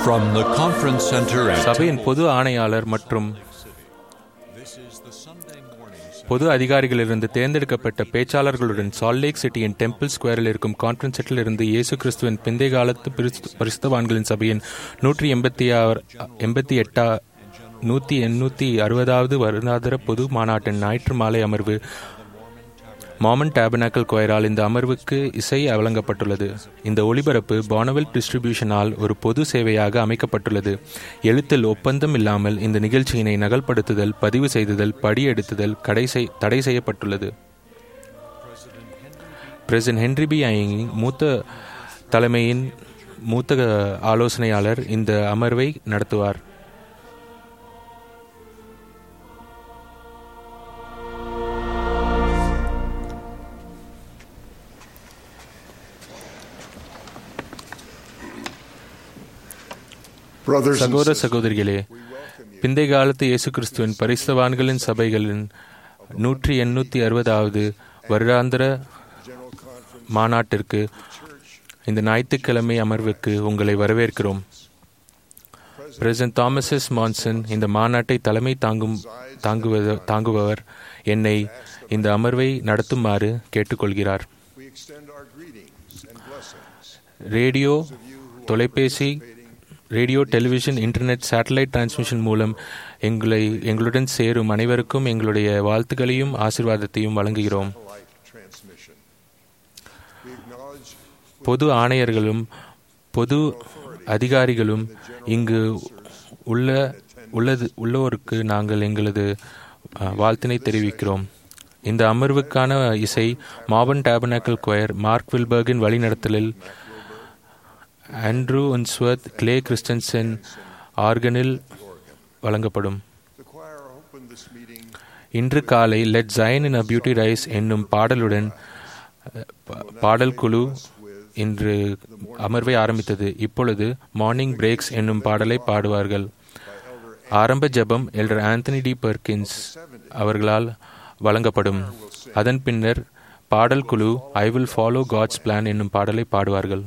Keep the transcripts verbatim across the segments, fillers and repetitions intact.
From the conference center at சபையின் பொது ஆணையாளர் மற்றும் பொது அதிகாரிகளிலிருந்து தேர்ந்தெடுக்கப்பட்ட பேச்சாளர்களுடன் சால்ட் லேக் சிட்டியின் டெம்பிள் ஸ்கொயரில் இருக்கும் கான்ஃபரன்ஸ் செட்டில் இருந்து இயேசு கிறிஸ்துவின் பிந்தைய காலத்து பரிசுத்தவான்களின் சபையின் நூற்றி எண்பத்தி ஆறு எண்பத்தி எட்டா நூற்றி எண்ணூற்றி அறுபதாவது வருடாந்திர பொது மாநாட்டின் ஞாயிற்று மாலை அமர்வு மார்மன் டேபர்னாக்கல் கொயரால் இந்த அமர்வுக்கு இசை வழங்கப்பட்டுள்ளது. இந்த ஒளிபரப்பு பானவெல் டிஸ்ட்ரிபியூஷனால் ஒரு பொது சேவையாக அமைக்கப்பட்டுள்ளது. எழுத்தில் ஒப்பந்தம் இல்லாமல் இந்த நிகழ்ச்சியினை நகல்படுத்துதல், பதிவு செய்துதல், படியெடுத்துதல் கடை தடை செய்யப்பட்டுள்ளது. பிரசிடென்ட் ஹென்றி பி ஐங் மூத்த தலைமையின் மூத்த ஆலோசனையாளர் இந்த அமர்வை நடத்துவார். சகோதர சகோதரிகளே, பிந்தைய காலத்து இயேசு கிறிஸ்துவின் பரிசுத்தவான்களின் சபைகளின் நூற்றி எண்ணூற்றி அறுபதாவது வருடாந்திர மாநாட்டிற்கு இந்த ஞாயிற்றுக்கிழமை அமர்வுக்கு உங்களை வரவேற்கிறோம். பிரசிடென்ட் தாமஸ் எஸ் மான்சன் இந்த மாநாட்டை தலைமை தாங்கும் தாங்குவ தாங்குபவர் என்னை இந்த அமர்வை நடத்துமாறு கேட்டுக்கொள்கிறார். ரேடியோ, தொலைபேசி, radio, television, internet, satellite transmission மூலம் எங்களை எங்களுடன் சேரும் அனைவருக்கும் எங்களுடைய வாழ்த்துக்களையும் ஆசீர்வாதத்தையும் வழங்குகிறோம். பொது ஆணையர்களும் பொது அதிகாரிகளும் இங்கு உள்ள உள்ளது உள்ளோருக்கு நாங்கள் எங்களது வாழ்த்தினை தெரிவிக்கிறோம். இந்த அமர்வுக்கான இசை மார்மன் டேபர்னாக்கல் கொயர் மார்க் வில்பர்கின் வழிநடத்தலில் ஆண்ட்ரூ உன்ஸ்வர்த், கிளே கிறிஸ்டன்சன் ஆர்கனில் வழங்கப்படும். இன்று காலை let Zion in a beauty rise என்னும் பாடலுடன் பாடல் குழு இன்று அமர்வை ஆரம்பித்தது. இப்பொழுது மார்னிங் பிரேக்ஸ் என்னும் பாடலை பாடுவார்கள். ஆரம்ப ஜெபம் எல்டர் ஆந்தனி டி பெர்கின்ஸ் அவர்களால் வழங்கப்படும். அதன் பின்னர் பாடல் குழு I will follow God's plan என்னும் பாடலை பாடுவார்கள்.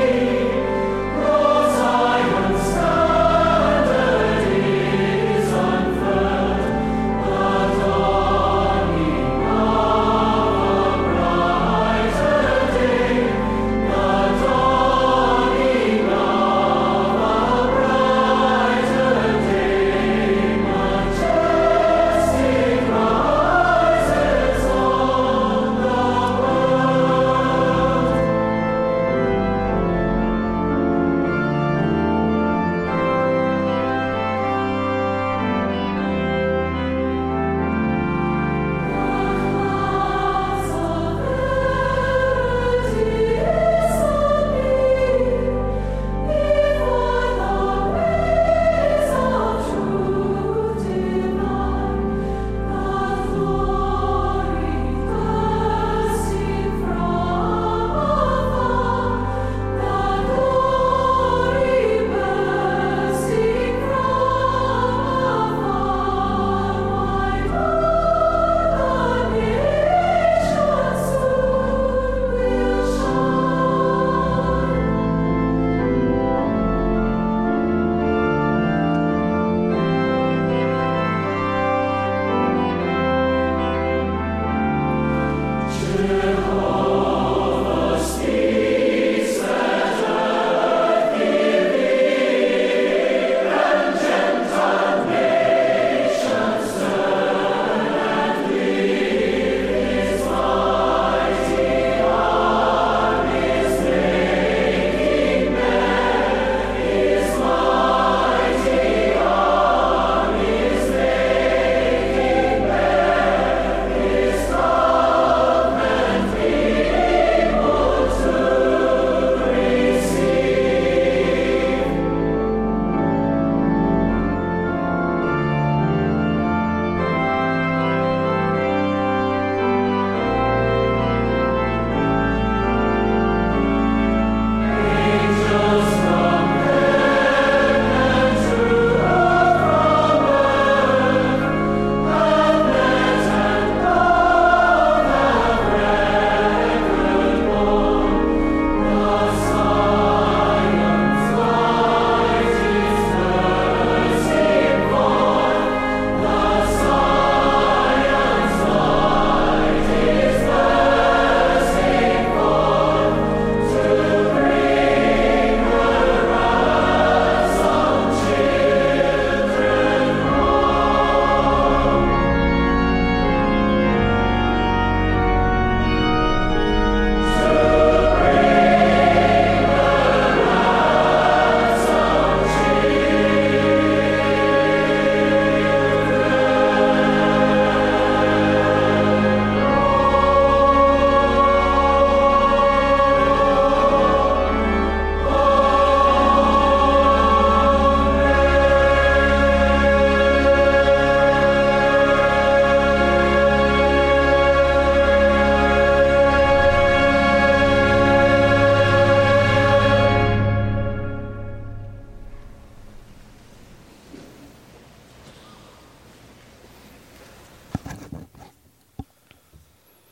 Zion standard is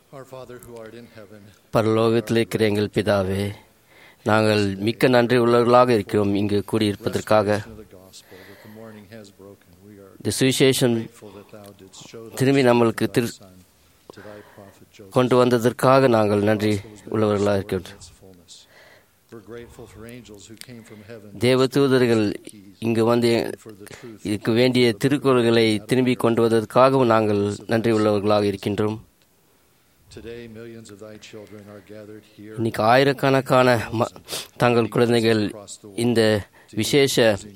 பரலோகத்தில் இருக்கிற எங்கள் பிதாவே, நாங்கள் மிக்க நன்றி உள்ளவர்களாக இருக்கிறோம் இங்கு கூடியிருப்பதற்காக. இந்த சுவிசேஷம் திரும்பி நம்மளுக்கு திரு கொண்டு வந்ததற்காக நாங்கள் நன்றி உள்ளவர்களாக இருக்கிறோம். தேவ தூதர்கள் இங்கு வந்து இதுக்கு வேண்டிய திருக்குறள்களை திரும்பி கொண்டு வந்ததற்காகவும் நாங்கள் நன்றி உள்ளவர்களாக இருக்கின்றோம். இன்னைக்கு ஆயிரக்கணக்கான தங்கள் குழந்தைகள் இந்த விசேஷ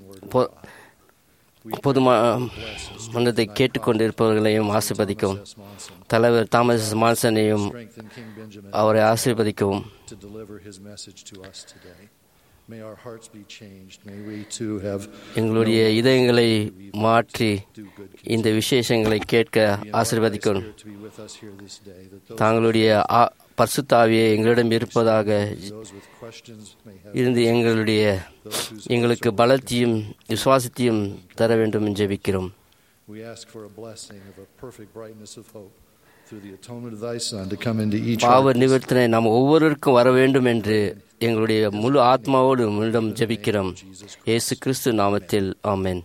பொது மன்றத்தை கேட்டுக்கொண்டிருப்பவர்களையும் ஆசீர்வதிக்கவும். தலைவர் தாமஸ் மான்சனையும் அவரை ஆசீர்வதிக்கவும். எங்களுடைய இதயங்களை மாற்றி இந்த விசேஷங்களை கேட்க ஆசீர்வதிக்கணும். தாங்களுடைய பரிசுத்த ஆவியை எங்களிடம் இருப்பதாக இருந்து எங்களுடைய எங்களுக்கு பலத்தையும் விசுவாசத்தையும் தர வேண்டும் என்று ஜெபிக்கிறோம். பாவ நிவர்த்தனை நாம் ஒவ்வொருவருக்கும் வர வேண்டும் என்று எங்களுடைய முழு ஆத்மாவோடு உங்களிடம் ஜெபிக்கிறோம். இயேசு கிறிஸ்து நாமத்தில் ஆமென்.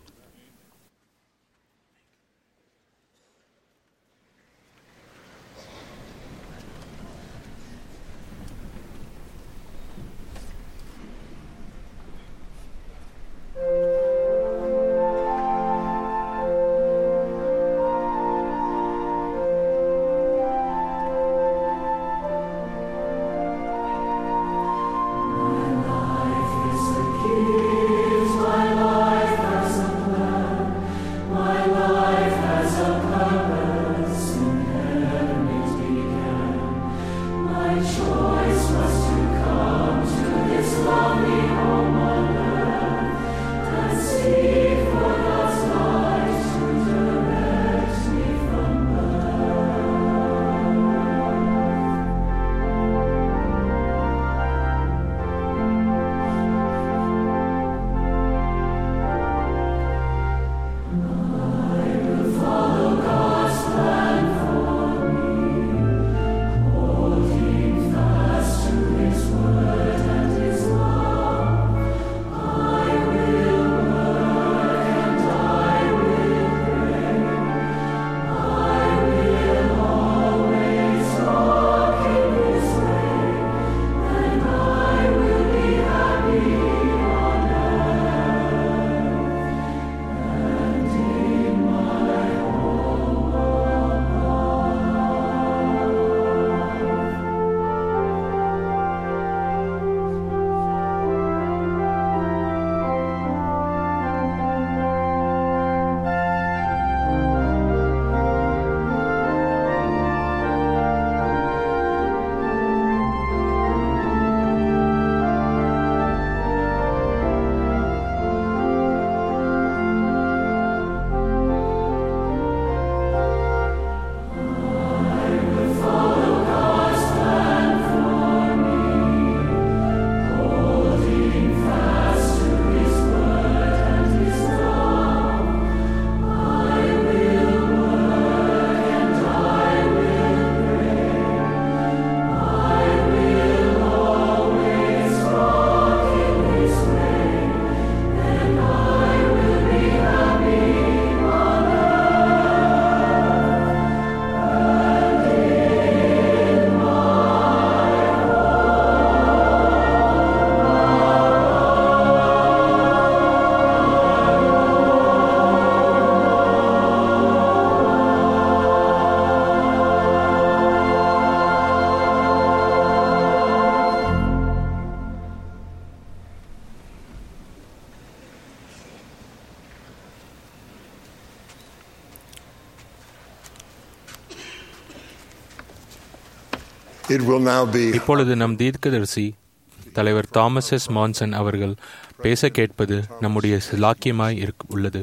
இப்பொழுது நம் தீர்க்கதரிசி தலைவர் தாமஸ் எஸ் மான்சன் அவர்கள் பேச கேட்பது நம்முடைய சிலாக்கியமாய் உள்ளது.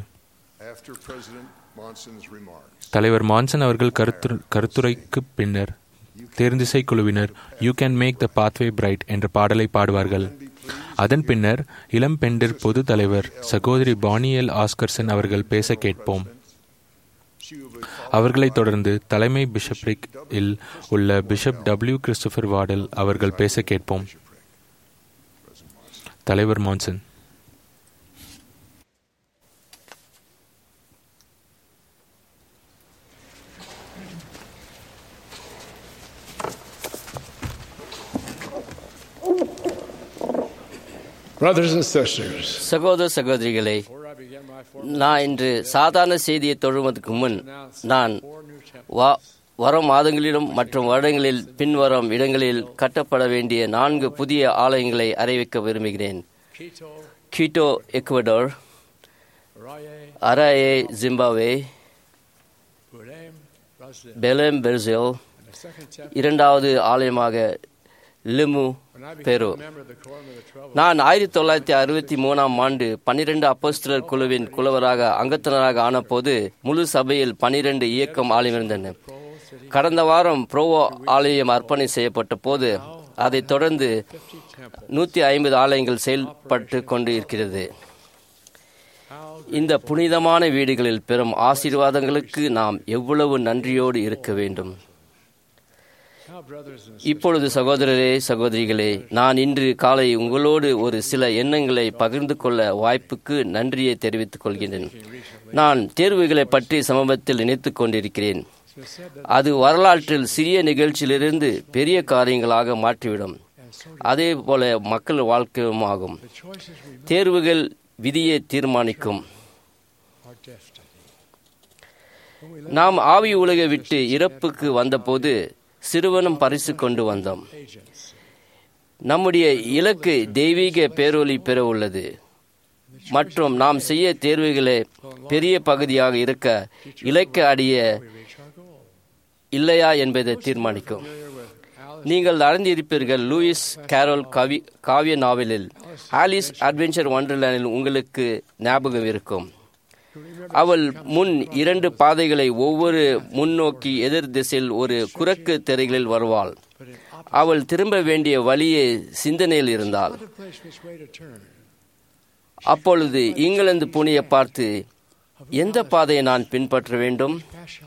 தலைவர் மான்சன் அவர்கள் கருத்து கருத்துரைக்கு பின்னர் தேர்ந்திசை குழுவினர் you can make the pathway bright என்ற பாடலை பாடுவார்கள். அதன் பின்னர் இளம் பெண்டிர் பொது தலைவர் சகோதரி பானியல் ஆஸ்கர்சன் அவர்கள் பேச கேட்போம். அவர்களைத் தொடர்ந்து தலைமை பிஷப்ரிக் இல் உள்ள பிஷப் டபிள்யூ கிறிஸ்டோபர் வார்டல் அவர்கள் பேச கேட்போம். தலைவர் மான்சன். சகோதர சகோதரிகளே, நான் இன்று சாதாரண செய்தியை தொடர்வதற்கு முன் நான் வரும் மாதங்களிலும் மற்றும் வருடங்களில் பின்வரும் இடங்களில் கட்டப்பட வேண்டிய நான்கு புதிய ஆலயங்களை அறிவிக்க விரும்புகிறேன். Quito Ecuador, Harare Zimbabwe, Belem Brazil, இரண்டாவது ஆலயமாக லிமு பெரு. நான் ஆயிரத்தி தொள்ளாயிரத்தி அறுபத்தி மூணாம் ஆண்டு பன்னிரண்டு அப்போஸ்தலர் குழுவின் குழுவராக அங்கத்தினராக ஆனபோது முழு சபையில் பன்னிரண்டு இயக்கம் ஆலயம் இருந்தன. கடந்த வாரம் புரோவோ ஆலயம் அர்ப்பணை செய்யப்பட்ட போது அதைத் தொடர்ந்து நூற்றி ஐம்பது ஆலயங்கள் செயல்பட்டு கொண்டு இருக்கிறது. இந்த புனிதமான வீடுகளில் பெறும் ஆசீர்வாதங்களுக்கு நாம் எவ்வளவு நன்றியோடு இருக்க வேண்டும். இப்பொழுது சகோதரரே, சகோதரிகளே, நான் இன்று காலை உங்களோடு ஒரு சில எண்ணங்களை பகிர்ந்து கொள்ள வாய்ப்புக்கு நன்றியை தெரிவித்துக் கொள்கிறேன். நான் தேர்வுகளை பற்றி சமீபத்தில் நினைத்துக் கொண்டிருக்கிறேன். அது வரலாற்றில் சிறிய நிகழ்ச்சியிலிருந்து பெரிய காரியங்களாக மாற்றிவிடும். அதே போல மக்கள் வாழ்க்கையும் ஆகும். தேர்வுகள் விதியை தீர்மானிக்கும். நாம் ஆவி உலகை விட்டு இறப்புக்கு வந்தபோது சிறுவனும் பரிசு கொண்டு வந்தோம். நம்முடைய இலக்கு தெய்வீக பேரொளி பெற உள்ளது மற்றும் நாம் செய்ய தேர்வுகளே பெரிய பகுதியாக இருக்க இலக்க அடைய இல்லையா என்பதை தீர்மானிக்கும். நீங்கள் அறிந்திருப்பீர்கள், லூயிஸ் கேரோல் கவி காவிய நாவலில் ஆலிஸ் அட்வென்ச்சர் ஒண்டர்லேண்டில் உங்களுக்கு ஞாபகம் இருக்கும். அவள் முன் இரண்டு பாதைகளை ஒவ்வொரு முன்னோக்கி எதிர் திசையில் ஒரு குறுக்கு திரைகளில் வருவாள். அவள் திரும்ப வேண்டிய வழியே சிந்தனையில் இருந்தாள். அப்பொழுது இங்கிலாந்து பூனையை பார்த்து, எந்த பாதையை நான் பின்பற்ற வேண்டும்?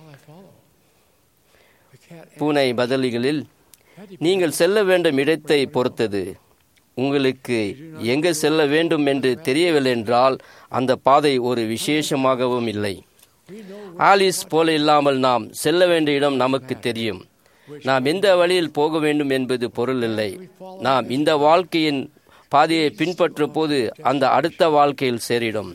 பூனை பதில்களில், நீங்கள் செல்ல வேண்டும் இடத்தை பொறுத்தது. உங்களுக்கு எங்கே செல்ல வேண்டும் என்று தெரியவில்லை என்றால் அந்த பாதை ஒரு விசேஷமாகவும் இல்லை. ஆலிஸ் போல இல்லாமல் நாம் செல்ல வேண்டிய இடம் நமக்கு தெரியும். நாம் எந்த வழியில் போக வேண்டும் என்பது பொருள் இல்லை. நாம் இந்த வாழ்க்கையின் பாதையை பின்பற்றும் போது அந்த அடுத்த வாழ்க்கையில் சேரிடும்.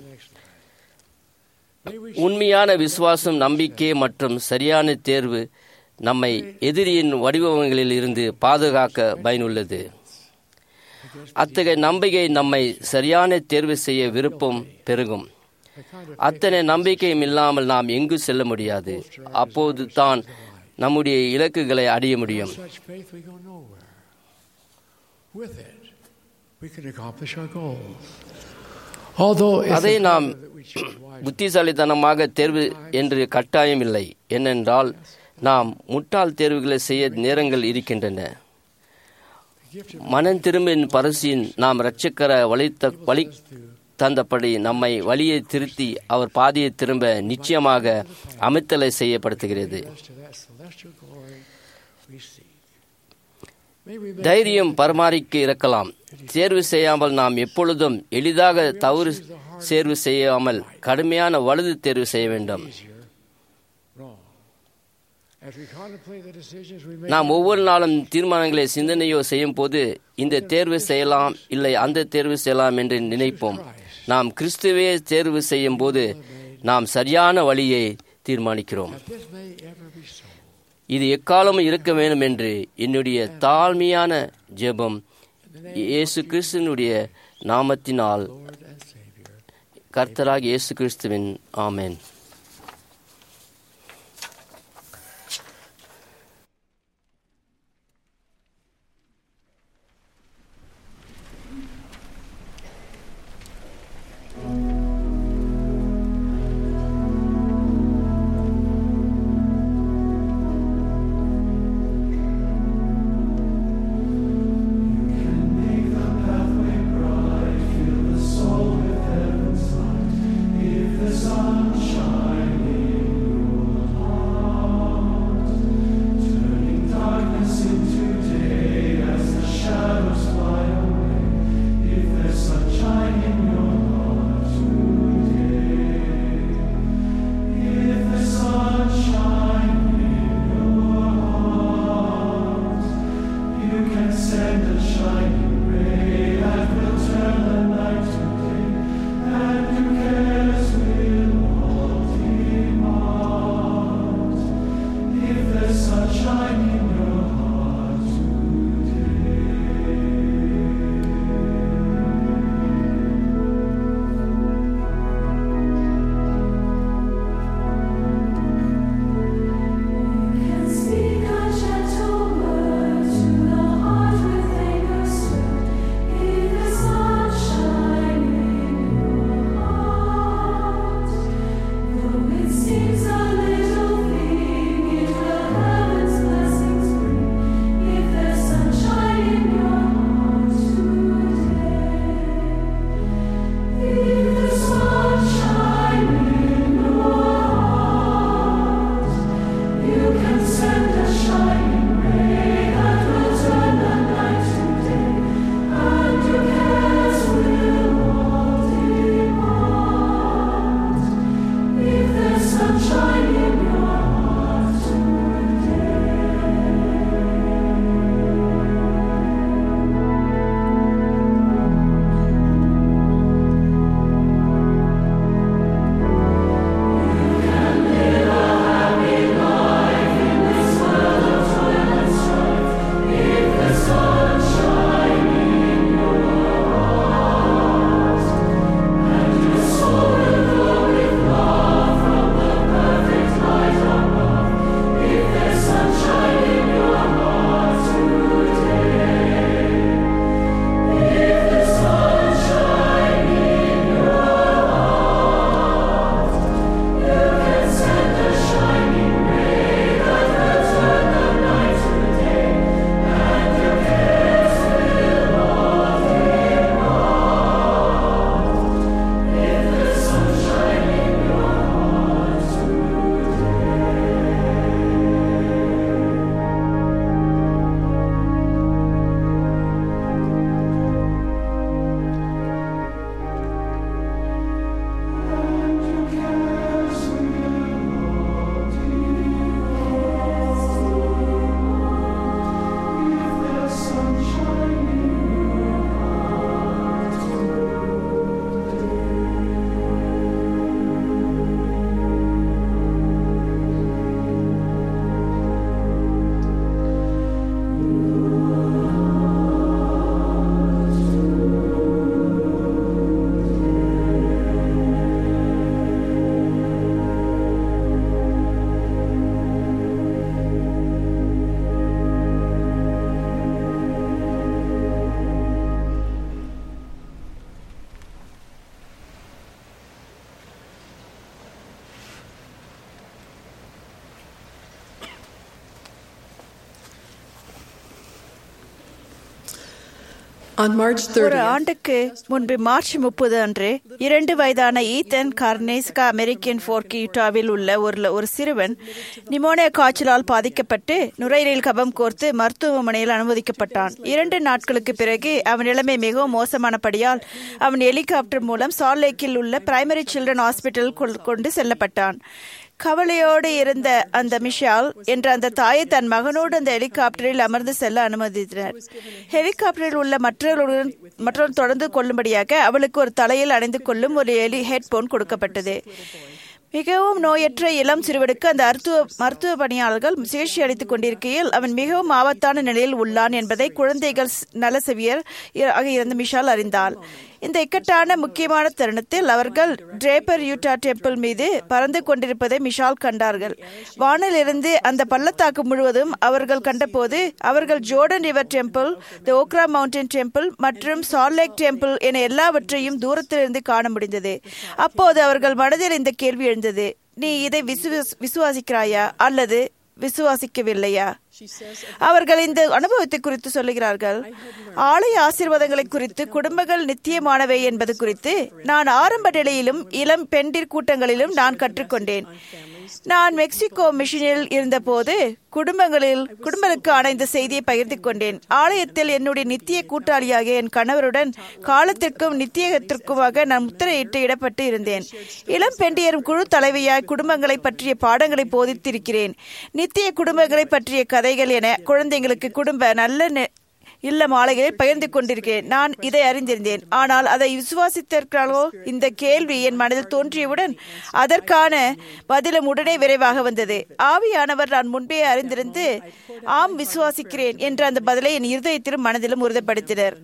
உண்மையான விசுவாசம், நம்பிக்கை மற்றும் சரியான தேர்வு நம்மை எதிரியின் வடிவங்களில் இருந்து பாதுகாக்க பயனுள்ளது. அத்தகைய நம்பிக்கை நம்மை சரியான தேர்வு செய்ய விருப்பம் பெருகும். அத்தனை நம்பிக்கையும் இல்லாமல் நாம் எங்கு செல்ல முடியாது. அப்போது தான் நம்முடைய இலக்குகளை அடைய முடியும். அதை நாம் புத்திசாலித்தனமாக தேர்வு என்று கட்டாயம் இல்லை. ஏனென்றால் நாம் முட்டாள் தேர்வுகளை செய்ய நேரங்கள் இருக்கின்றன. மனம் திரும்பின் பரிசின் நாம் இரட்சகர வழி வழி தந்தபடி நம்மை வழியை திருத்தி அவர் பாதையை திரும்ப நிச்சயமாக அமைத்தலை செய்யப்படுத்துகிறது. தைரியம் பராமரிக்க இருக்கலாம். தேர்வு செய்யாமல் நாம் எப்பொழுதும் எளிதாக தவறு தேர்வு செய்யாமல் கடுமையான வலது தேர்வு செய்ய வேண்டும். நாம் ஒவ்வொரு நாளும் தீர்மானங்களை சிந்தனையோ செய்யும் போது இந்த தேர்வு செய்யலாம், இல்லை அந்த தேர்வு செய்யலாம் என்று நினைப்போம். நாம் கிறிஸ்துவே தேர்வு செய்யும் போது நாம் சரியான வழியை தீர்மானிக்கிறோம். இது எக்காலமும் இருக்க வேண்டும் என்று என்னுடைய தாழ்மையான ஜெபம் இயேசு கிறிஸ்துவினுடைய நாமத்தினால், கர்த்தராகிய இயேசு கிறிஸ்துவின் ஆமென். Sunshine. ஒரு ஆண்டுக்கு முன்பு மார்ச் முப்பது அன்று இரண்டு வயதான ஈத்தன் கார்னேஸ்கா அமெரிக்கன் ஃபோர்க் யூட்டாவில் உள்ள ஒரு ஒரு சிறுவன் நிமோனியா காய்ச்சலால் பாதிக்கப்பட்டு நுரையீரல் கபம் கோர்த்து மருத்துவமனையில் அனுமதிக்கப்பட்டான். இரண்டு நாட்களுக்கு பிறகு அவன் நிலைமை மிகவும் மோசமானபடியால் அவன் ஹெலிகாப்டர் மூலம் சால்ட் லேக்கில் உள்ள பிரைமரி சில்ட்ரன் ஹாஸ்பிட்டல் கொண்டு செல்லப்பட்டான். கவலையோடு இருந்த அந்த மிஷால் என்ற அந்த தாயை தன் மகனோடு அந்த ஹெலிகாப்டரில் அமர்ந்து செல்ல அனுமதித்தனர். ஹெலிகாப்டரில் உள்ள மற்றவர்களுடன் மற்றவர்கள் தொடர்ந்து கொள்ளும்படியாக அவளுக்கு ஒரு தலையில் அணிந்து கொள்ளும் ஒரு எலி ஹெட்போன் கொடுக்கப்பட்டது. மிகவும் நோயற்ற இளம் சிறுவனுக்கு அந்த மருத்துவ மருத்துவ பணியாளர்கள் சிகிச்சை அளித்துக் கொண்டிருக்கையில் அவன் மிகவும் ஆபத்தான நிலையில் உள்ளான் என்பதை குழந்தைகள் நல செவியர் ஆக இருந்த மிஷால் அறிந்தாள். இந்த இக்கட்டான முக்கியமான தருணத்தில் அவர்கள் டிரேப்பர் யூட்டா டெம்பிள் மீது பறந்து கொண்டிருப்பதை மிஷால் கண்டார்கள். வானில் இருந்து அந்த பள்ளத்தாக்கு முழுவதும் அவர்கள் கண்டபோது அவர்கள் Jordan River Temple, the Oquirrh Mountain Temple மற்றும் சால்ட் லேக் டெம்பிள் என எல்லாவற்றையும் தூரத்திலிருந்து காண முடிந்தது. அப்போது அவர்கள் மனதில் இந்த கேள்வி எழுந்தது: நீ இதை விசுவாசிக்கிறாயா அல்லது விசுவாசிக்கவில்லையா? அவர்கள் இந்த அனுபவத்தை குறித்து சொல்லுகிறார்கள். ஆலய ஆசீர்வாதங்களை குறித்து, குடும்பங்கள் நித்தியமானவை என்பது குறித்து நான் ஆரம்ப நிலையிலும் இளம் பெண்டிர் கூட்டங்களிலும் நான் கற்றுக்கொண்டேன். நான் மெக்சிகோ மிஷனில் இருந்தபோது குடும்பங்களில் குடும்பங்களுக்கான இந்த செய்தியை பகிர்ந்து கொண்டேன். ஆலயத்தில் என்னுடைய நித்திய கூட்டாளியாக என் கணவருடன் காலத்திற்கும் நித்தியத்திற்குமாக நான் முத்திரையிட்டு இடப்பட்டு இருந்தேன். இளம் பெண்டியரும் குழு தலைவியாய் குடும்பங்களை பற்றிய பாடங்களை போதித்திருக்கிறேன். நித்திய குடும்பங்களை பற்றிய கதைகள் என குழந்தைங்களுக்கு குடும்ப நல்ல இல்ல மாலைகளில் பகிர்ந்து கொண்டிருக்கிறேன். நான் இதை அறிந்திருந்தேன், ஆனால் அதை விசுவாசித்திருக்கிறார்களோ? இந்த கேள்வி என் மனதில் தோன்றியவுடன் அதற்கான பதிலும் உடனே விரைவாக வந்தது. ஆவியானவர் நான் முன்பே அறிந்திருந்து ஆம் விசுவாசிக்கிறேன் என்ற அந்த பதிலை என் இருதயத்திலும் மனதிலும் உறுதிப்படுத்தினர்.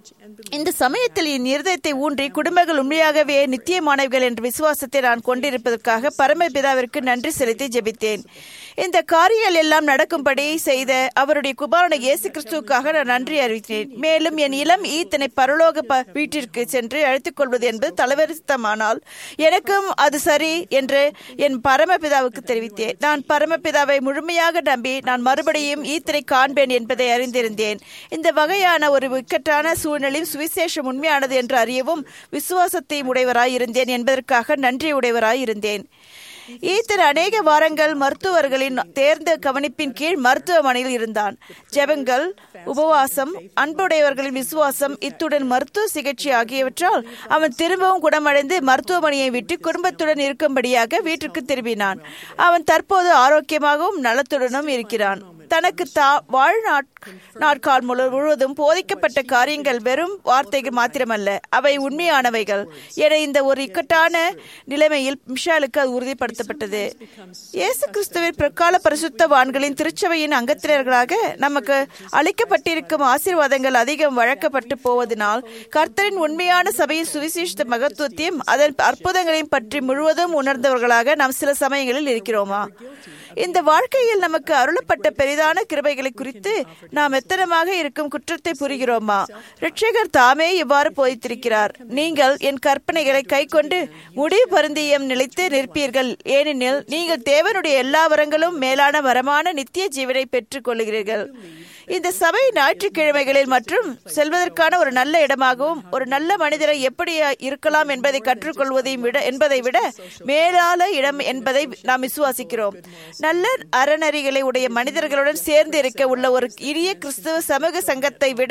இந்த சமயத்தில் என் இருதயத்தை ஊன்றி குடும்பங்கள் உண்மையாகவே நித்தியமானவர்கள் என்ற விசுவாசத்தை நான் கொண்டிருப்பதற்காக பரமபிதாவிற்கு நன்றி செலுத்தி ஜெபித்தேன். இந்த காரியங்கள் எல்லாம் நடக்கும்படி செய்த அவருடைய குமாரனை இயேசு கிறிஸ்துவுக்காக நான் நன்றி நன்றி அறிவித்தேன். மேலும் என் இளம் ஈத்தனை பரலோக வீட்டிற்கு சென்று அழைத்துக் கொள்வது என்பது தலைவரித்தமானால் எனக்கும் அது சரி என்று என் பரமபிதாவுக்கு தெரிவித்தேன். நான் பரமபிதாவை முழுமையாக நம்பி நான் மறுபடியும் ஈத்தனை காண்பேன் என்பதை அறிந்திருந்தேன். இந்த வகையான ஒரு இக்கட்டான சூழ்நிலையும் சுவிசேஷம் உண்மையானது என்று அறியவும் விசுவாசத்தை உடையவராய் இருந்தேன் என்பதற்காக நன்றி உடையவராய் இருந்தேன். ஈத்தன் அநேக வாரங்கள் மருத்துவர்களின் தேர்ந்த கவனிப்பின் கீழ் மருத்துவமனையில் இருந்தான். ஜெபங்கள், உபவாசம், அன்புடையவர்களின் விசுவாசம், இத்துடன் மருத்துவ சிகிச்சை ஆகியவற்றால் அவன் திரும்பவும் குணமடைந்து மருத்துவமனையை விட்டு குடும்பத்துடன் இருக்கும்படியாக வீட்டிற்கு திரும்பினான். அவன் தற்போது ஆரோக்கியமாகவும் நலத்துடனும் இருக்கிறான். தனக்கு தா வாழ் நாட்கால் முழுவதும் போதிக்கப்பட்ட காரியங்கள் வெறும் வார்த்தைகள் மாத்திரமல்ல, அவை உண்மையானவைகள் என இந்த ஒரு இக்கட்டான நிலைமையில் மிஷாலுக்கு அது உறுதிப்படுத்தப்பட்டது. இயேசு கிறிஸ்துவின் பிற்கால பரிசுத்தவான்களின் திருச்சபையின் அங்கத்தினர்களாக நமக்கு அளிக்கப்பட்டிருக்கும் ஆசீர்வாதங்கள் அதிகம் வழங்கப்பட்டு போவதனால் கர்த்தரின் உண்மையான சபையின் சுவிசேஷ மகத்துவத்தையும் அதன் அற்புதங்களையும் பற்றி முழுவதும் உணர்ந்தவர்களாக நாம் சில சமயங்களில் இருக்கிறோமா? இந்த வாழ்க்கையில் நமக்கு அருளப்பட்ட பெரிதான கிருபைகளை குறித்து நாம் எத்தனமாக இருக்கும் குற்றத்தை புரிகிறோமா? இரட்சகர் தாமே இவ்வாறு போதித்திருக்கிறார்: நீங்கள் என் கற்பனைகளை கை கொண்டு முடிவு பருந்தியம் நிலைத்து நிற்பீர்கள், ஏனெனில் நீங்கள் தேவனுடைய எல்லா வரங்களும் மேலான வரமான நித்திய ஜீவனை பெற்றுக் கொள்கிறீர்கள். இந்த சபை ஞாயிற்றுக்கிழமைகளில் மற்றும் செல்வதற்கான ஒரு நல்ல இடமாகவும் ஒரு நல்ல மனிதரை எப்படி இருக்கலாம் என்பதை கற்றுக்கொள்வதையும் விட என்பதை விட மேலான இடம் என்பதை நாம் விசுவாசிக்கிறோம். நல்ல அறநெறிகளை உடைய மனிதர்களுடன் சேர்ந்து இருக்க உள்ள ஒரு இனிய கிறிஸ்துவ சமூக சங்கத்தை விட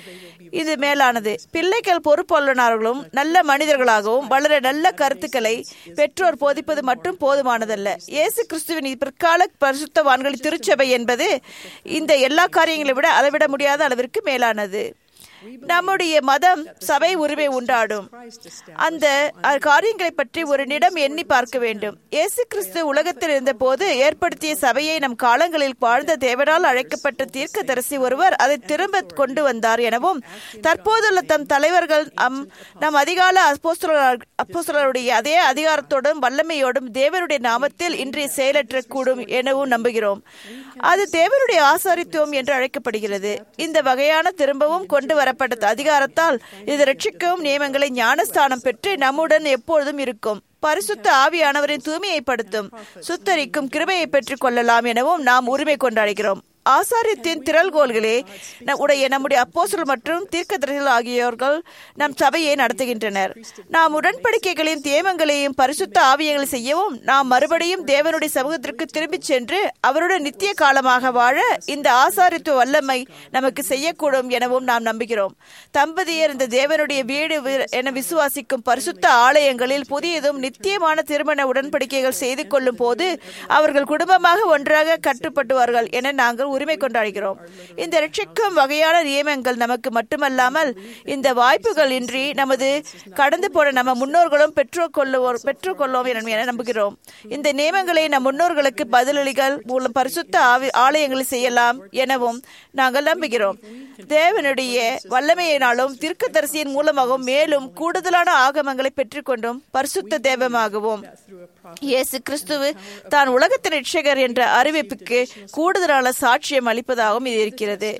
இது மேலானது. பிள்ளைகள் பொறுப்பாளர்களும் நல்ல மனிதர்களாகவும் வளர நல்ல கருத்துக்களை பெற்றோர் போதிப்பது மட்டும் போதுமானதல்ல. இயேசு கிறிஸ்துவின் பிற்கால பரிசுத்தவான்களின் திருச்சபை என்பது இந்த எல்லா காரியங்களை விட அளவிட முடியாத அளவிற்கு மேலானது. நம்முடைய மதம் சபை உரிமை உண்டாடும் அந்த காரியங்களை பற்றி ஒரு நிமிடம் எண்ணி பார்க்க வேண்டும். இயேசு கிறிஸ்து உலகத்தில் இருந்த போது ஏற்படுத்திய சபையை நம் காலங்களில் வாழ்ந்த தேவனால் அழைக்கப்பட்ட தீர்க்கதரிசி ஒருவர் அதை திரும்ப கொண்டு வந்தார் எனவும், தற்போதுள்ள தம் தலைவர்கள் நம் அதிகால அப்போஸ்தலருடைய அதே அதிகாரத்தோடும் வல்லமையோடும் தேவனுடைய நாமத்தில் இன்றைய செயலற்ற கூடும் எனவும் நம்புகிறோம். அது தேவனுடைய ஆசாரித்துவம் என்று அழைக்கப்படுகிறது. இந்த வகையான திரும்பவும் கொண்டு வர அதிகாரத்தால் இது ரட்சிக்கவும் நியமங்களை ஞானஸ்தானம் பெற்று நம்முடன் எப்பொழுதும் இருக்கும் பரிசுத்த ஆவியானவரின் தூய்மையைப்படுத்தும் சுத்தரிக்கும் கிருபையை பெற்றுக் கொள்ளலாம் எனவும் நாம் உரிமை கொண்டாடுகிறோம். ஆசாரியத்தின் திரள்கோள்களே உடைய நம்முடைய அப்போஸ்தலர் மற்றும் தீர்க்கதரிசிகள் ஆகியோர்கள் நம் சபையை நடத்துகின்றனர். நாம் உடன்படிக்கைகளையும் நியமங்களையும் பரிசுத்த ஆவியங்களை செய்யவும் நாம் மறுபடியும் தேவனுடைய சமூகத்திற்கு திரும்பிச் சென்று அவருடன் நித்திய காலமாக வாழ இந்த ஆசாரித்துவ வல்லமை நமக்கு செய்யக்கூடும் எனவும் நாம் நம்புகிறோம். தம்பதியர் இந்த தேவனுடைய வீடு என விசுவாசிக்கும் பரிசுத்த ஆலயங்களில் புதியதும் நித்தியமான திருமண உடன்படிக்கைகள் செய்து கொள்ளும் போது அவர்கள் குடும்பமாக ஒன்றாக கட்டுப்படுவார்கள் என நாங்கள் உரிமை கொண்டாடுகிறோம். இந்த ரட்சிக்கும் வகையான நியமங்கள் நமக்கு மட்டுமல்லாமல் இந்த வாய்ப்புகள் இன்றி நமது கடந்து போன நம்ம முன்னோர்களும் பெற்றுக்கொள்ளுவோர் பெற்றுக்கொள்வோம் என நம்புகிறோம். இந்த நியமங்களை நம் முன்னோர்களுக்கு பதிலளிகள் மூலம் பரிசுத்த ஆலயங்களில் செய்யலாம் எனவும் நாங்கள் நம்புகிறோம். தேவனுடைய வல்லமையினாலும் தீர்க்கதரிசியின் மூலமாகவும் மேலும் கூடுதலான ஆகமங்களை பெற்றுக்கொண்டும் பரிசுத்த தேவமாகவும் இயேசு கிறிஸ்துவு தான் உலகத்தின் இரட்சகர் என்ற அறிவிப்புக்கு கூடுதலான சாட்சியம் அளிப்பதாகவும் இது இருக்கிறது.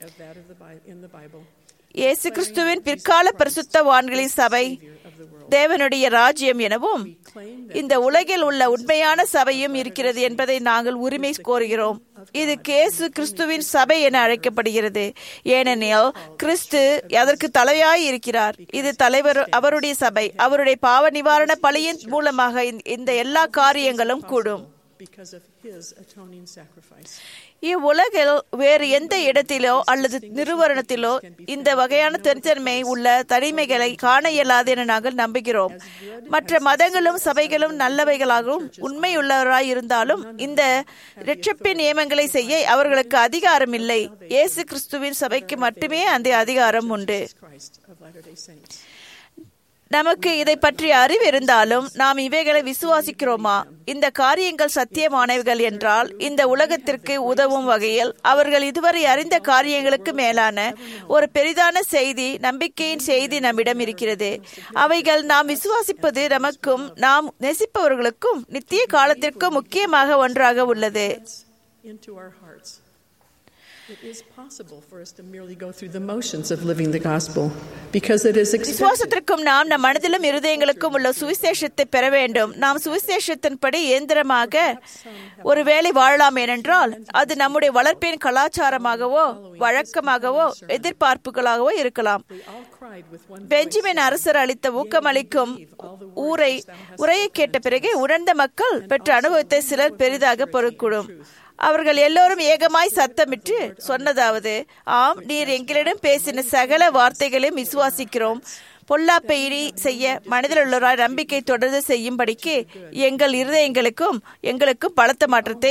இயேசு கிறிஸ்துவின் பிற்கால பரிசுத்தவான்களின் சபை தேவனுடைய ராஜ்யம் எனவும் இந்த உலகில் உள்ள உண்மையான சபையும் இருக்கிறது என்பதை நாங்கள் உரிமை கோருகிறோம். இது இயேசு கிறிஸ்துவின் சபை என அழைக்கப்படுகிறது, ஏனெனில் கிறிஸ்து அதற்கு தலையாய் இருக்கிறார். இது தலைவர் அவருடைய சபை. அவருடைய பாவ நிவாரண பலியின் மூலமாக இந்த எல்லா காரியங்களும் கூடும். இவ்வுலகில் வேறு எந்த இடத்திலோ அல்லது நிறுவனத்திலோ இந்த வகையான தனித்தன்மை உள்ள தனிமைகளை காண இயலாது என நாங்கள் நம்புகிறோம். மற்ற மதங்களும் சபைகளும் நல்லவைகளாகவும் உண்மையுள்ளவராய் இருந்தாலும் இந்த இரட்சிப்பின் நியமங்களை செய்ய அவர்களுக்கு அதிகாரம் இல்லை. இயேசு கிறிஸ்துவின் சபைக்கு மட்டுமே அந்த அதிகாரம் உண்டு. நமக்கு இதை பற்றிய அறிவு இருந்தாலும் நாம் இவைகளை விசுவாசிக்கிறோமா? இந்த காரியங்கள் சத்தியமானவைகள் என்றால் இந்த உலகத்திற்கு உதவும் வகையில் அவர்கள் இதுவரை அறிந்த காரியங்களுக்கு மேலான ஒரு பெரிதான செய்தி, நம்பிக்கையின் செய்தி நம்மிடம் இருக்கிறது. அவைகள் நாம் விசுவாசிப்பது நமக்கும் நாம் நேசிப்பவர்களுக்கும் நித்திய காலத்திற்கும் முக்கியமாக ஒன்றாக உள்ளது. It is possible for us to merely go through the motions of living the gospel because it is expected. விசுவாசத்திற்கும் நாம் நம் மனதிலும் இருதயங்களுக்கும் உள்ள சுவிசேஷத்தை பெற வேண்டும். நாம் சுவிசேஷத்தின்படி இயந்திரமாக ஒருவேளை வாழலாம் ஏனென்றால் அது நம்முடைய வளர்ப்பின் கலாச்சாரமாகவோ வழக்கமாகவோ எதிர்பார்ப்புகளாகவோ இருக்கலாம். பெஞ்சமின் அரசர் அளித்த ஊக்கமளிக்கும் ஊரை உரையை கேட்ட பிறகு உணர்ந்த மக்கள் பெற்ற அனுபவத்தை சிலர் பெரிதாக பொறுக்கூடும். அவர்கள் எல்லோரும் ஏகமாய் சத்தமிட்டு சொன்னதாவது, ஆம், நீர் எங்களிடம் பேசின சகல வார்த்தைகளையும் விசுவாசிக்கிறோம். பொல்லாப்பை செய்ய மனிதர்களுள்ளாய் நம்பிக்கை தொடர்ந்து செய்யும்படிக்கு எங்கள் இருதயங்களுக்கும் எங்களுக்கும் பலத்த மாற்றத்தை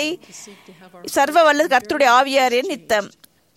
சர்வ வல்ல கர்த்தருடைய ஆவியாரின் நித்தம்.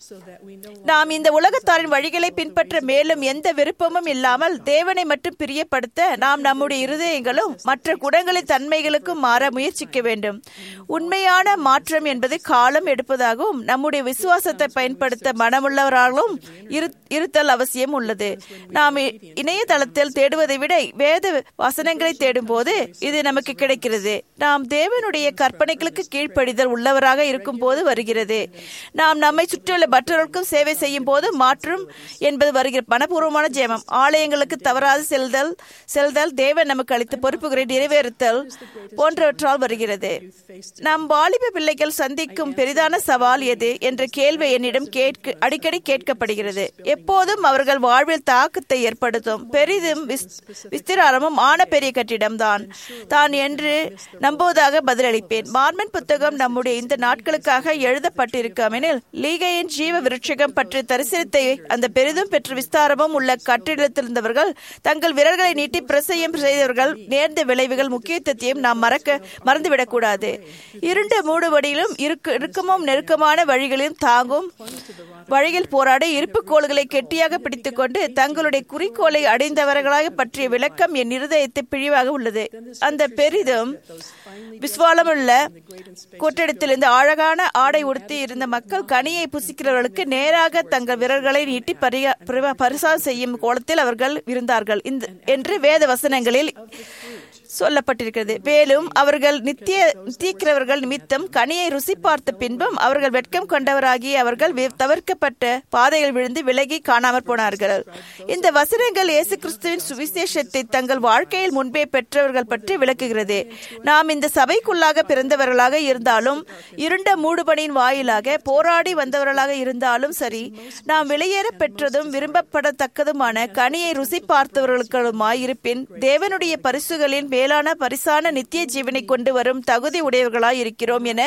நாம் இந்த உலகத்தாரின் வழிகளை பின்பற்ற மேலும் எந்த விருப்பமும் இல்லாமல் தேவனை மட்டும் பிரியப்படுத்த நாம் நம்முடைய இருதயங்களும் மற்ற குணங்களின் தன்மைகளுக்கும் மாற முயற்சிக்க வேண்டும். உண்மையான மாற்றம் என்பது காலம் எடுப்பதாகவும் நம்முடைய விசுவாசத்தை பயன்படுத்த மனமுள்ளவராகவும் இருத்தல் அவசியம் உள்ளது. நாம் இணையதளத்தில் தேடுவதை விட வேத வசனங்களை தேடும் போது இது நமக்கு கிடைக்கிறது. நாம் தேவனுடைய கற்பனைகளுக்கு கீழ்ப்படிதல் உள்ளவராக இருக்கும் போது வருகிறது. நாம் நம்மை சுற்றியுள்ள மற்றவர்களுக்கும் சேவை செய்யும் போது மாற்றும் என்பது வருகிற மனப்பூர்வமான ஜெபம். ஆலயங்களுக்கு தவறாது செல்தல் செல்தல் தேவன் நமக்கு அளித்த பொறுப்புகளை நிறைவேறுத்தல் போன்றவற்றால் வருகிறது. நம் வாலிப பிள்ளைகள் சந்திக்கும் பெரிதான சவால் எது என்ற கேள்வி என்னிடம் கேட்க அடிக்கடி கேட்கப்படுகிறது. எப்போதும் அவர்கள் வாழ்வில் தாக்கத்தை ஏற்படுத்தும் பெரிதும் விஸ்திராரமும் ஆன பெரிய கட்டிடம் தான் தான் என்று நம்புவதாக பதிலளிப்பேன். மார்மன் புத்தகம் நம்முடைய இந்த நாட்களுக்காக எழுதப்பட்டிருக்காமெனில் லீகையின் ஜீவ விருட்சகம் பற்றி தரிசனத்தை அந்த பெரிதும் பெற்ற விஸ்தாரமும் உள்ள கட்டிடத்திலிருந்தவர்கள் தங்கள் விரல்களை நீட்டி பிரசையம் செய்தவர்கள் நேர்ந்த விளைவுகள் முக்கியத்துவத்தையும் நாம் மறக்க மறந்துவிடக்கூடாது. இருண்ட மூடுபடியிலும் இறுக்கமும் நெருக்கமான வழிகளிலும் தாங்கும் வழியில் போராடி இருப்பு கோள்களை கெட்டியாக பிடித்துக் கொண்டு தங்களுடைய குறிக்கோளை அடைந்தவர்களாக பற்றிய விளக்கம் என் இருதயத்தை பிழிவாக உள்ளது. அந்த பெரிதும் விஸ்வாலமுள்ள கொட்டடத்திலிருந்து அழகான ஆடை உடுத்தி இருந்த மக்கள் கனியை புசிக்கிறவர்களுக்கு நேராக தங்கள் விரல்களை நீட்டி பரிசால் செய்யும் கோலத்தில் அவர்கள் இருந்தார்கள் என்று வேத வசனங்களில் சொல்லப்பட்டிருக்கிறது. மேலும் அவர்கள் நித்திய நித்திக்கிறவர்கள் நிமித்தம் கனியை ருசி பார்த்த பின்பும் அவர்கள் வெட்கம் கொண்டவராகி அவர்கள் தவிர்க்கப்பட்ட பாதையில் விழுந்து விலகி காணாமற் போனார்கள். இந்த வசனங்கள் இயேசு கிறிஸ்துவின் சுவிசேஷத்தை தங்கள் வாழ்க்கையில் முன்பே பெற்றவர்கள் பற்றி விளக்குகிறது. நாம் இந்த சபைக்குள்ளாக பிறந்தவர்களாக இருந்தாலும் இருண்ட மூடுபனியின் வாயிலாக போராடி வந்தவர்களாக இருந்தாலும் சரி, நாம் வெளியேற பெற்றதும் விரும்பப்படத்தக்கதுமான கனியை ருசி பார்த்தவர்களுமாய் இருப்பின் தேவனுடைய பரிசுகளின் மேலான பரிசான நித்திய ஜீவனை கொண்டு வரும் தகுதி உடையவர்களாய் இருக்கிறோம் என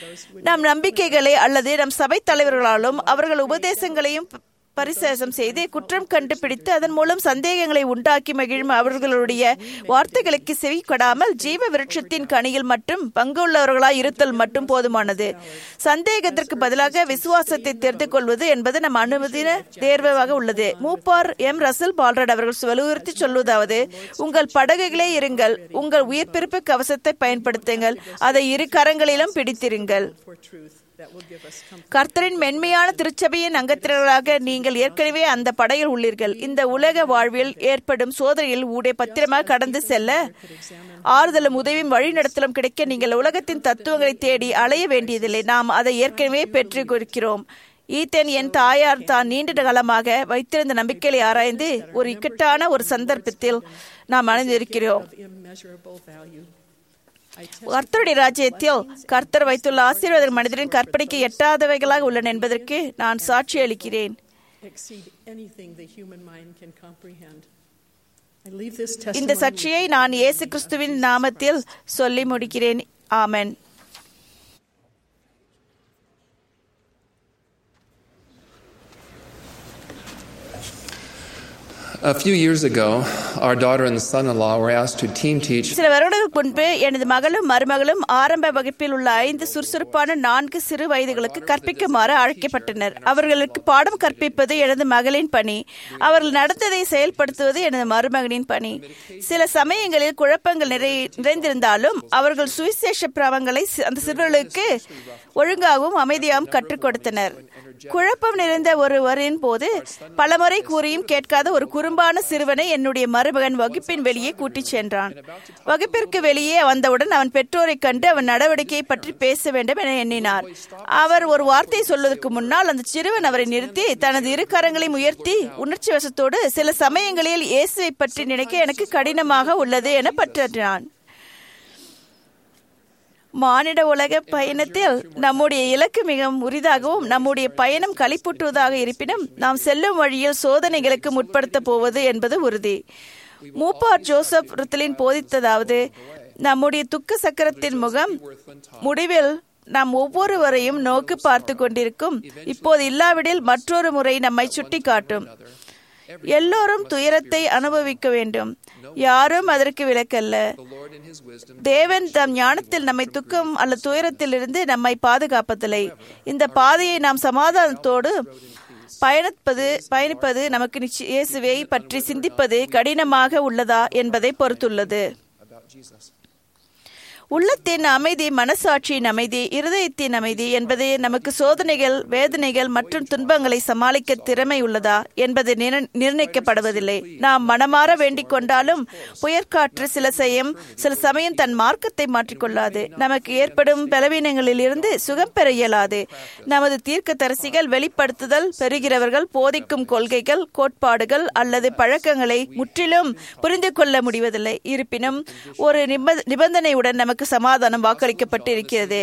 நம் நம்பிக்கைகளை அல்லது நம் சபை தலைவர்களாலும் அவர்கள் உபதேசங்களையும் பரிசேஷம் செய்து குற்றம் கண்டுபிடித்து அதன் மூலம் சந்தேகங்களை உண்டாக்கி மகிழும் அவர்களுடைய வார்த்தைகளுக்கு செவி கொடாமல் ஜீவ விருட்சத்தின் கனியில் மட்டும் பங்குள்ளவர்களாய் இருத்தல் மட்டும் போதுமானது. சந்தேகத்திற்கு பதிலாக விசுவாசத்தை தெரிந்து கொள்வது என்பது நம் அனுமதின தேர்வாக உள்ளது. மூப்பார் எம் ரசல் பால்ரட் அவர்கள் வலியுறுத்தி சொல்வதாவது, உங்கள் படகுகளே இருங்கள், உங்கள் உயிர்பிறப்பு கவசத்தை பயன்படுத்துங்கள், அதை இரு கரங்களிலும் பிடித்திருங்கள். கர்த்தரின் மென்மையான திருச்சபையின் அங்கத்தினர்களாக நீங்கள் ஏற்கனவே அந்த படையில் உள்ளீர்கள். இந்த உலக வாழ்வில் ஏற்படும் சோதனையில் ஊடே பத்திரமாக கடந்து செல்ல ஆறுதலும் உதவியும் வழிநடத்தலும் கிடைக்க நீங்கள் உலகத்தின் தத்துவங்களை தேடி அலைய வேண்டியதில்லை. நாம் அதை ஏற்கனவே பெற்று கொடுக்கிறோம். ஈத்தன் என் தாயார் தான் நீண்ட காலமாக வைத்திருந்த நம்பிக்கையை ஆராய்ந்து ஒரு இக்கட்டான ஒரு சந்தர்ப்பத்தில் நாம் அணிந்திருக்கிறோம். கர்த்தருடைய ராஜ்யத்தில் கர்த்தர் வைத்துள்ள ஆசீர்வாதம் மனிதரின் கற்பனைக்கு எட்டாதவைகளாக உள்ளன என்பதற்கு நான் சாட்சி அளிக்கிறேன். இந்த சாட்சியை நான் இயேசு கிறிஸ்துவின் நாமத்தில் சொல்லி முடிக்கிறேன். ஆமென். A few years ago, our daughter and son-in-law were asked to team teach. சில வருடங்களுக்கு முன்பு எனது மகளும் மருமகளும் ஆரம்ப வகுப்பில் உள்ள ஐந்து சுறுசுறுப்பான நான்கு சிறு வயதுகளுக்கு கற்பிக்குமாறு அழைக்கப்பட்டனர். அவர்களுக்கு பாடம் கற்பிப்பது எனது மகளின் பணி, அவர்கள் நடந்ததை செயல்படுத்துவது எனது மருமகனின் பணி. சில சமயங்களில் குழப்பங்கள் நிறை நிறைந்திருந்தாலும் அவர்கள் சுவிசேஷ பிரவங்களை அந்த சிறுவர்களுக்கு ஒழுங்காகவும் அமைதியாகவும் கற்றுக் கொடுத்தனர். குழப்பம் நிறைந்த ஒருவரின் போது பலமுறை கூறியும் கேட்காத ஒரு குறும்பான சிறுவனை என்னுடைய மருமகன் வகுப்பின் வெளியே கூட்டிச் சென்றான். வகுப்பிற்கு வெளியே வந்தவுடன் அவன் பெற்றோரை கண்டு அவன் நடவடிக்கையை பற்றி பேச வேண்டும் என எண்ணினார். அவர் ஒரு வார்த்தையை சொல்வதற்கு முன்னால் அந்த சிறுவன் அவரை நிறுத்தி தனது இரு கரங்களையும் உயர்த்தி உணர்ச்சி வசத்தோடு, சில சமயங்களில் இயேசுவை பற்றி நினைக்க எனக்கு கடினமாக உள்ளது என பற்றினான். மானிட உலக பயணத்தில் நம்முடைய இலக்கு மிகவும் உரிதாகவும் நம்முடைய பயணம் களிப்பூட்டுவதாக இருப்பினும் நாம் செல்லும் வழியில் சோதனைகளுக்கு முற்படுத்த போவது என்பது உறுதி. மூப்பார் ஜோசப் ருத்தலின் போதித்ததாவது, நம்முடைய துக்க சக்கரத்தின் முகம் முடிவில் நாம் ஒவ்வொருவரையும் நோக்கி பார்த்து கொண்டிருக்கும். இப்போது இல்லாவிடில் மற்றொரு முறை நம்மை சுட்டி காட்டும். எல்லோரும் துயரத்தை அனுபவிக்க வேண்டும், யாரும் அதற்கு விலக்கல்ல. தேவன் தம் ஞானத்தில் நம்மை துக்கம் அல்லது துயரத்தில் இருந்து நம்மை பாதுகாப்பதில்லை. இந்த பாதையை நாம் சமாதானத்தோடு பயணிப்பது பயணிப்பது நமக்கு இயேசுவை பற்றி சிந்திப்பது கடினமாக உள்ளதா என்பதை பொறுத்துள்ளது. உள்ளத்தின் அமைதி, மனசாட்சியின் அமைதி, இருதயத்தின் அமைதி என்பது நமக்கு சோதனைகள், வேதனைகள் மற்றும் துன்பங்களை சமாளிக்க திறமை உள்ளதா என்பது நிர்ணயிக்கப்படுவதில்லை. நாம் மனமாற வேண்டிக் கொண்டாலும் புயற்காற்று சில செய்யும் சில சமயம் தன் மார்க்கத்தை மாற்றிக்கொள்ளாது. நமக்கு ஏற்படும் பலவீனங்களில் இருந்து சுகம் பெற இயலாது. நமது தீர்க்க தரிசிகள் வெளிப்படுத்துதல் பெறுகிறவர்கள் போதிக்கும் கொள்கைகள், கோட்பாடுகள் அல்லது பழக்கங்களை முற்றிலும் புரிந்து கொள்ள முடிவதில்லை. இருப்பினும் ஒரு நிபந்தனையுடன் நமக்கு சமாதானம் வாக்களிக்கப்பட்டு இருக்கிறது.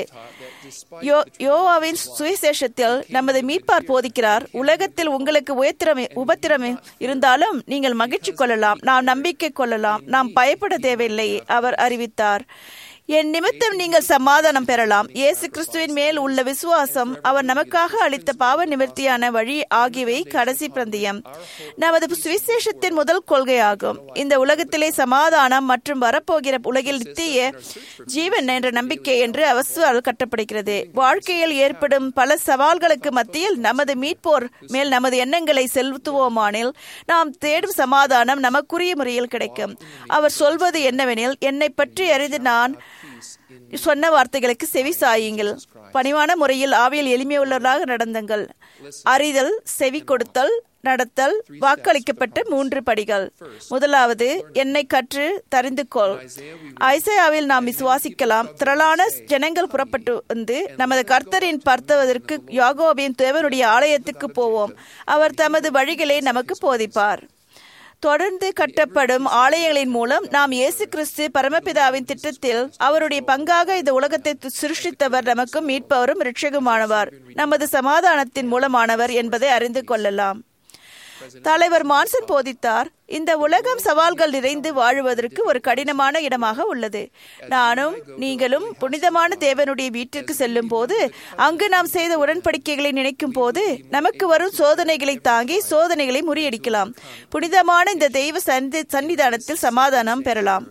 யோவாவின் சுவிசேஷத்தில் நமது மீட்பார் போதிக்கிறார், உலகத்தில் உங்களுக்கு உயத்திரம் உபத்திரம் இருந்தாலும் நீங்கள் மகிழ்ச்சி கொள்ளலாம், நாம் நம்பிக்கை கொள்ளலாம், நாம் பயப்பட தேவையில்லை அவர் அறிவித்தார். என் நிமித்தம் நீங்கள் சமாதானம் பெறலாம். இயேசு கிறிஸ்துவின் மேல் உள்ள விசுவாசம், அவர் நமக்காக அளித்த பாவ நிவர்த்தியான வழி ஆகியவை கடைசி பிரந்தியம், நமது சுவிசேஷத்தின் முதல் கொள்கையாகும். இந்த உலகத்திலே சமாதானம் மற்றும் வரப்போகிற உலகில் நித்திய ஜீவன் என்ற நம்பிக்கை என்று அவசுவால் கட்டப்படுகிறது. வாழ்க்கையில் ஏற்படும் பல சவால்களுக்கு மத்தியில் நமது மீட்போர் மேல் நமது எண்ணங்களை செலுத்துவோமானில் நாம் தேடும் சமாதானம் நமக்குரிய முறையில் கிடைக்கும். அவர் சொல்வது என்னவெனில், என்னை பற்றி அறிந்து நான் சொன்ன வார்த்தைகளுக்கு செவி சாயுங்கள், பணிவான முறையில் ஆவியில் எளிமையுள்ளவர்களாக நடந்துங்கள். அறிதல், செவி கொடுத்தல், நடத்தல் வாக்களிக்கப்பட்ட மூன்று படிகள். முதலாவது, என்னை கற்று தெரிந்து கொள். ஐசாயாவில் நாம் விசுவாசிக்கலாம். திரளான ஜனங்கள் புறப்பட்டு வந்து நமது கர்த்தரின் பார்த்தவதற்கு யாக்கோபின் தேவனுடைய ஆலயத்துக்கு போவோம், அவர் தமது வழிகளை நமக்கு போதிப்பார். தொடர்ந்து கட்டப்படும் ஆலயங்களின் மூலம் நாம் இயேசு கிறிஸ்து பரமபிதாவின் திட்டத்தில் அவருடைய பங்காக இந்த உலகத்தை சிருஷ்டித்தவர், நமக்கும் மீட்பவரும் இரட்சகமானவர், நமது சமாதானத்தின் மூலமானவர் என்பதை அறிந்து கொள்ளலாம். தலைவர் மான்சன் போதித்தார், இந்த உலகம் சவால்கள் நிறைந்து வாழுவதற்கு ஒரு கடினமான இடமாக உள்ளது. நானும் நீங்களும் புனிதமான தேவனுடைய வீட்டிற்கு செல்லும் போது அங்கு நாம் செய்த உடன்படிக்கைகளை நினைக்கும் போது நமக்கு வரும் சோதனைகளை தாங்கி சோதனைகளை முறியடிக்கலாம். புனிதமான இந்த தெய்வ சன்னிதானத்தில் சமாதானம் பெறலாம்.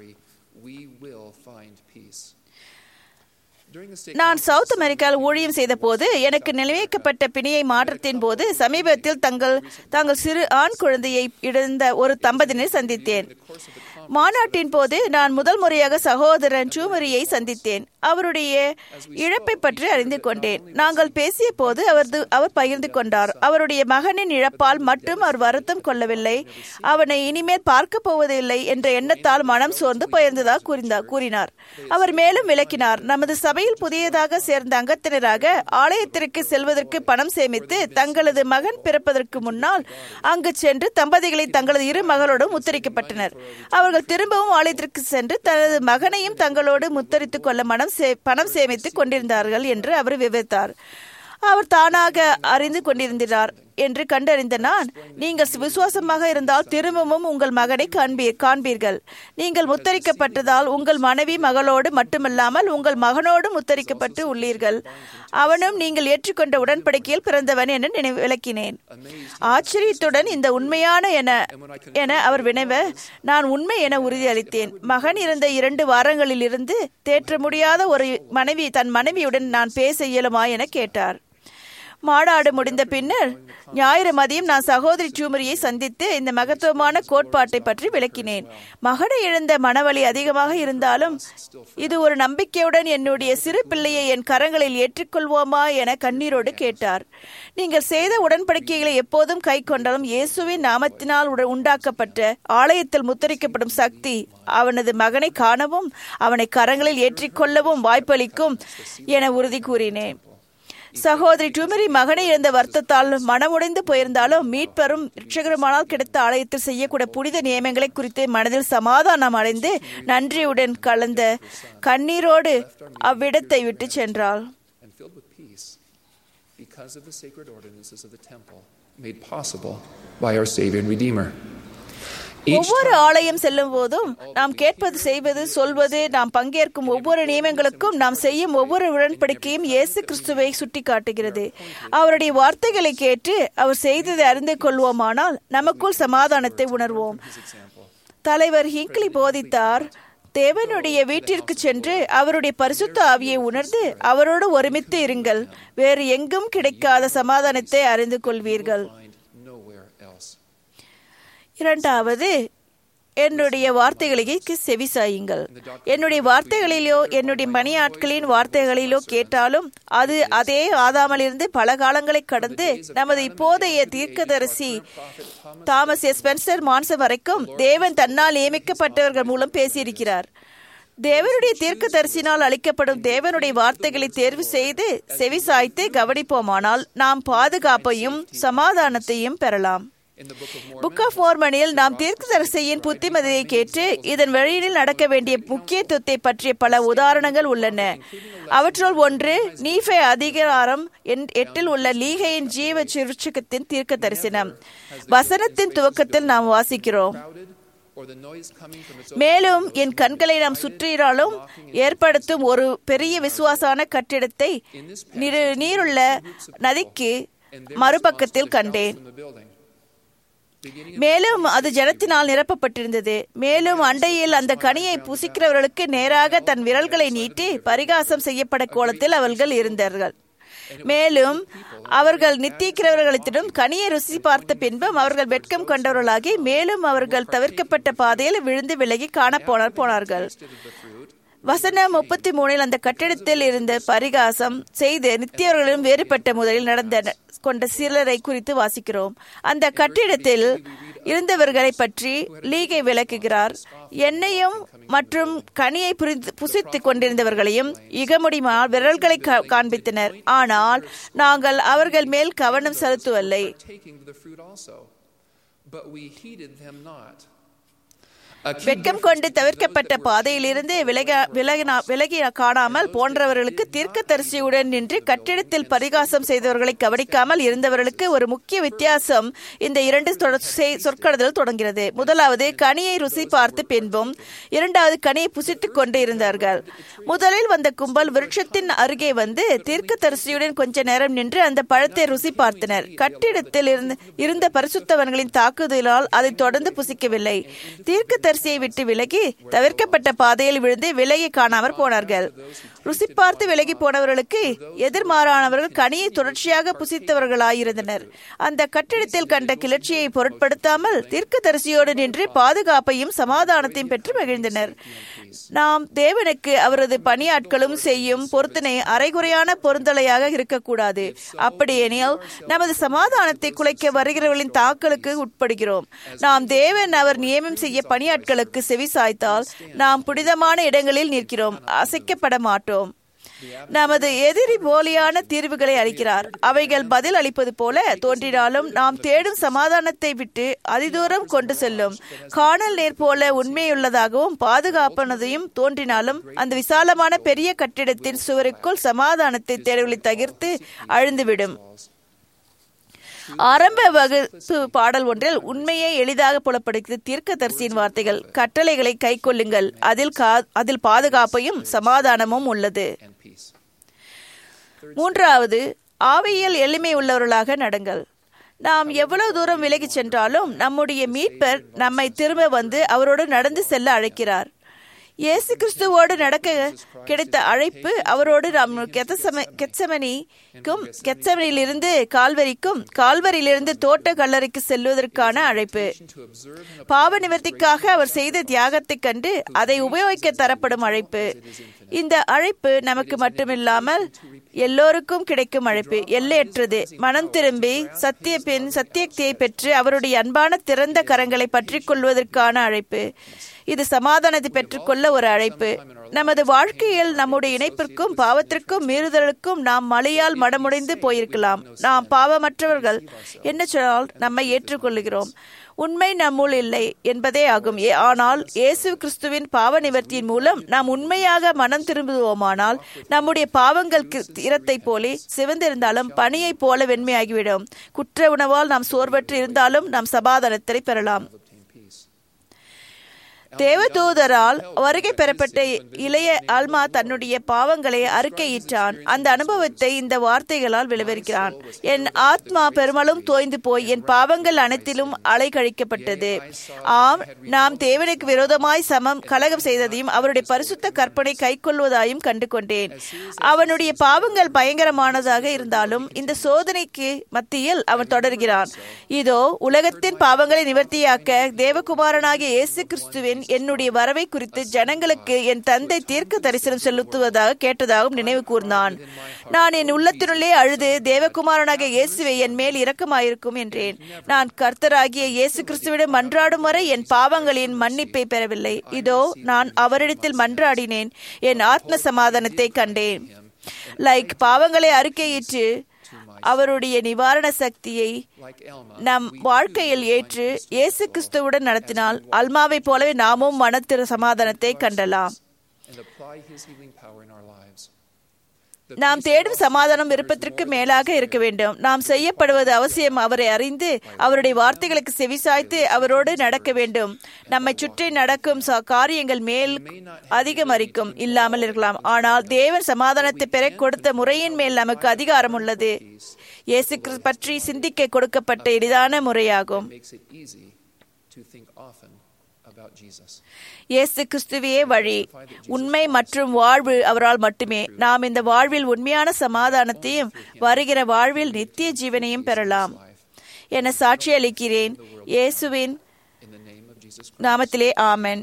நான் சவுத் அமெரிக்காவில் ஊழியம் செய்த போது எனக்கு நிலைவைக்கப்பட்ட பிணையை மாற்றத்தின் போது சமீபத்தில் தங்கள் தாங்கள் சிறு ஆண் குழந்தையை இழந்த ஒரு தம்பதியினை சந்தித்தேன். மாநாட்டின் போது நான் முதல் முறையாக சகோதரன் சூமரியை சந்தித்தேன். அவருடைய இழப்பை பற்றி அறிந்து கொண்டேன். நாங்கள் பேசிய போது அவர் அவர் பகிர்ந்து கொண்டார். அவருடைய மகனின் இழப்பால் மட்டும் அவர் வருத்தம் கொள்ளவில்லை, அவனை இனிமேல் பார்க்க போவதில்லை என்ற எண்ணத்தால் மனம் சோர்ந்து பகிர்ந்ததாக கூறினார். அவர் மேலும் விளக்கினார், நமது சபையில் புதியதாக சேர்ந்த அங்கத்தினராக ஆலயத்திற்கு செல்வதற்கு பணம் சேமித்து தங்களது மகன் பிறப்பதற்கு முன்னால் அங்கு சென்று தம்பதிகளை தங்களது இரு மகளோடு முத்தரிக்கப்பட்டனர். அவர்கள் திரும்பவும் ஆலயத்திற்கு சென்று தனது மகனையும் தங்களோடு முத்தரித்துக் கொள்ள மனம் பணம் சேமித்துக் கொண்டிருந்தார்கள் என்று அவர் விவரித்தார். அவர் தானாக அறிந்து கொண்டிருந்தார் என்று கண்டறிந்த நான், நீங்கள் விசுவாசமாக இருந்தால் திரும்பவும் உங்கள் மகனை காண்பீர் காண்பீர்கள் நீங்கள் முத்தரிக்கப்பட்டதால் உங்கள் மனைவி மகளோடு மட்டுமல்லாமல் உங்கள் மகனோடு முத்தரிக்கப்பட்டு உள்ளீர்கள். அவனும் நீங்கள் ஏற்றுக்கொண்ட உடன்படிக்கையில் பிறந்தவன் என நினைவு விளக்கினேன். ஆச்சரியத்துடன் இந்த உண்மையான என என அவர் வினவ நான் உண்மை என உறுதியளித்தேன். மகன் இருந்த இரண்டு வாரங்களில் இருந்து தேற்ற முடியாத ஒரு மனைவி தன் மனைவியுடன் நான் பேச இயலுமா என கேட்டார். மாநாடு முடிந்த பின்னர் ஞாயிறு மதியம் நான் சகோதரி டூமரியை சந்தித்து இந்த மகத்துவமான கோட்பாட்டை பற்றி விளக்கினேன். மகனை இழந்த மனவலி அதிகமாக இருந்தாலும் இது ஒரு நம்பிக்கையுடன் என்னுடைய சிறு பிள்ளையை என் கரங்களில் ஏற்றுக்கொள்வோமா என கண்ணீரோடு கேட்டார். நீங்கள் செய்த உடன்படிக்கைகளை எப்போதும் கை கொண்டாலும் இயேசுவின் நாமத்தினால் உண்டாக்கப்பட்ட ஆலயத்தில் முத்திரிக்கப்படும் சக்தி அவனது மகனை காணவும் அவனை கரங்களில் ஏற்றிக்கொள்ளவும் வாய்ப்பளிக்கும் என உறுதி கூறினேன். சகோதரி டூமரி மகனை இழந்த வருத்தத்தால் மனமுடைந்து போயிருந்தாலும் மீட்பரும் இரட்சகருமானால் கிடைத்த ஆலயத்தில் செய்யக்கூடிய புனித நியமங்களை குறித்து மனதில் சமாதானம் அடைந்து நன்றியுடன் கலந்த கண்ணீரோடு அவ்விடத்தை விட்டு சென்றாள். ஒவ்வொரு ஆலயம் செல்லும் போதும் நாம் கேட்பது, செய்வது, சொல்வது, நாம் பங்கேற்கும் ஒவ்வொரு நியமங்களுக்கும் நாம் செய்யும் ஒவ்வொரு உடன்படிக்கையும் இயேசு கிறிஸ்துவை சுட்டி காட்டுகிறது. அவருடைய வார்த்தைகளை கேட்டு அவர் செய்ததை அறிந்து கொள்வோமானால் நமக்குள் சமாதானத்தை உணர்வோம். தலைவர் ஹிங்க்லி போதித்தார், தேவனுடைய வீட்டிற்கு சென்று அவருடைய பரிசுத்த ஆவியை உணர்ந்து அவரோடு ஒருமித்து இருங்கள், வேறு எங்கும் கிடைக்காத சமாதானத்தை அறிந்து கொள்வீர்கள். இரண்டாவது, என்னுடைய வார்த்தைகளுக்கு செவிசாயுங்கள். என்னுடைய வார்த்தைகளிலோ என்னுடைய பணியாட்களின் வார்த்தைகளிலோ கேட்டாலும் அது அதே ஆதாமலிருந்து பல காலங்களை கடந்து நமது இப்போதைய தீர்க்கதரிசி தாமஸ் எஸ் ஸ்பென்சர் மான்சன் வரைக்கும் தேவன் தன்னால் நியமிக்கப்பட்டவர்கள் மூலம் பேசியிருக்கிறார். தேவனுடைய தீர்க்கதரிசினால் அளிக்கப்படும் தேவனுடைய வார்த்தைகளை தேர்வு செய்து செவிசாய்த்து கவனிப்போமானால் நாம் பாதுகாப்பையும் சமாதானத்தையும் பெறலாம். புக் ஆஃப் மோர்மனில் நாம் தீர்க்கதரிசியின் புத்திமதியை கேட்டு இதன் வழியில் நடக்க வேண்டிய முக்கியத்துவத்தை பற்றிய பல உதாரணங்கள் உள்ளன. அவற்றுள் ஒன்று நீஃபே அதிகாரம் எட்டில் உள்ள லீகையின் ஜீவ சுருட்சகத்தின் தீர்க்க தரிசனம். வசனத்தின் துவக்கத்தில் நாம் வாசிக்கிறோம், மேலும் என் கண்களை நாம் சுற்றினாலும் ஏற்படுத்தும் ஒரு பெரிய விசுவாசான கட்டிடத்தை நீருள்ள நதிக்கு மறுபக்கத்தில் கண்டேன். மேலும் அது ஜனத்தினால் நிரப்பப்பட்டிருந்தது. மேலும் அண்டையில் அந்த கனியை புசிக்கிறவர்களுக்கு நேராக தன் விரல்களை நீட்டி பரிகாசம் செய்யப்பட கோலத்தில் அவர்கள் இருந்தார்கள். மேலும் அவர்கள் நித்திக்கிறவர்களிடம் கனியை ருசி பார்த்த பின்பும் அவர்கள் வெட்கம் கொண்டவர்களாகி மேலும் அவர்கள் தவிர்க்கப்பட்ட பாதையில் விழுந்து விலகி காணப்போனார் போனார்கள். வசனம் முப்பத்தி மூணில் அந்த கட்டிடத்தில் இருந்த பரிகாசம் செய்து நித்தியவர்களும் வேறுபட்ட முதலில் நடந்த கொண்ட சிலரை குறித்து வாசிக்கிறோம். அந்த கட்டிடத்தில் இருந்தவர்களை பற்றி லீகை விளக்குகிறார். எண்ணெயும் மற்றும் கனியை புசித்துக் கொண்டிருந்தவர்களையும் இகமுடிமால் விரல்களை காண்பித்தனர். ஆனால் நாங்கள் அவர்கள் மேல் கவனம் செலுத்தவில்லை. வெட்கம் கொண்டு தவிர்க்கப்பட்ட பாதையிலிருந்து விலகி காணாமல் போன்றவர்களுக்கு தீர்க்கதரிசியுடன் நின்று கட்டிடத்தில் பரிகாசம் செய்தவர்களை கவனிக்காமல் இருந்தவர்களுக்கு ஒரு முக்கிய வித்தியாசம் இந்த இரண்டு சொற்கடலில் தொடங்கிறது. முதலாவது கனியை ருசி பார்த்து பின்பும், இரண்டாவது கனியை புசித்துக் கொண்டு இருந்தார்கள். முதலில் வந்த கும்பல் விருட்சத்தின் அருகே வந்து தீர்க்கதரிசியுடன் கொஞ்ச நேரம் நின்று அந்த பழத்தை ருசி பார்த்தனர். கட்டிடத்தில் இருந்த பரிசுத்தவன்களின் தாக்குதலால் அதை தொடர்ந்து புசிக்கவில்லை. தீர்க்க தரிசியை விட்டு விலகி தவிர்க்கப்பட்ட பாதையில் விழுந்து விலகி காணாமற் போனார்கள். ருசி பார்த்து விலகி போனவர்களுக்கு எதிர்மாறானவர்கள் கனியை தொடர்ச்சியாக புசித்தவர்களாயிருந்தனர். அந்த கட்டிடத்தில் கண்ட கிளர்ச்சியை பொருட்படுத்தாமல் தீர்க்கதரிசியோடு நின்று பாதுகாப்பையும் சமாதானத்தையும் பெற்று மகிழ்ந்தனர். நாம் தேவனுக்கு அவரது பணியாட்களும் செய்யும் பொருத்தனை அரைகுறையான பொருந்தலையாக இருக்கக்கூடாது. அப்படியெனில் நமது சமாதானத்தை குலைக்க வருகிறவர்களின் தாக்கலுக்கு உட்படுகிறோம். நாம் தேவன் அவர் நியமனம் செய்ய பணியாட்களுக்கு செவி சாய்த்தால் நாம் புனிதமான இடங்களில் நிற்கிறோம், அசைக்கப்பட மாட்டோம். நமது எதிரி போலியான தீர்வுகளை அளிக்கிறார். அவைகள் பதில் அளிப்பது போல தோன்றினாலும் நாம் தேடும் சமாதானத்தை விட்டு அதிதூரம் கொண்டு செல்லும். காணல் நேர் போல உண்மையுள்ளதாகவும் பாதுகாப்பானதையும் தோன்றினாலும் அந்த விசாலமான பெரிய கட்டிடத்தின் சுவருக்குள் சமாதானத்தை தேடுவதை தவிர்த்து அழிந்துவிடும். ஆரம்ப வகுப்பு பாடல் ஒன்றில் உண்மையை எளிதாக புலப்படுத்த தீர்க்கதரிசியின் வார்த்தைகள், கட்டளைகளை கை கொள்ளுங்கள், அதில் அதில் பாதுகாப்பையும் சமாதானமும் உள்ளது. மூன்றாவது, ஆவியில் எளிமை உள்ளவர்களாக நடங்கள். நாம் எவ்வளவு தூரம் விலகி சென்றாலும் நம்முடைய மீட்பர் நம்மை திரும்ப வந்து அவரோடு நடந்து செல்ல அழைக்கிறார். இயேசு கிறிஸ்துவோடு நடக்க கிடைத்த அழைப்பு அவரோடு நாம் கெத்செமனிக்கும் கெத்செமனிலிருந்து கால்வரிக்கும் கால்வரியிலிருந்து தோட்ட கல்லறைக்கு செல்வதற்கான அழைப்பு. பாவ நிவர்த்திக்காக அவர் செய்த தியாகத்தைக் கண்டு அதை உபயோகிக்க தரப்படும் அழைப்பு. இந்த அழைப்பு நமக்கு மட்டுமில்லாமல் எல்லோருக்கும் கிடைக்கும் அழைப்பு. எல்லையற்றது. மனம் திரும்பி சத்திய பின் சத்தியத்தை பெற்று அவருடைய அன்பான திறந்த கரங்களை பற்றி கொள்வதற்கான அழைப்பு. இது சமாதானத்தை பெற்றுக்கொள்ள ஒரு அழைப்பு. நமது வாழ்க்கையில் நம்முடைய இணைப்பிற்கும் பாவத்திற்கும் மீறுதலுக்கும் நாம் மழையால் மனமுடைந்து போயிருக்கலாம். நாம் பாவமற்றவர்கள் என்ன சொன்னால் நம்மை ஏற்றுக்கொள்கிறோம். உண்மை நம்முள் இல்லை என்பதே ஆகும். ஆனால் இயேசு கிறிஸ்துவின் பாவ நிவர்த்தியின் மூலம் நாம் உண்மையாக மனம் திரும்புவோமானால் நம்முடைய பாவங்கள் ஈரத்தை போலே சிவந்திருந்தாலும் பனியைப் போல வெண்மையாகிவிடும். குற்ற உணவால் நாம் சோர்வற்று இருந்தாலும் நாம் சமாதானத்தை பெறலாம். தேவதூதரால் வருகை பெறப்பட்ட இளைய ஆல்மா தன்னுடைய பாவங்களை அறிக்கையிட்டான். அந்த அனுபவத்தை இந்த வார்த்தைகளால் விளைவிக்கிறான். என் ஆத்மா பெருமளவும் தோய்ந்து போய் என் பாவங்கள் அனைத்திலும் அலை கழிக்கப்பட்டது. ஆம், நாம் தேவனுக்கு விரோதமாய் சமம் கலகம் செய்ததையும் அவருடைய பரிசுத்த கற்பனை கை கொள்வதாயும் கண்டு கொண்டேன். அவனுடைய பாவங்கள் பயங்கரமானதாக இருந்தாலும் இந்த சோதனைக்கு மத்தியில் அவன் தொடர்கிறான். இதோ உலகத்தின் பாவங்களை நிவர்த்தியாக்க தேவகுமாரனாகிய இயேசு கிறிஸ்துவின் என்னுடைய வரவை குறித்து ஜனங்களுக்கு என் தந்தை தீர்க்க தரிசனம் செலுத்துவதாக கேட்டதாகவும் நினைவு கூர்ந்தான். நான் என் உள்ளத்தினுள்ளே அழுது தேவகுமாரனாகிய இயேசுவை என் மேல் இரக்கமாயிருக்கும் என்றேன். நான் கர்த்தராகிய இயேசு கிறிஸ்துவிடம் மன்றாடும் வரை என் பாவங்களின் மன்னிப்பை பெறவில்லை. இதோ நான் அவரிடத்தில் மன்றாடினேன், என் ஆத்ம சமாதானத்தை கண்டேன். லைக் பாவங்களை அறிக்கையிட்டு அவருடைய நிவாரண சக்தியை நம் வாழ்க்கையில் ஏற்று இயேசு கிறிஸ்துவுடன் நடத்தினால் அல்மாவை போலவே நாமும் மனத்திற சமாதானத்தை கண்டலாம். நாம் தேடும் சமாதானம் விருப்பத்திற்கு மேலாக இருக்க வேண்டும். நாம் செய்யப்படுவது அவசியம். அவரை அறிந்து அவருடைய வார்த்தைகளுக்கு செவிசாய்த்து அவரோடு நடக்க வேண்டும். நம்மை சுற்றி நடக்கும் காரியங்கள் மேல் அதிகம் அறிக்கும் இல்லாமல் இருக்கலாம். ஆனால் தேவன் சமாதானத்தை பெற கொடுத்த முறையின் மேல் நமக்கு அதிகாரம் உள்ளது. இயேசு கிறிஸ்து பற்றி சிந்திக்க கொடுக்கப்பட்ட எளிதான முறையாகும். இயேசு கிறிஸ்துவே வழி, உண்மை மற்றும் வாழ்வு அவரால் மட்டுமே. நாம் இந்த வாழ்வில் உண்மையான சமாதானத்தையும் வருகிற வாழ்வில் நித்திய ஜீவனையும் பெறலாம் என சாட்சி அளிக்கிறேன். இயேசுவின் நாமத்திலே ஆமென்.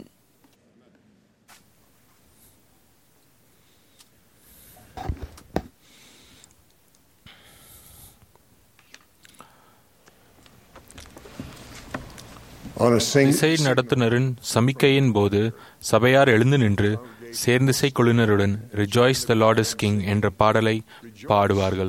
இசை நடத்துனரின் சமிக்கையின் போது சபையார் எழுந்து நின்று சேர்ந்திசை குழுவினருடன் rejoice the Lord is King என்ற பாடலை பாடுவார்கள்.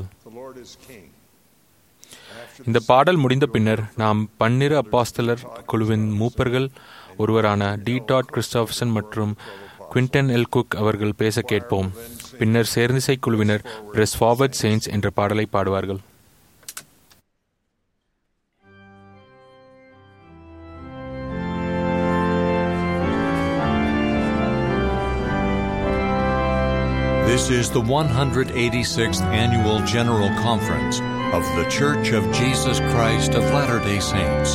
இந்த பாடல் முடிந்த பின்னர் நாம் பன்னிரு அப்போஸ்தலர் குழுவின் மூப்பர்கள் ஒருவரான டி டாட் கிறிஸ்டாஃபசன் மற்றும் குவிண்டன் எல் குக் அவர்கள் பேச கேட்போம். பின்னர் சேர்ந்திசை குழுவினர் பிரஸ் ஃபார்வர்ட் செயின்ஸ் என்ற பாடலை பாடுவார்கள். This is the one hundred eighty-sixth Annual General Conference of the Church of Jesus Christ of Latter-day Saints.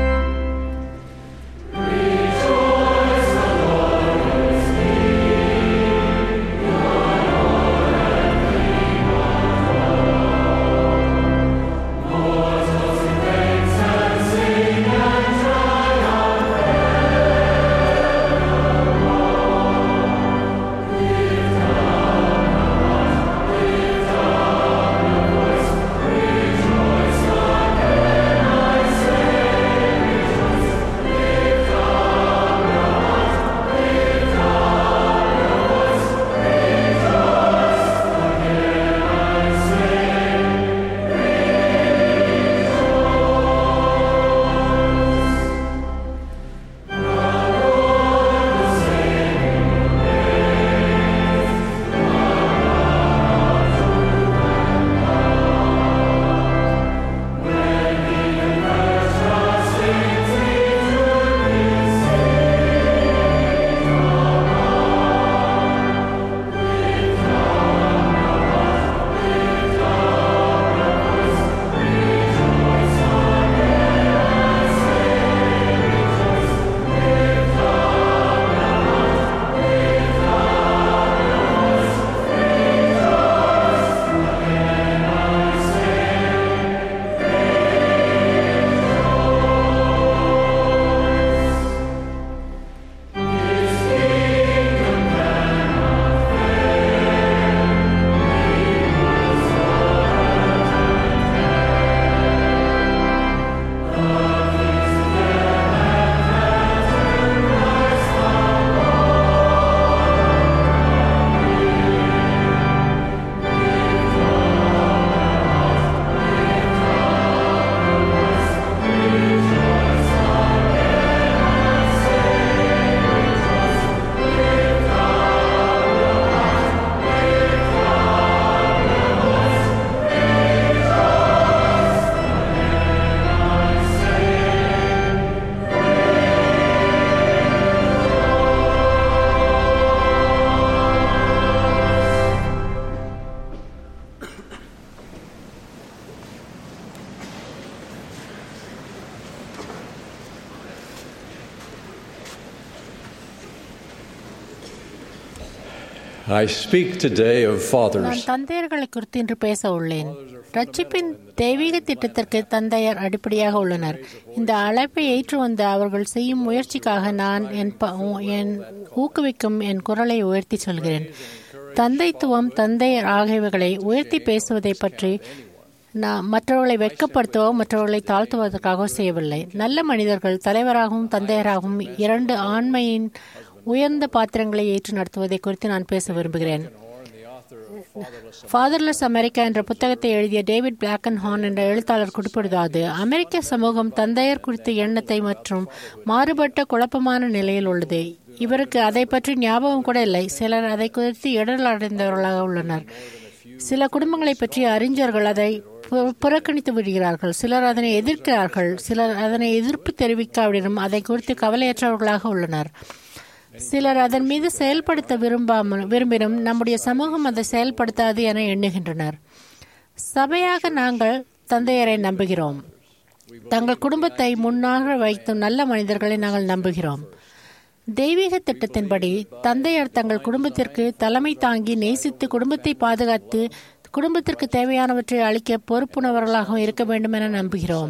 Rejoice, the Lord is I speak today of fathers. நான் தந்தையர்களை குறித்து இன்று பேச உள்ளேன். ரட்சிப்பின் தெய்வீக திட்டத்திற்கு தந்தையர் அடிப்படையாக உள்ளனர். இந்த அழைப்பை ஏற்று வந்த அவர்கள் செய்யும் முயற்சிக்காக நான் என் என் ஊக்குவிக்கும் என் குரலை உயர்த்தி சொல்கிறேன். தந்தைத்துவம், தந்தையர் ஆகியவைகளை உயர்த்தி பேசுவதை பற்றி நான் மற்றவர்களை வெட்கப்படுத்தவோ மற்றவர்களை தாழ்த்துவதற்காக செய்யவில்லை. நல்ல மனிதர்கள் தலைவராகவும் தந்தையராகவும் இரண்டு ஆண்மையின் உயர்ந்த பாத்திரங்களை ஏற்று நடத்துவதை குறித்து நான் பேச விரும்புகிறேன். ஃபாதர்லெஸ் அமெரிக்கா என்ற புத்தகத்தை எழுதிய டேவிட் பிளாக்கன்ஹார்ன் என்ற எழுத்தாளர் குறிப்பிடுவது, அமெரிக்க சமூகம் தந்தையர் குறித்த எண்ணத்தை மற்றும் மாறுபட்ட குழப்பமான நிலையில் உள்ளது. இவருக்கு அதை பற்றி ஞாபகம் கூட இல்லை. சிலர் அதை குறித்து இடர் அடைந்தவர்களாக உள்ளனர். சில குடும்பங்களை பற்றி அறிஞர்கள் அதை புறக்கணித்து விடுகிறார்கள். சிலர் அதனை எதிர்க்கிறார்கள். சிலர் அதனை எதிர்ப்பு தெரிவிக்காவிடனும் அதை குறித்து கவலையற்றவர்களாக உள்ளனர். சிலர் அதன் மீது செயல்படுத்த விரும்பாமல் விரும்பினும் நம்முடைய சமூகம் அதை செயல்படுத்தாது என எண்ணுகின்றனர். சபையாக நாங்கள் தந்தையரை நம்புகிறோம். தங்கள் குடும்பத்தை முன்னாக வைத்தும் நல்ல மனிதர்களை நாங்கள் நம்புகிறோம். தெய்வீக திட்டத்தின்படி தந்தையர் தங்கள் குடும்பத்திற்கு தலைமை தாங்கி நேசித்து குடும்பத்தை பாதுகாத்து குடும்பத்திற்கு தேவையானவற்றை அளிக்க பொறுப்புணர்வர்களாக இருக்க வேண்டும் என நம்புகிறோம்.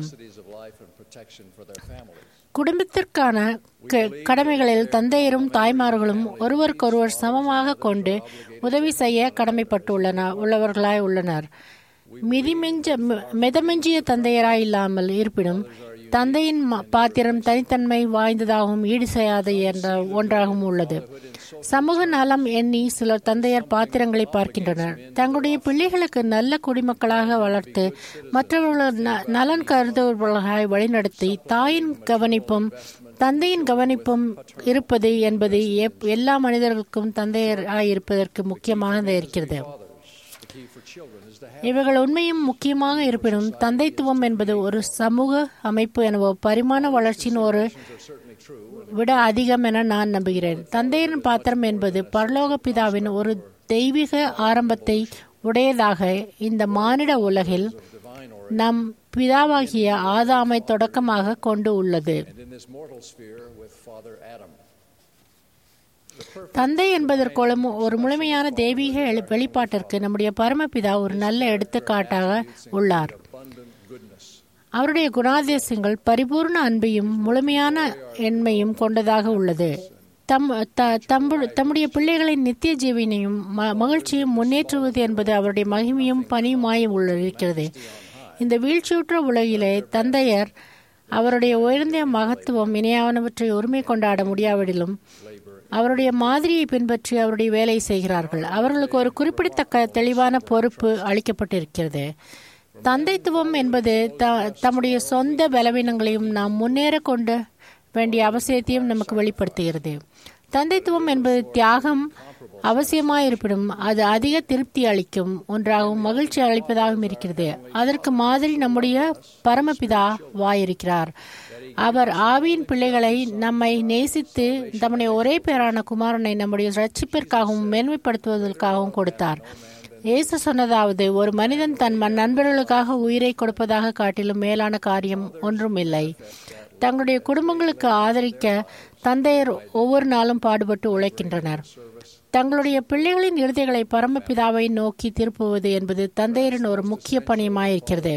குடும்பத்திற்கான கடமைகளில் தந்தையரும் தாய்மார்களும் ஒருவருக்கொருவர் சமமாக கொண்டு உதவி செய்ய கடமைப்பட்டுள்ளன உள்ளவர்களாய் உள்ளனர். மிதிமெஞ்ச மிதமெஞ்சிய தந்தையராய் இல்லாமல் இருப்பினும் தந்தையின் பாத்திரம் தனித்தன்மை வாய்ந்ததாகவும் ஈடு செய்யாத என்ற ஒன்றாகவும் உள்ளது. சமூக நலம் எண்ணி சிலர் தந்தையர் பாத்திரங்களை பார்க்கின்றனர். தங்களுடைய பிள்ளைகளுக்கு நல்ல குடிமக்களாக வளர்த்து மற்றவர்கள் நலன் கருதுபவர்களாக வழிநடத்தி தாயின் கவனிப்பும் தந்தையின் கவனிப்பும் இருப்பது என்பது எல்லா மனிதர்களுக்கும் தந்தையராய் இருப்பதற்கு முக்கியமாக இருக்கிறது. இவைகள் உண்மையும் முக்கியமாக இருப்பினும் தந்தைத்துவம் என்பது ஒரு சமூக அமைப்பு எனவோ பரிமாண வளர்ச்சியின் ஒரு விட அதிகம் என நான் நம்புகிறேன். தந்தையரின் பாத்திரம் என்பது பரலோக பிதாவின் ஒரு தெய்வீக ஆரம்பத்தை உடையதாக இந்த மானிட உலகில் நம் பிதாவாகிய ஆதாமை தொடக்கமாக கொண்டு உள்ளது. தந்தை என்பதற்கு ஒரு முழுமையான தெய்வீக வெளிப்பாட்டிற்கு நம்முடைய பரமபிதா ஒரு நல்ல எடுத்துக்காட்டாக உள்ளார். அவருடைய குணாதிசயங்கள் பரிபூர்ண அன்பையும் முழுமையான எண்மையும் கொண்டதாக உள்ளது. தம் தம்முடைய பிள்ளைகளின் நித்திய ஜீவனையும் மகிழ்ச்சியும் முன்னேற்றுவது என்பது அவருடைய மகிமையும் பணியுமாய் இருக்கிறது. இந்த வீழ்ச்சியுற்ற உலகிலே தந்தையர் அவருடைய உயர்ந்த மகத்துவம் இணையானவற்றை உரிமை கொண்டாட முடியாவிடிலும் அவருடைய மாதிரியை பின்பற்றி அவருடைய வேலை செய்கிறார்கள். அவர்களுக்கு ஒரு குறிப்பிடத்தக்க தெளிவான பொறுப்பு அளிக்கப்பட்டிருக்கிறது. தந்தைத்துவம் என்பது த தம்முடைய சொந்த பலவீனங்களையும் நாம் முன்னேற கொண்டு வேண்டிய அவசியத்தையும் நமக்கு வெளிப்படுத்துகிறது. தந்தைத்துவம் என்பது தியாகம் அவசியமாயிருப்பினும் அது அதிக திருப்தி அளிக்கும் ஒன்றாகவும் மகிழ்ச்சி அளிப்பதாகவும் இருக்கிறது. அதற்கு மாதிரி நம்முடைய பரமபிதா வாயிருக்கிறார். அவர் ஆவியின் பிள்ளைகளை நம்மை நேசித்து தம்முடைய ஒரே பேரான குமாரனை நம்முடைய ரட்சிப்பிற்காகவும் மேன்மைப்படுத்துவதற்காகவும் கொடுத்தார். இயேசு சொன்னதாவது, ஒரு மனிதன் தன் நண்பர்களுக்காக உயிரை கொடுப்பதாக காட்டிலும் மேலான காரியம் ஒன்றும் இல்லை. தங்களுடைய குடும்பங்களுக்கு ஆதரிக்க தந்தையர் ஒவ்வொரு நாளும் பாடுபட்டு உழைக்கின்றனர். தங்களுடைய பிள்ளைகளின் இறுதிகளை பரமபிதாவை நோக்கி திருப்புவது என்பது தந்தையரின் ஒரு முக்கிய பணியமாயிருக்கிறது.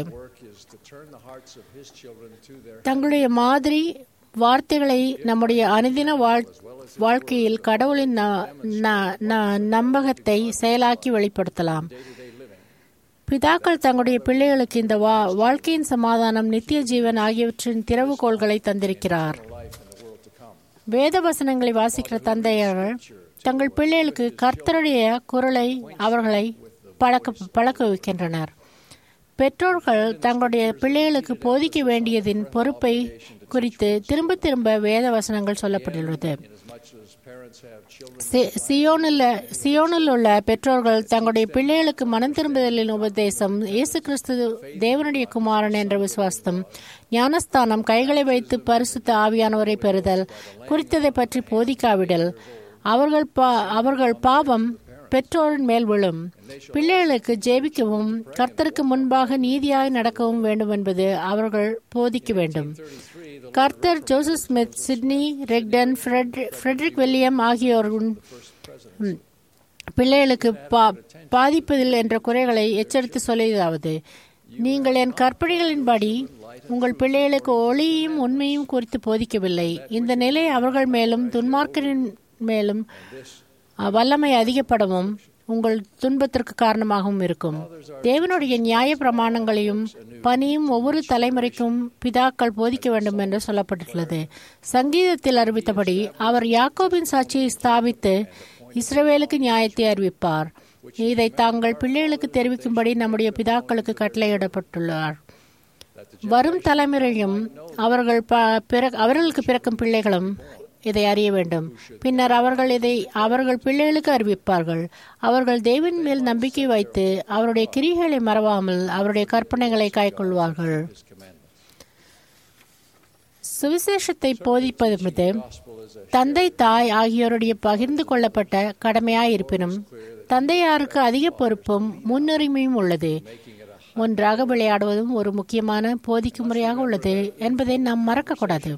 தங்களுடைய மாதிரி வார்த்தைகளை நம்முடைய அனுதின வாழ்க்கையில் கடவுளின் நம்பகத்தை செயலாக்கி வெளிப்படுத்தலாம். பிதாக்கள் தங்களுடைய பிள்ளைகளுக்கு இந்த வாழ்க்கையின் சமாதானம், நித்திய ஜீவன் ஆகியவற்றின் திறவுகோள்களை தந்திருக்கிறார். வேத வசனங்களை வாசிக்கிற தந்தையர்கள் தங்கள் பிள்ளைகளுக்கு கர்த்தருடைய குரலை அவர்களை பழக்க பழக்க வைக்கின்றனர். பெற்றோர்கள் தங்களுடைய பிள்ளைகளுக்கு போதிக்க வேண்டியதின் பொறுப்பை குறித்து திரும்ப திரும்ப வேத வசனங்கள் சொல்லப்பட்டுள்ளது. சியோனில் உள்ள பெற்றோர்கள் தங்களுடைய பிள்ளைகளுக்கு மனம் திரும்புதலின் உபதேசம், இயேசு கிறிஸ்து தேவனுடைய குமாரன் என்ற விசுவாசம், ஞானஸ்தானம், கைகளை வைத்து பரிசுத்த ஆவியானவரை பெறுதல் குறித்ததை பற்றி போதிக்காவிடல் அவர்கள் பா அவர்கள் பாவம் பெற்றோரின் மேல் விழும். பிள்ளைகளுக்கு ஜெபிக்கவும் கர்த்தருக்கு முன்பாக நீதியாய் நடக்கவும் வேண்டும் என்பது அவர்கள் போதிக்க வேண்டும். கர்த்தர் Joseph Smith, Sidney Rigdon, Frederick William ஆகியோர் பிள்ளைகளுக்கு பா பாதிப்பதில் என்ற குறைகளை எச்சரித்து சொல்லியதாவது, நீங்கள் என் கற்பனைகளின்படி உங்கள் பிள்ளைகளுக்கு ஒளியையும் உண்மையும் குறித்து போதிக்கவில்லை. இந்த நிலை அவர்கள் மேலும் துன்மார்க்கரின் மேலும் வல்லமை அதிகப்படவும் உங்கள் துன்பத்திற்கு காரணமாகவும் இருக்கும். தேவனுடைய நியாய பிரமாணங்களையும் பணியும் ஒவ்வொரு தலைமுறைக்கும் பிதாக்கள் போதிக்க வேண்டும் என்று சொல்லப்பட்டுள்ளது. சங்கீதத்தில் அறிவித்தபடி அவர் யாக்கோபின் சாட்சியை ஸ்தாபித்து இஸ்ரவேலுக்கு நியாயத்தை அறிவிப்பார். இதை தாங்கள் பிள்ளைகளுக்கு தெரிவிக்கும்படி நம்முடைய பிதாக்களுக்கு கட்டளையிடப்பட்டுள்ளார். வரும் தலைமுறையும் அவர்கள் அவர்களுக்கு பிறக்கும் பிள்ளைகளும் இதை அறிய வேண்டும். பின்னர் அவர்கள் இதை அவர்கள் பிள்ளைகளுக்கு அறிவிப்பார்கள். அவர்கள் தேவன் மேல் நம்பிக்கை வைத்து அவருடைய கிரியைகளை மறவாமல் அவருடைய கற்பனைகளை கைக்கொள்வார்கள். சுவிசேஷத்தை போதிப்பது தந்தை தாய் ஆகியோருடைய பகிர்ந்து கொள்ளப்பட்ட கடமையாயிருப்பினும் தந்தையாருக்கு அதிக பொறுப்பும் முன்னுரிமையும் உள்ளது. ஒன்றாக விளையாடுவதும் ஒரு முக்கியமான போதிக்கும் முறையாக உள்ளது என்பதை நாம் மறக்கக்கூடாது.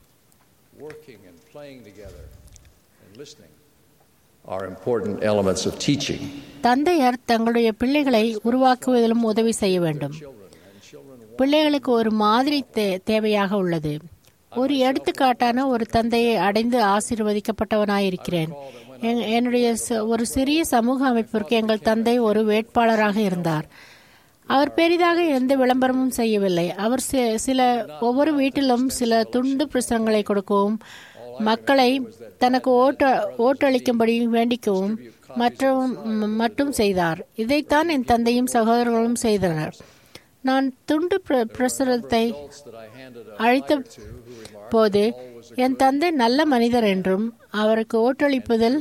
தந்தையர் தங்களுடைய பிள்ளைகளை உருவாக்குவதிலும் உதவி செய்ய வேண்டும். பிள்ளைகளுக்கு ஒரு மாதிரி தேவையாக உள்ளது. ஒரு எடுத்துக்காட்டான ஒரு தந்தையை அடைந்து ஆசீர்வதிக்கப்பட்டவனாயிருக்கிறேன். என்னுடைய ஒரு சிறிய சமூக அமைப்பிற்கு எங்கள் தந்தை ஒரு வேட்பாளராக இருந்தார். அவர் பெரிதாக எந்த விளம்பரமும் செய்யவில்லை. அவர் சில ஒவ்வொரு வீட்டிலும் சில துண்டு பிரசுரங்களை கொடுக்கவும் மக்களை தனக்கு ஓட்டு ஓட்டளிக்கும்படி வேண்டிக்கவும் மற்றும் மட்டும் செய்தார். இதைத்தான் என் தந்தையும் சகோதரர்களும் செய்தனர். நான் துண்டு பிரசுரத்தை அழைத்த போது என் தந்தை நல்ல மனிதர் என்றும் அவருக்கு ஓட்டளிப்பதில்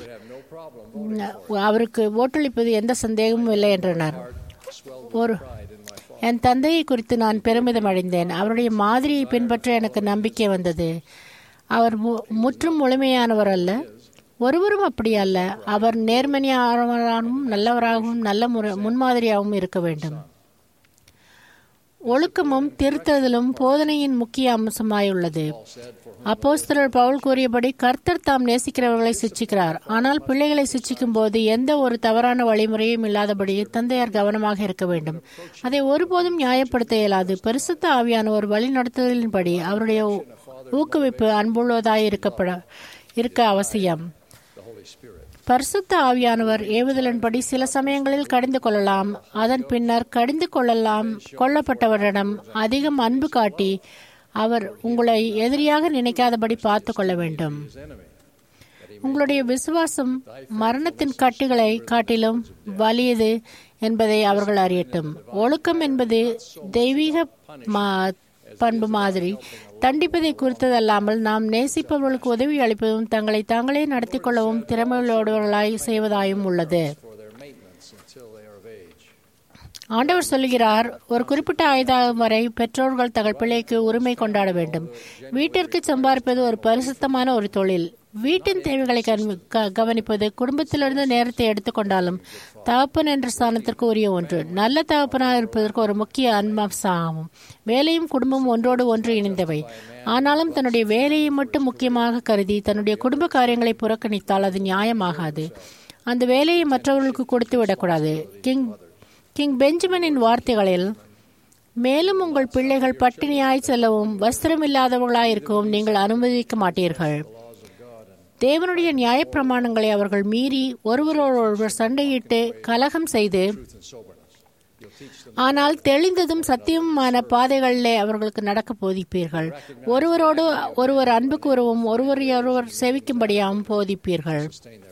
அவருக்கு ஓட்டளிப்பது எந்த சந்தேகமும் இல்லை என்றனர். ஒரு என் தந்தையை குறித்து நான் பெருமிதம் அடைந்தேன். அவருடைய மாதிரியை பின்பற்ற எனக்கு நம்பிக்கை வந்தது. அவர் முற்றும் முழுமையானவர் அல்ல, ஒருவரும் அப்படி அல்ல. அவர் நேர்மையானவராகவும் நல்லவராகவும் நல்ல முன்மாதிரியாகவும் இருக்க வேண்டும். ஒழுக்கமும் திருத்தலும் போதனையின் முக்கிய அம்சமாயுள்ளது. அப்போஸ்தலர் பவுல் கூறியபடி கர்த்தர் தாம் நேசிக்கிறவர்களை சிட்சிக்கிறார். ஆனால் பிள்ளைகளை சிட்சிக்கும் போது எந்த ஒரு தவறான வழிமுறையும் இல்லாதபடி தந்தையார் கவனமாக இருக்க வேண்டும். அதை ஒருபோதும் நியாயப்படுத்த இயலாது. பரிசுத்த ஆவியானவர் வழி நடத்துதலின்படி அவருடைய ஊக்குவிப்பு அன்புள்ளதாய் இருக்கப்பட இருக்க அவசியம். பரிசுத்த ஆவியானவர் ஏவுதலின்படி சில சமயங்களில் கடிந்து கொள்ளலாம். அதன் பின்னர் கடிந்து கொள்ளலாம் கொள்ளப்பட்டவரிடம் அதிகம் அன்பு காட்டி அவர் உங்களை எதிரியாக நினைக்காதபடி பார்த்து கொள்ள வேண்டும். உங்களுடைய விசுவாசம் மரணத்தின் கட்டுகளை காட்டிலும் வலியது என்பதை அவர்கள் அறியட்டும். ஒழுக்கம் என்பது தெய்வீக பண்பு மாதிரி தண்டிப்பதை குறித்ததல்லாமல் நாம் நேசிப்பவர்களுக்கு உதவி அளிப்பதும் தங்களை தாங்களே நடத்தி கொள்ளவும் திறமையுள்ளவர்களாய் செய்வதாயும் உள்ளது. ஆண்டவர் சொல்லுகிறார், ஒரு குறிப்பிட்ட ஆயுதம் வரை பெற்றோர்கள் தங்கள் பிள்ளைக்கு உரிமை கொண்டாட வேண்டும். வீட்டிற்கு சம்பாதிப்பது ஒரு பரிசுத்தமான ஒரு தொழில். வீட்டின் தேவைகளை கவனிப்பது குடும்பத்திலிருந்து நேரத்தை எடுத்துக்கொண்டாலும் தகப்பன் என்ற ஸ்தானத்திற்கு உரிய ஒன்று. நல்ல தகப்பனாக இருப்பதற்கு ஒரு முக்கிய அம்சமாகும். வேலையும் குடும்பமும் ஒன்றோடு ஒன்று இணைந்தவை. ஆனாலும் தன்னுடைய வேலையை மட்டும் முக்கியமாக கருதி தன்னுடைய குடும்ப காரியங்களை புறக்கணித்தால் அது நியாயமாகாது. அந்த வேலையை மற்றவர்களுக்கு கொடுத்து விடக்கூடாது. கிங் கிங் பெஞ்சமினின் வார்த்தைகளில், மேலும் உங்கள் பிள்ளைகள் பட்டினியாய் செல்லவும் வஸ்திரம் இல்லாதவர்களாயிருக்கவும் நீங்கள் அனுமதிக்க மாட்டீர்கள். தேவனுடைய நியாயப்பிரமாணங்களை அவர்கள் மீறி ஒருவரோடொருவர் சண்டையிட்டு கலகம் செய்து, ஆனால் தெளிந்ததும் சத்தியமான பாதைகளிலே அவர்களுக்கு நடக்க போதிப்பீர்கள். ஒருவரோடு ஒருவர் அன்பு கூறவும் ஒருவரையொருவர் சேவிக்கும்படியாகவும் போதிப்பீர்கள்.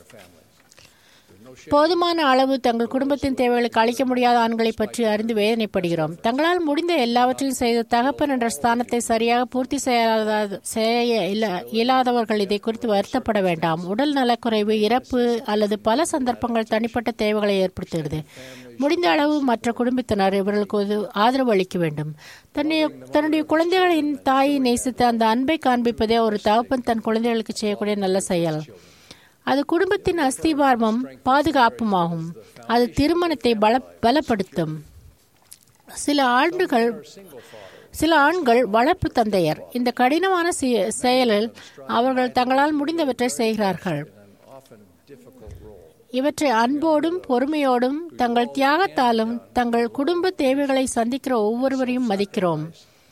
போதுமான அளவு தங்கள் குடும்பத்தின் தேவைகளுக்கு அளிக்க முடியாத ஆண்களை பற்றி அறிந்து வேதனைப்படுகிறோம். தங்களால் முடிந்த எல்லாவற்றையும் செய்த தகப்பன் என்ற ஸ்தானத்தை சரியாக பூர்த்தி செய்ய இயலாதவர்கள் இதை குறித்து வருத்தப்பட வேண்டாம். உடல் நலக்குறைவு, இறப்பு அல்லது பல சந்தர்ப்பங்கள் தனிப்பட்ட தேவைகளை ஏற்படுத்துகிறது. முடிந்த அளவு மற்ற குடும்பத்தினர் இவர்களுக்கு ஆதரவு அளிக்க வேண்டும். தன்னுடைய தன்னுடைய குழந்தைகளின் தாயை நேசித்து அந்த அன்பை காண்பிப்பதே ஒரு தகப்பன் தன் குழந்தைகளுக்கு செய்யக்கூடிய நல்ல செயல். அது குடும்பத்தின் அஸ்திபாரமும் பாதுகாப்புமாகும். அது திருமணத்தை பல பலப்படுத்தும். சில ஆண்டுகள் சில ஆண்கள் வளர்ப்பு தந்தையர் இந்த கடினமான செயலில் அவர்கள் தங்களால் முடிந்தவற்றை செய்கிறார்கள். இவற்றை அன்போடும் பொறுமையோடும் தங்கள் தியாகத்தாலும் தங்கள் குடும்ப தேவைகளை சந்திக்கிற ஒவ்வொருவரையும் மதிக்கிறோம்.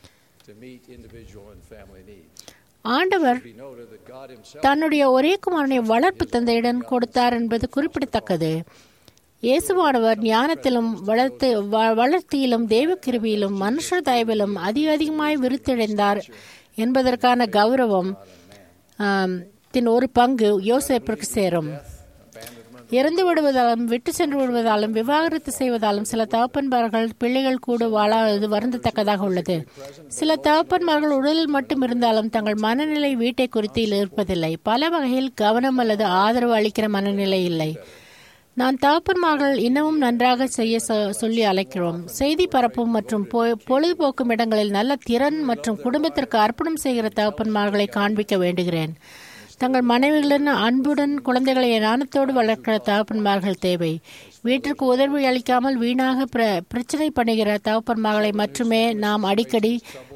ஆண்டவர் தன்னுடைய ஒரே குமாரனை வளர்ப்பு தந்தையுடன் கொடுத்தார் என்பது குறிப்பிடத்தக்கது. இயேசுவானவர் ஞானத்திலும் வளர்த்து வளர்த்தியிலும் தெய்வ கிருபையிலும் மனுஷ தயவிலும் அதிக அதிகமாய் விருத்தடைந்தார் என்பதற்கான கௌரவம் தின் ஒரு பங்கு யோசேப்பிற்கு சேரும். இறந்து விடுவதாலும் விட்டு சென்று விடுவதாலும் விவாகரத்து செய்வதாலும் சில தகப்பன்மார்கள் பிள்ளைகள் கூட வாழாதது வருந்தத்தக்கதாக உள்ளது. சில தகப்பன்மார்கள் உடலில் மட்டும் இருந்தாலும் தங்கள் மனநிலை வீட்டை குறித்து இருப்பதில்லை. பல வகையில் கவனம் அல்லது ஆதரவு அளிக்கிற மனநிலை இல்லை. நான் தகப்பன்மார்கள் இன்னமும் நன்றாக செய்ய சொல்லி அழைக்கிறோம். செய்தி பரப்பும் மற்றும் பொழுதுபோக்கும் இடங்களில் நல்ல திறன் மற்றும் குடும்பத்திற்கு அர்ப்பணம் செய்கிற தகப்பன்மார்களை காண்பிக்க வேண்டுகிறேன். தங்கள் மனைவிகளின் அன்புடன் குழந்தைகளை ஞானத்தோடு வளர்க்கிற தகப்பன்மார்கள் தேவை. வீட்டிற்கு உதவி அளிக்காமல் வீணாக பிர பிரச்சனை பண்ணுகிற தகப்பன்மார்களை மட்டுமே நாம் அடிக்கடி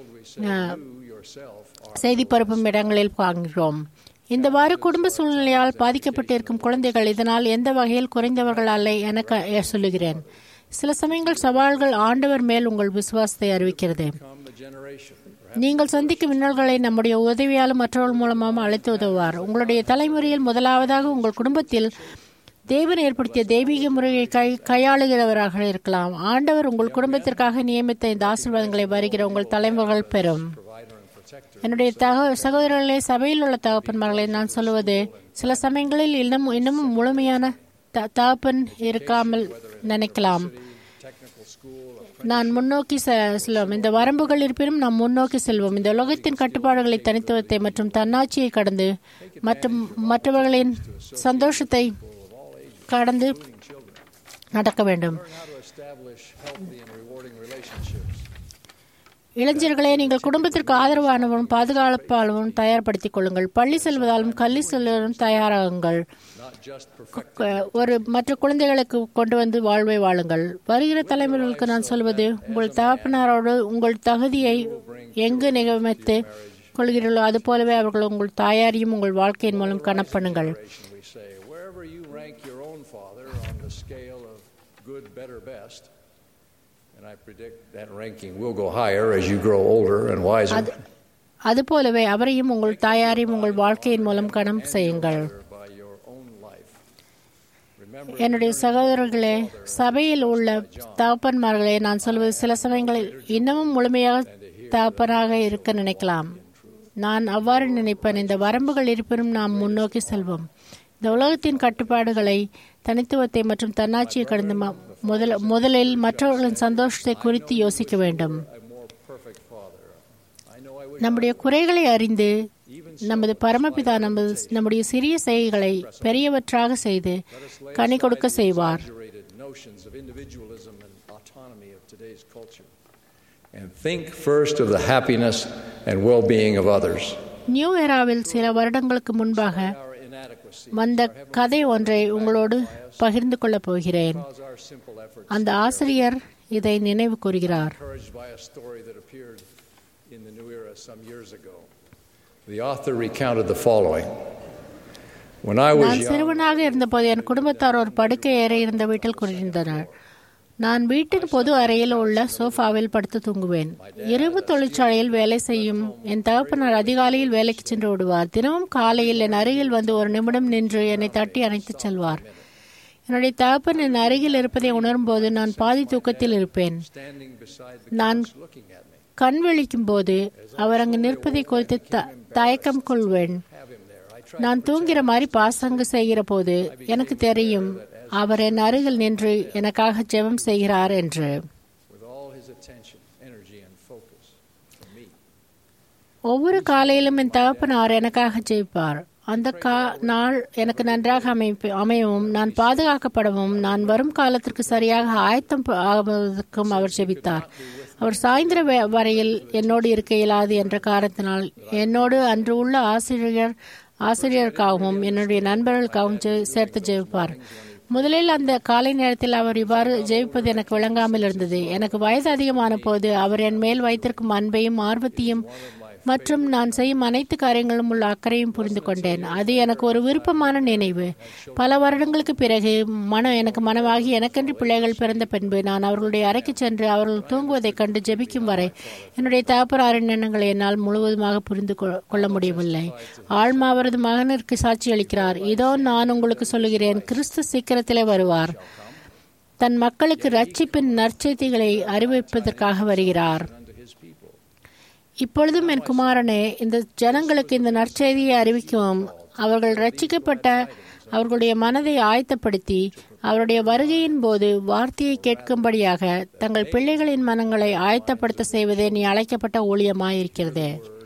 செய்தி பரப்பும் இடங்களில் பார்க்கிறோம். இந்தவாறு குடும்ப சூழ்நிலையால் பாதிக்கப்பட்டிருக்கும் குழந்தைகள் இதனால் எந்த வகையில் குறைந்தவர்கள் அல்ல என சொல்லுகிறேன். சில சமயங்கள் சவால்கள் ஆண்டவர் மேல் உங்கள் விசுவாசத்தை அறிவிக்கிறது. நீங்கள் சந்திக்கும் இன்னல்களை நம்முடைய உதவியாலும் மற்றவர்கள் மூலமாக அழைத்து உதவுவார். உங்களுடைய தலைமுறையில் முதலாவதாக உங்கள் குடும்பத்தில் தேவன் ஏற்படுத்திய தெய்வீக முறையை கை கையாளுகிறவராக இருக்கலாம். ஆண்டவர் உங்கள் குடும்பத்திற்காக நியமித்த இந்த ஆசீர்வாதங்களை வருகிற உங்கள் தலைமுறைகள் பெறும். என்னுடைய தக சகோதரர்களே, சபையில் உள்ள தகப்பன்மார்களை நான் சொல்லுவது, சில சமயங்களில் இன்னும் இன்னமும் முழுமையான த தகப்பன் இருக்காமல் நினைக்கலாம். நான் முன்னோக்கி செல்வோம். இந்த வரம்புகள் இருப்பினும் நாம் முன்னோக்கி செல்வோம். இந்த உலகத்தின் கட்டுப்பாடுகளை, தனித்துவத்தை மற்றும் தன்னாட்சியை கடந்து மற்றும் மற்றவர்களின் சந்தோஷத்தை கடந்து நடக்க வேண்டும். இளைஞர்களே, நீங்கள் குடும்பத்திற்கு ஆதரவானவும் பாதுகாப்பாளவும் தயார்படுத்திக் கொள்ளுங்கள். பள்ளி செல்வதாலும் கல்வி செல்வதாலும் தயாராகுங்கள். ஒரு மற்ற குழந்தைகளுக்கு கொண்டு வந்து வாழ்வை வாழுங்கள். வருகிற தலைமுறைகளுக்கு நான் சொல்வது, உங்கள் தகப்பனாரோடு உங்கள் தகுதியை எங்கு நிகழ்த்து கொள்கிறீர்களோ அது போலவே அவர்கள் உங்கள் தாயாரையும் உங்கள் வாழ்க்கையின் மூலம் கணப்பண்ணுங்கள். அதுபோலவே அவரையும் உங்கள் தாயாரையும் உங்கள் வாழ்க்கையின் மூலம் கணம் செய்யுங்கள். என்னுடைய சகோதரர்களே, சபையில் உள்ள தகப்பன்மார்களே, நான் சொல்வது, சில சமயங்களில் இன்னமும் முழுமையாக தகப்பனாக இருக்க நினைக்கலாம். நான் அவ்வாறு நினைப்பேன். இந்த வரம்புகள் இருப்பினும் நாம் முன்னோக்கி செல்வோம். இந்த உலகத்தின் கட்டுப்பாடுகளை, தனித்துவத்தை மற்றும் தன்னாட்சியை கடந்து முதல் முதலில் மற்றவர்களின் சந்தோஷத்தை குறித்து யோசிக்க வேண்டும். நம்முடைய குறைகளை அறிந்து நமது பரமபிதா நமது நம்முடைய சிறிய செய்கைகளை பெரியவற்றாக செய்து கனி கொடுக்க செய்வார். நியூ எராவில் சில வருடங்களுக்கு முன்பாக வந்த கதை ஒன்றை உங்களோடு பகிர்ந்து கொள்ளப் போகிறேன். அந்த ஆசிரியர் இதை நினைவு கூறுகிறார். நான் சிறுவனாக இருந்தபோது என் குடும்பத்தார் ஒரு படுக்கை அறை இருந்த வீட்டில் குடியிருந்தனர். நான் வீட்டின் பொது அறையில் உள்ள சோஃபாவில் படுத்து தூங்குவேன். இரும்பு தொழிற்சாலையில் வேலை செய்யும் என் தகப்பனார் அதிகாலையில் வேலைக்கு சென்று விடுவார். தினமும் காலையில் என் அருகில் வந்து ஒரு நிமிடம் நின்று என்னை தட்டி அணைத்துச் செல்வார். என்னுடைய தகப்பன் என் அருகில் இருப்பதை உணரும் போது நான் பாதி தூக்கத்தில் இருப்பேன். நான் கண் விழிக்கும் போது அவர் அங்கு நிற்பதை குறித்து தயக்கம் கொள்வேன். நான் தூங்குகிற மாதிரி பாசங்கு செய்கிற போது எனக்கு தெரியும் அவர் என் அருகில் நின்று எனக்காக ஜெபம் செய்கிறார் என்று. ஒவ்வொரு காலையிலும் என் தகப்பனார் எனக்காக ஜெபிப்பார். அந்த கா நாள் எனக்கு நன்றாக அமைப்பு அமையவும் நான் பாதுகாக்கப்படவும் நான் வரும் காலத்திற்கு சரியாக ஆயத்தம் ஆவதற்கும் அவர் ஜெபித்தார். அவர் சாயந்திர வரையில் என்னோடு இருக்க இயலாது என்ற காரணத்தினால் என்னோடு அன்று உள்ள ஆசிரியர் ஆசிரியருக்காகவும் என்னுடைய நண்பர்களுக்காகவும் சேர்த்து ஜெபிப்பார். முதலில் அந்த காலை நேரத்தில் அவர் இவ்வாறு ஜெபிப்பது எனக்கு விளங்காமல் இருந்தது. எனக்கு வயது அதிகமான போது அவர் என் மேல் வைத்திருக்கும் அன்பையும் ஆர்வத்தையும் மற்றும் நான் செய்யும் அனைத்து காரியங்களும் உள்ள அக்கறையும் புரிந்து கொண்டேன். அது எனக்கு ஒரு விருப்பமான நினைவு. பல வருடங்களுக்கு பிறகு மனம் எனக்கு மனமாகி எனக்கென்று பிள்ளைகள் பிறந்த பின்பு நான் அவர்களுடைய அறைக்கு சென்று அவர்கள் தூங்குவதைக் கண்டு ஜெபிக்கும் வரை என்னுடைய தகப்பனாரின் எண்ணங்களை என்னால் முழுவதுமாக புரிந்து கொள்ள முடியவில்லை. ஆழ்மா அவரது மகனிற்கு சாட்சியளிக்கிறார். இதோ நான் உங்களுக்கு சொல்லுகிறேன், கிறிஸ்து சீக்கிரத்திலே வருவார். தன் மக்களுக்கு ரட்சிப்பின் நற்செய்திகளை அறிவிப்பதற்காக வருகிறார். இப்பொழுதும் என் குமாரனே, இந்த ஜனங்களுக்கு இந்த நற்செய்தியை அறிவிக்கவும் அவர்கள் ரட்சிக்கப்பட்ட அவர்களுடைய மனதை ஆயத்தப்படுத்தி அவருடைய வருகையின் போது வார்த்தையை கேட்கும்படியாக தங்கள் பிள்ளைகளின் மனங்களை ஆயத்தப்படுத்த செய்வதே நீ அழைக்கப்பட்ட ஊழியமாயிருக்கிறது.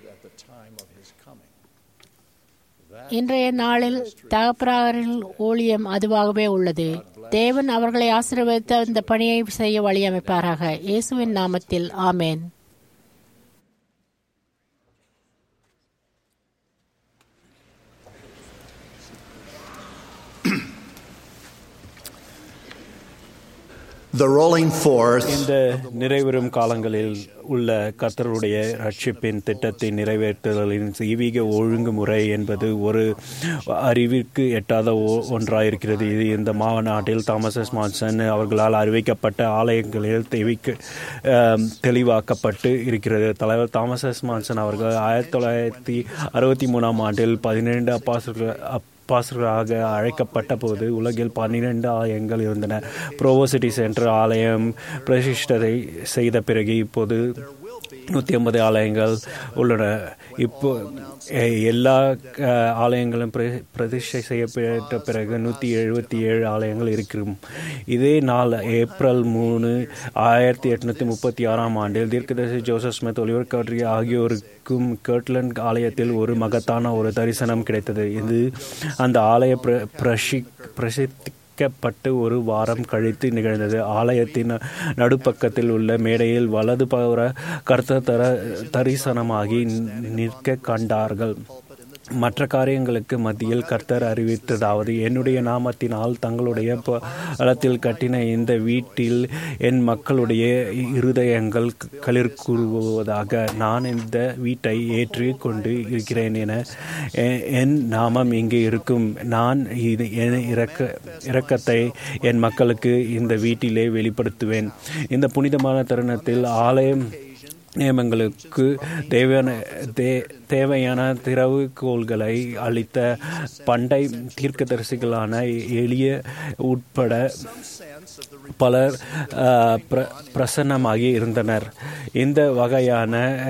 இன்றைய நாளில் தகப்பனாரின் ஊழியம் அதுவாகவே உள்ளது. தேவன் அவர்களை ஆசீர்வதித்த இந்த பணியை செய்ய வழியமைப்பாராக. இயேசுவின் நாமத்தில் ஆமேன். இந்த நிறைவேறும் காலங்களில் உள்ள கர்த்தருடைய ரட்சிப்பின் திட்டத்தை நிறைவேற்றுதலின் ஈவிக ஒழுங்குமுறை என்பது ஒரு அறிவிற்கு எட்டாத ஒன்றாயிருக்கிறது. இது இந்த மாநாட்டில் தாமஸ் எஸ் மான்சன் அவர்களால் அறிவிக்கப்பட்ட ஆலயங்களில் தெவிக்க தெளிவாக்கப்பட்டு இருக்கிறது. தலைவர் தாமஸ் எஸ் மான்சன் அவர்கள் ஆயிரத்தி தொள்ளாயிரத்தி அறுபத்தி மூணாம் ஆண்டில் பதினேழு அப்பாஸ்தலர்கள் பாஸ்டராக அழைக்கப்பட்ட போது உலகில் பன்னிரண்டு ஆலயங்கள் இருந்தன. ப்ரோவோசிட்டி சென்டர் ஆலயம் பிரதிஷ்டை செய்த பிறகு இப்போது நூற்றி ஐம்பது ஆலயங்கள் உள்ளன. இப்போ எல்லா ஆலயங்களும் பிரதிஷ்டை செய்யப்பட்ட பிறகு நூற்றி எழுபத்தி ஏழு ஆலயங்கள் இருக்கும். இதே நாள் ஏப்ரல் மூணு ஆயிரத்தி எட்நூத்தி முப்பத்தி ஆறாம் ஆண்டில் தீர்க்கதரிசி ஜோசப் ஸ்மித், ஒலிவர் கவுட்ரி ஆகியோருக்கும் கர்ட்லண்ட் ஆலயத்தில் ஒரு மகத்தான ஒரு தரிசனம் கிடைத்தது. இது அந்த ஆலய பிரசி பிரசித்தி பட்டு ஒரு வாரம் கழித்து நிகழ்ந்தது. ஆலயத்தின் நடுப்பக்கத்தில் உள்ள மேடையில் வலது பகுர கர்த்தர் தர தரிசனமாகி நிற்க கண்டார்கள். மற்ற காரியங்களுக்கு மத்தியில் கர்த்தர் அறிவித்ததாவது, என்னுடைய நாமத்தினால் தங்களுடைய பலத்தில் கட்டின இந்த வீட்டில் என் மக்களுடைய இருதயங்கள் களிர் கூறுவதாக. நான் இந்த வீட்டை ஏற்று கொண்டு இருக்கிறேன் என என் நாமம் இங்கே இருக்கும். நான் இது இறக்க இறக்கத்தை என் மக்களுக்கு இந்த வீட்டிலே வெளிப்படுத்துவேன். இந்த புனிதமான தருணத்தில் ஆலயம் நியமங்களுக்கு தேவையான தே தேவையான திறவுகோள்களை அளித்த பண்டை தீர்க்கதரிசிகளான எளிய உட்பட பலர் பிரசன்னமாகி இருந்தனர். இந்த வகையான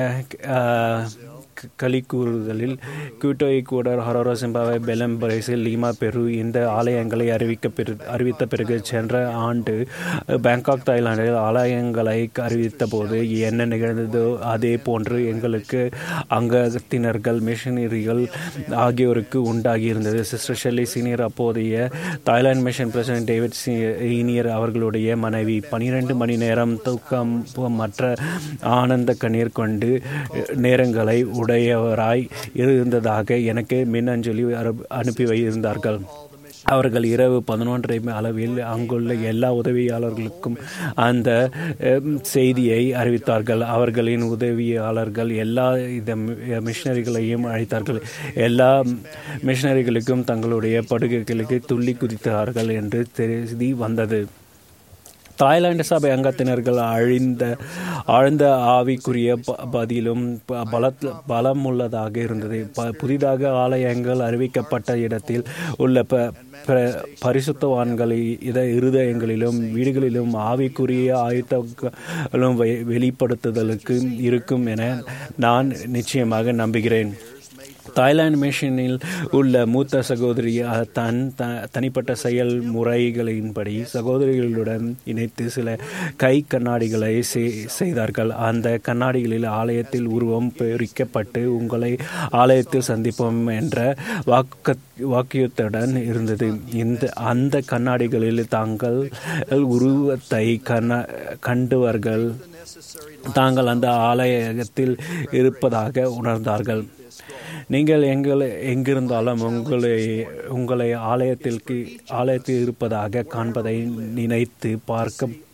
களிக்கூறுதலில் Quito, Ecuador, Harare, Zimbabwe, Belem, Brazil, Lima, Peru இந்த ஆலயங்களை அறிவிக்க பெரு அறிவித்த பிறகு சென்ற ஆண்டு பேங்காக், தாய்லாந்தில் ஆலயங்களை அறிவித்த போது என்ன நிகழ்ந்ததோ அதே போன்று எங்களுக்கு அங்கத்தினர்கள், மிஷனரிகள் ஆகியோருக்கு உண்டாகி இருந்தது. சிஸ்டர் ஷெல்லி சீனியர், அப்போதைய Thailand mission president David Senior அவர்களுடைய மனைவி, பனிரெண்டு மணி நேரம் தூக்கம் மற்ற ஆனந்த கண்ணீர் கொண்டு நேரங்களை உடையவராய் இருந்ததாக எனக்கு மின்னஞ்சலி அனுப்பி வைத்திருந்தார்கள். அவர்கள் இரவு பதினொன்றரை அளவில் அங்குள்ள எல்லா உதவியாளர்களுக்கும் அந்த செய்தியை அறிவித்தார்கள். அவர்களின் உதவியாளர்கள் எல்லா மிஷனரிகளையும் அழைத்தார்கள். எல்லா மிஷனரிகளுக்கும் தங்களுடைய படுகைகளுக்கு துள்ளி குதித்தார்கள் என்று செய்தி வந்தது. தாய்லாந்து சபை அங்கத்தினர்கள் அழிந்த ஆழ்ந்த ஆவிக்குரிய பதிலும் பல பலமுள்ளதாக இருந்தது. புதிதாக ஆலயங்கள் அறிவிக்கப்பட்ட இடத்தில் உள்ள பரிசுத்தவான்கள் இத இருதயங்களிலும் வீடுகளிலும் ஆவிக்குரிய ஆயுதங்களும் வெளிப்படுத்துதலுக்கு இருக்கும் என நான் நிச்சயமாக நம்புகிறேன். தாய்லாந்து மிஷனில் உள்ள மூத்த சகோதரி தன் தனிப்பட்ட செயல்முறைகளின்படி சகோதரிகளுடன் இணைத்து சில கை கண்ணாடிகளை செய்தார்கள். அந்த கண்ணாடிகளில் ஆலயத்தில் உருவம் பொறிக்கப்பட்டு உங்களை ஆலயத்தில் சந்திப்போம் என்ற வாக்கு வாக்கியத்துடன் இருந்தது. இந்த அந்த கண்ணாடிகளில் தாங்கள் உருவத்தை கண்ண கண்டவர்கள் தாங்கள் அந்த ஆலயத்தில் இருப்பதாக உணர்ந்தார்கள். நீங்கள் எங்கள் எங்கிருந்தாலும் உங்களை உங்களை ஆலயத்திற்கு ஆலயத்தில் இருப்பதாக காண்பதை நினைத்து பார்க்க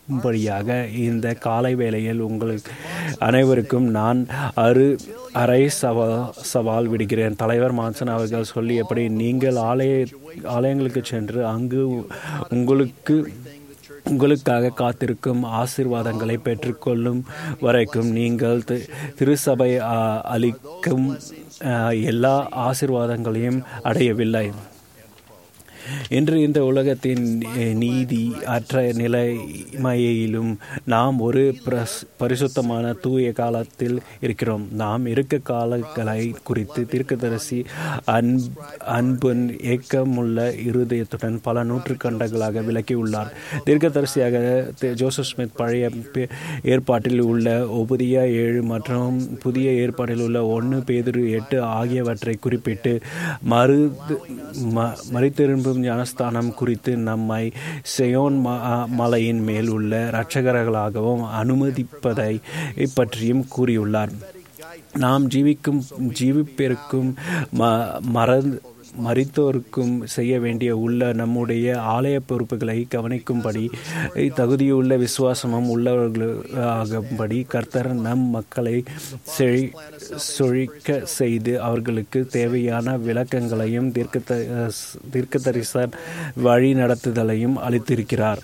படியாக இந்த காலை வேளையில் உங்களுக்கு அனைவருக்கும் நான் அரு அரை சவால் சவால் விடுகிறேன். தலைவர் மான்சன் அவர்கள் சொல்லியபடி நீங்கள் ஆலய ஆலயங்களுக்கு சென்று அங்கு உங்களுக்கு உங்களுக்காக காத்திருக்கும் ஆசீர்வாதங்களை பெற்றுக்கொள்ளும் வரைக்கும் நீங்கள் திருச்சபை அளிக்கும் எல்லா ஆசீர்வாதங்களையும் அடையவில்லை. இன்று இந்த உலகத்தின் நீதி அற்ற நிலைமையிலும் நாம் ஒரு பரிசுத்தமான தூய காலத்தில் இருக்கிறோம். நாம் இருக்க காலங்களை குறித்து தீர்க்கதரிசி அன் அன்புன் ஏக்கமுள்ள இருதயத்துடன் பல நூற்றுக்கண்டங்களாக விளக்கியுள்ளார். தீர்க்கதரிசியாக ஜோசப் ஸ்மித் பழைய ஏற்பாட்டில் உள்ள ஒபதியா ஏழு மற்றும் புதிய ஏற்பாட்டில் உள்ள ஒன்று பேதுரு எட்டு ஆகியவற்றை குறிப்பிட்டு மறு மறித்திரும்பும் ஞானஸ்தானம் குறித்து நம்மை செயோன் மலையின் மேல் உள்ள இரட்சகர்களாகவும் அனுமதிப்பதை பற்றியும் கூறியுள்ளார். நாம் ஜீவிக்கும் ஜீவிப்பிற்கும் மறந்து மரித்தோருக்கும் செய்ய வேண்டிய உள்ள நம்முடைய ஆலய பொறுப்புகளை கவனிக்கும்படி தகுதியுள்ள விசுவாசமும் உள்ளவர்களாகும்படி கர்த்தர் நம் மக்களை செழி சொழிக்க செய்து அவர்களுக்கு தேவையான விளக்கங்களையும் தீர்க்க தீர்க்கதரிசன வழி நடத்துதலையும் அளித்திருக்கிறார்.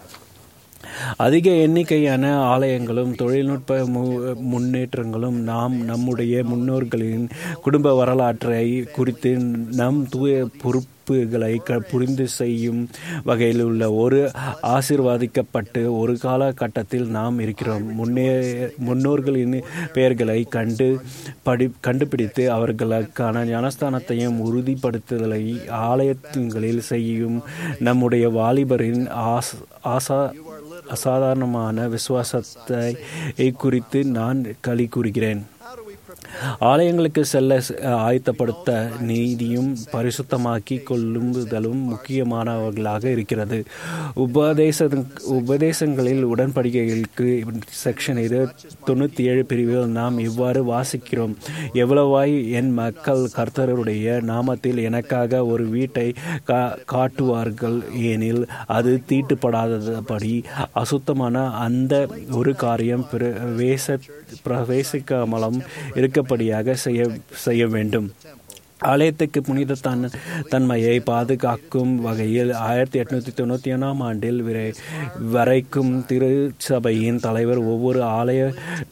அதிக எண்ணிக்கையான ஆலயங்களும் தொழில்நுட்ப முன்னேற்றங்களும் நாம் நம்முடைய முன்னோர்களின் குடும்ப வரலாற்றை குறித்து நம் தூய பொறுப்புகளை புரிந்து செய்யும் வகையில் உள்ள ஒரு ஆசீர்வாதிக்கப்பட்டு ஒரு காலகட்டத்தில் நாம் இருக்கிறோம். முன்னே முன்னோர்களின் பெயர்களை கண்டு படி கண்டுபிடித்து அவர்களுக்கான ஞானஸ்தானத்தையும் உறுதிப்படுத்துதலை ஆலயங்களில் செய்யும் நம்முடைய வாலிபரின் ஆஸ் ஆசா அசாதாரணமான விசுவாசத்தை குறித்து நான் களி கூறுகிறேன். ஆலயங்களுக்கு செல்ல ஆயத்தப்படுத்த நீதியும் பரிசுத்தமாக்கி கொள்ளுதலும் முக்கியமானவர்களாக இருக்கிறது. உபதேச உபதேசங்களில் உடன்படிக்கைகளுக்கு செக்ஷன் இது தொண்ணூற்றி ஏழு பிரிவில் நாம் இவ்வாறு வாசிக்கிறோம். எவ்வளவாய் என் மக்கள் கர்த்தருடைய நாமத்தில் எனக்காக ஒரு வீட்டை கா காட்டுவார்கள் எனில் அது தீட்டுப்படாதபடி அசுத்தமான அந்த ஒரு காரியம் பிரவேச பிரவேசிக்காமலும் இருக்கப்படியாக செய்ய செய்ய வேண்டும். ஆலயத்துக்கு புனித தன் தன்மையை பாதுகாக்கும் வகையில் ஆயிரத்தி எட்நூத்தி தொண்ணூற்றி ஒன்றாம் ஆண்டில் விரை வரைக்கும் திருச்சபையின் தலைவர் ஒவ்வொரு ஆலய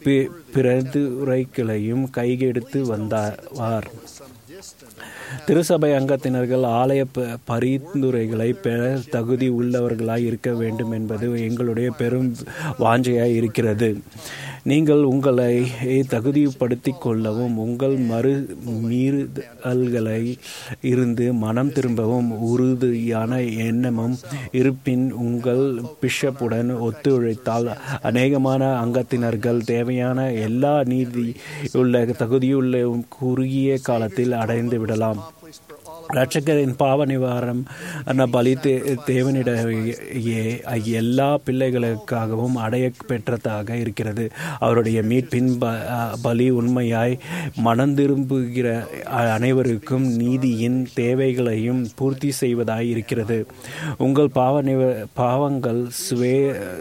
பிரதுரைகளையும் கைகெடுத்து வந்தார். திருச்சபை அங்கத்தினர்கள் ஆலய பரிந்துரைகளை பெற தகுதி உள்ளவர்களாய் இருக்க வேண்டும் என்பது எங்களுடைய பெரும் வாஞ்சையாய் இருக்கிறது. நீங்கள் உங்களை தகுதிப்படுத்திக் கொள்ளவும் உங்கள் மறு மீறுதல்களை இருந்து மனம் திரும்பவும் உறுதியான எண்ணமும் இருப்பின் உங்கள் பிஷப்புடன் ஒத்துழைத்தால் அநேகமான அங்கத்தினர்கள் தேவையான எல்லா நீதி உள்ள தகுதியுள்ள குறுகிய காலத்தில் அடைந்து விடலாம். இரட்சகரின் பாவ நிவாரண பலி தேவனிடையே எல்லா பிள்ளைகளுக்காகவும் அடைய பெற்றதாக இருக்கிறது. அவருடைய மீட்பின் பலி உண்மையாய் மனந்திரும்புகிற அனைவருக்கும் நீதியின் தேவைகளையும் பூர்த்தி செய்வதாய் இருக்கிறது. உங்கள் பாவ நிவ பாவங்கள் சுவே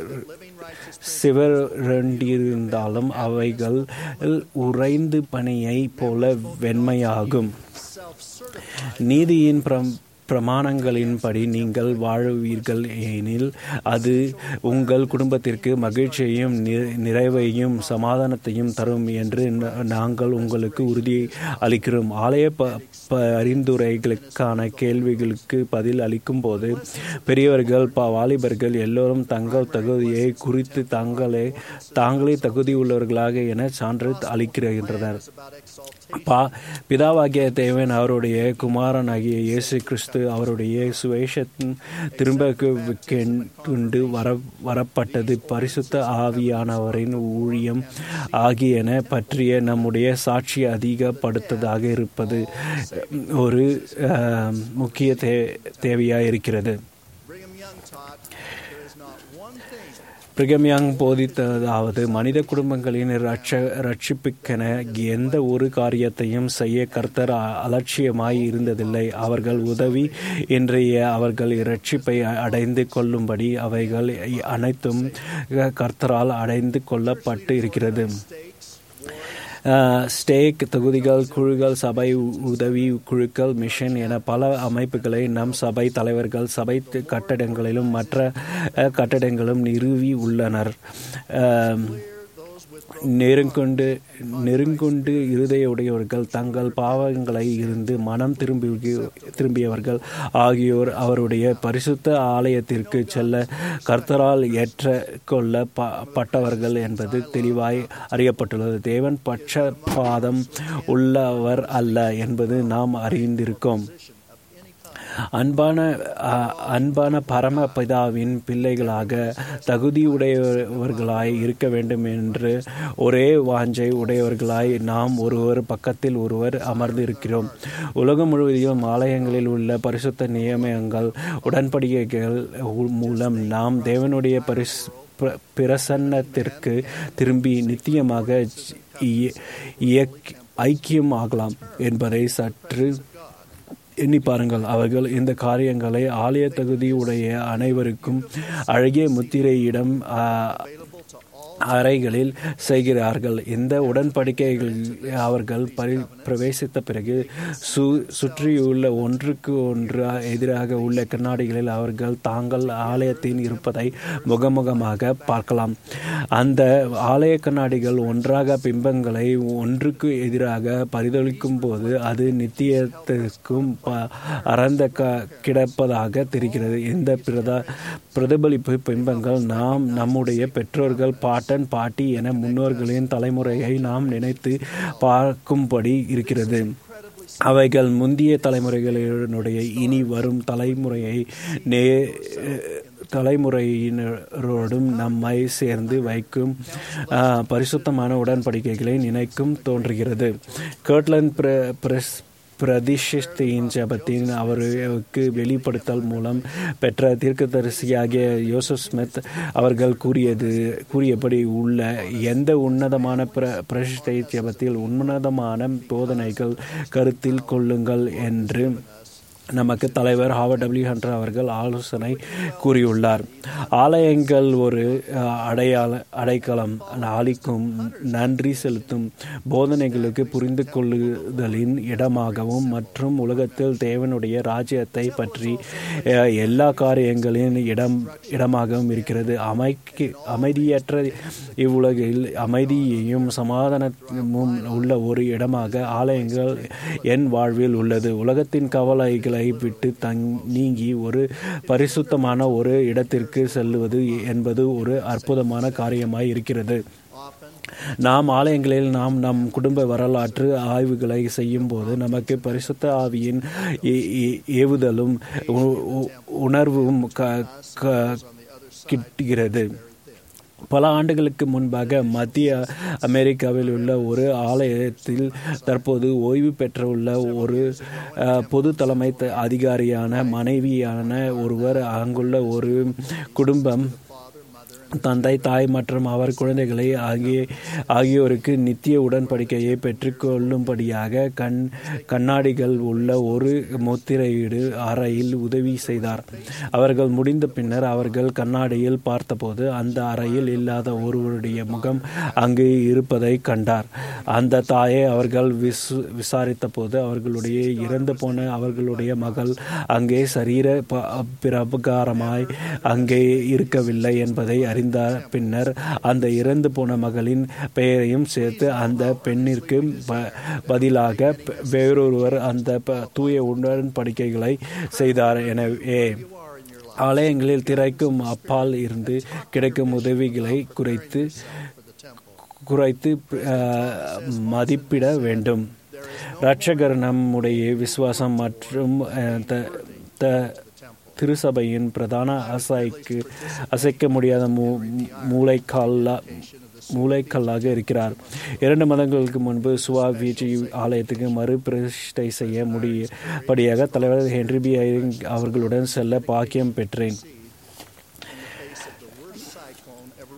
சிவரண்டிருந்தாலும் அவைகள் உறைந்து பனியை போல வெண்மையாகும். நீதியின் பிரம் பிரமாணங்களின்படி நீங்கள் வாழுவீர்கள் எனில் அது உங்கள் குடும்பத்திற்கு மகிழ்ச்சியையும் நிறைவையும் சமாதானத்தையும் தரும் என்று நாங்கள் உங்களுக்கு உறுதி அளிக்கிறோம். ஆலய ப பரிந்துரைகளுக்கான கேள்விகளுக்கு பதில் அளிக்கும் போது பெரியவர்கள் ப வாலிபர்கள் எல்லோரும் தங்கள் தகுதியை குறித்து தாங்களே தாங்களே தகுதி உள்ளவர்களாக என சான்று அளிக்கின்றனர். பா பிதாவாகிய தேவன் அவருடைய குமாரனாகிய இயேசு கிறிஸ்து அவருடைய சுவேஷத்தின் திரும்ப கொண்டு வர வரப்பட்டது பரிசுத்த ஆவியானவரின் ஊழியம் ஆகியன பற்றிய நம்முடைய சாட்சி அதிகப்படுத்ததாக இருப்பது ஒரு முக்கிய தே தேவையாக இருக்கிறது. பிரிகமியாங் போதித்ததாவது மனித குடும்பங்களின் ரட்ச ரட்சிப்புக்கென எந்த ஒரு காரியத்தையும் செய்ய கர்த்தர் அலட்சியமாய் இருந்ததில்லை. அவர்கள் உதவி இன்றைய அவர்கள் இரட்சிப்பை அடைந்து கொள்ளும்படி அவைகள் அனைத்தும் கர்த்தரால் அடைந்து கொள்ளப்பட்டு இருக்கிறது. ஸ்டேக் தொகுதிகள், குழுக்கள், சபை உதவி குழுக்கள், மிஷன் என பல அமைப்புகளை நம் சபை தலைவர்கள் சபை கட்டடங்களிலும் மற்ற கட்டடங்களும் நிறுவி உள்ளனர். நெருங்கொண்டு நெருங்கொண்டு இருதயுடையவர்கள், தங்கள் பாவங்களை இருந்து மனம் திரும்பி திரும்பியவர்கள் ஆகியோர் அவருடைய பரிசுத்த ஆலயத்திற்கு செல்ல கர்த்தரால் ஏற்ற கொள்ள பட்டவர்கள் என்பது தெளிவாய் அறியப்பட்டுள்ளது. தேவன் பட்சபாதம் உள்ளவர் அல்ல என்பது நாம் அறிந்திருக்கோம். அன்பான அன்பான பரமபிதாவின் பிள்ளைகளாக தகுதியுடையவர்களாய் இருக்க வேண்டும் என்று ஒரே வாஞ்சை உடையவர்களாய் நாம் ஒருவர் பக்கத்தில் ஒருவர் அமர்ந்து இருக்கிறோம். உலகம் முழுவதும் ஆலயங்களில் உள்ள பரிசுத்த நியமங்கள் உடன்படிக்கைகள் மூலம் நாம் தேவனுடைய பரிசு பிரசன்னத்திற்கு திரும்பி நித்தியமாக ஐக்கியம் ஆகலாம் என்பதை சற்று எண்ணி பாருங்கள். அவர்கள் இந்த காரியங்களை ஆலய தகுதியுடைய அனைவருக்கும் அழகிய முத்திரையிடம் அறைகளில் செய்கிறார்கள். இந்த உடன்படிக்கைகள் அவர்கள் பரி பிரவேசித்த பிறகு சு சுற்றியுள்ள ஒன்றுக்கு ஒன்று எதிராக உள்ள கண்ணாடிகளில் அவர்கள் தாங்கள் ஆலயத்தின் இருப்பதை முகமுகமாக பார்க்கலாம். அந்த ஆலய கண்ணாடிகள் ஒன்றாக பிம்பங்களை ஒன்றுக்கு எதிராக பரிதொலிக்கும் போது அது நித்தியத்திற்கும் அறந்த க கிடப்பதாக தெரிகிறது. இந்த பிரதா பிரதிபலிப்பு பிம்பங்கள் நாம் நம்முடைய பெற்றோர்கள், பாட்டன் பாட்டி என முன்னோர்களின் தலைமுறையை நாம் நினைத்து பார்க்கும்படி இருக்கிறது. அவைகள் முந்தைய தலைமுறைகளினுடைய இனி வரும் தலைமுறையை நே தலைமுறையினரோடும் நம்மை சேர்ந்து வைக்கும் பரிசுத்தமான உடன்படிக்கைகளை நினைக்கும் தோன்றுகிறது. கர்ட்லண்ட் பிரஸ் பிரதிஷ்டையின் ஜபத்தின் அவருக்கு வெளிப்படுத்தல் மூலம் பெற்ற தீர்க்கதரிசியாகிய யோசப் ஸ்மித் அவர்கள் கூறியது கூறியபடி உள்ள எந்த உன்னதமான பிர பிரதிஷ்டை ஜபத்தில் உன்னதமான போதனைகள் கருத்தில் கொள்ளுங்கள் என்று நமக்கு தலைவர் ஹாவர்ட் டபிள்யூ ஹண்டர் அவர்கள் ஆலோசனை கூறியுள்ளார். ஆலயங்கள் ஒரு அடையாள அடைக்கலம் அளிக்கும், நன்றி செலுத்தும், போதனைகளுக்கு புரிந்து கொள்ளுதலின் இடமாகவும் மற்றும் உலகத்தில் தேவனுடைய ராஜ்யத்தை பற்றி எல்லா காரியங்களின் இடம் இடமாகவும் இருக்கிறது. அமைக்கு அமைதியற்ற இவ்வுலகில் அமைதியையும் சமாதானமும் உள்ள ஒரு இடமாக ஆலயங்கள் என் வாழ்வில் உள்ளது. உலகத்தின் கவலைகளை விட்டு தங் நீங்கி ஒரு பரிசுத்தமான ஒரு இடத்திற்கு செல்லுவது என்பது ஒரு அற்புதமான காரியமாய் இருக்கிறது. நாம் ஆலயங்களில் நாம் நம் குடும்ப வரலாற்று ஆய்வுகளை செய்யும் போது நமக்கு பரிசுத்த ஆவியின் ஏவுதலும் உணர்வும் கிட்டுகிறது. பல ஆண்டுகளுக்கு முன்பாக மத்திய அமெரிக்காவில் உள்ள ஒரு ஆலயத்தில் தற்போது ஓய்வு பெற்றுள்ள ஒரு பொது தலைமை அதிகாரியான மனைவியான ஒருவர் அங்குள்ள ஒரு குடும்பம் தந்தை, தாய் மற்றும் அவர் குழந்தைகளை ஆகிய ஆகியோருக்கு நித்திய உடன்படிக்கையை பெற்றுக்கொள்ளும்படியாக கண் கண்ணாடிகள் உள்ள ஒரு முத்திரையீடு அறையில் உதவி செய்தார். அவர்கள் முடிந்த பின்னர் அவர்கள் கண்ணாடியில் பார்த்தபோது அந்த அறையில் இல்லாத ஒருவருடைய முகம் அங்கு இருப்பதை கண்டார். அந்த தாயை அவர்கள் விசு விசாரித்த போது அவர்களுடைய இறந்து போன அவர்களுடைய மகள் அங்கே சரீர பிரகாரமாய் அங்கே இருக்கவில்லை என்பதை அறிந்த பின்னர் அந்த இறந்து போன மகளின் பெயரையும் சேர்த்து அந்த பெண்ணிற்கு பதிலாக வேறொருவர் அந்த தூய உடன்படிக்கைகளை செய்தார். எனவே ஆலயங்களில் திரைக்கும் அப்பால் இருந்து கிடைக்கும் உதவிகளை குறைத்து குறைத்து மதிப்பிட வேண்டும். இரட்சகர் நம்முடைய விசுவாசம் மற்றும் திருசபையின் பிரதான அசைக்கு அசைக்க முடியாத மூ மூளைக்கல்லா மூளைக்கல்லாக இருக்கிறார். இரண்டு மாதங்களுக்கு முன்பு சுவா வீச்சு ஆலயத்துக்கு மறு பிரதிஷ்டை செய்ய முடியபடியாக தலைவர் ஹென்றி பி ஐரிங் அவர்களுடன் செல்ல பாக்கியம் பெற்றேன்.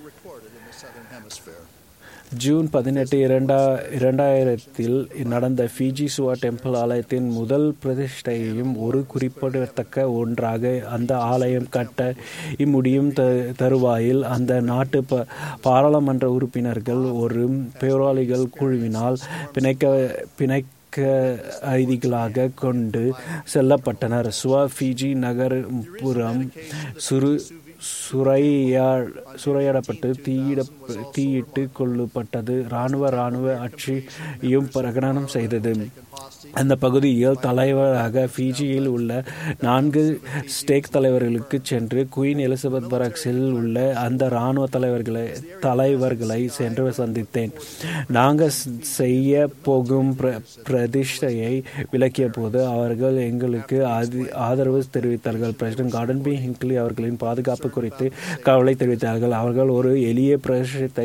ஜூன் பதினெட்டு இரண்டா இரண்டாயிரத்தில் நடந்த ஃபிஜி சுவா டெம்பிள் ஆலயத்தின் முதல் பிரதிஷ்டையும் ஒரு குறிப்பிடத்தக்க ஒன்றாக. அந்த ஆலயம் கட்ட இம்முடியும் த தருவாயில் அந்த நாட்டு ப பாராளுமன்ற உறுப்பினர்கள் ஒரு போராளிகள் குழுவினால் பிணைக்க பிணைக்க ஐதிகளாக கொண்டு செல்லப்பட்டனர். சுவா ஃபிஜி நகர்ப்புறம் சுரு சுரையா சுரையாடப்பட்டு தீயிட தீயிட்டு கொல்லப்பட்டது. இராணுவ இராணுவ ஆட்சியும் பிரகடனம் செய்தது. அந்த பகுதியில் தலைவராக ஃபிஜியில் உள்ள நான்கு ஸ்டேக் தலைவர்களுக்கு சென்று குயின் எலிசபெத் பராக்ஸில் உள்ள அந்த இராணுவ தலைவர்களை தலைவர்களை சென்று சந்தித்தேன். நாங்கள் செய்ய போகும் பிர பிரதிஷ்டையை விளக்கிய போது அவர்கள் எங்களுக்கு ஆதரவு தெரிவித்தார்கள். பிரசிடென்ட் கார்டன் பி ஹிங்க்லி அவர்களின் பாதுகாப்பு குறித்து கவலை தெரிவித்தார்கள். அவர்கள் ஒரு எளிய பிரதிஷ்டை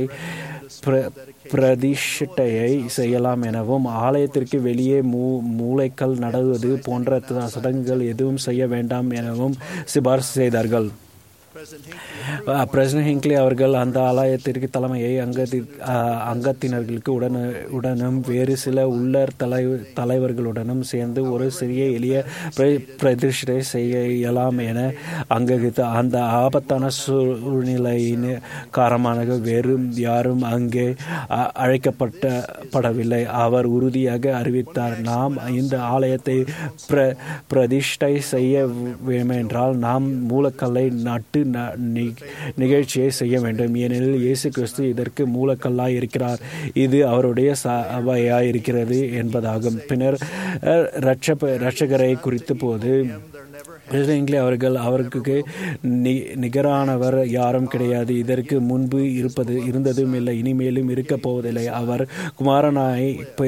பிரதிஷ்டையை செய்யலாம் எனவும் ஆலயத்திற்கு வெளியே மூ மூளைக்கல் நடுவது போன்ற சடங்குகள் எதுவும் செய்ய வேண்டாம் எனவும் சிபாரிசு செய்தார்கள். பிரசிடென்ட் ஹிங்க்லி அவர்கள் அந்த ஆலயத்திற்கு தலைமையை அங்கத்தி அங்கத்தினர்களுக்கு உடன் உடனும் வேறு சில உள்ளர் தலை தலைவர்களுடனும் சேர்ந்து ஒரு சிறிய எளிய பிரதிஷ்டை செய்யலாம் என அங்கீகரித்த அந்த ஆபத்தான சூழ்நிலையின் காரணமாக வேறு யாரும் அங்கே அழைக்கப்பட்ட படவில்லை. அவர் உறுதியாக அறிவித்தார், நாம் இந்த ஆலயத்தை பிர பிரதிஷ்டை செய்ய வேண்டுமென்றால் நாம் மூலக்கல்லை நட்டு நிகழ்ச்சியை செய்ய வேண்டும். ஏனெனில் இயேசு கிறிஸ்து இதற்கு மூலக்கல்லாய் இருக்கிறார். இது அவருடைய சபையாய் இருக்கிறது என்பதாகும். பின்னர் இரட்சகரை குறித்த போது அவர்கள் அவருக்கு நிகரானவர் யாரும் கிடையாது. இதற்கு முன்பு இருப்பது இருந்ததும் இல்லை, இனிமேலும் இருக்கப் போவதில்லை. அவர் குமாரனாய்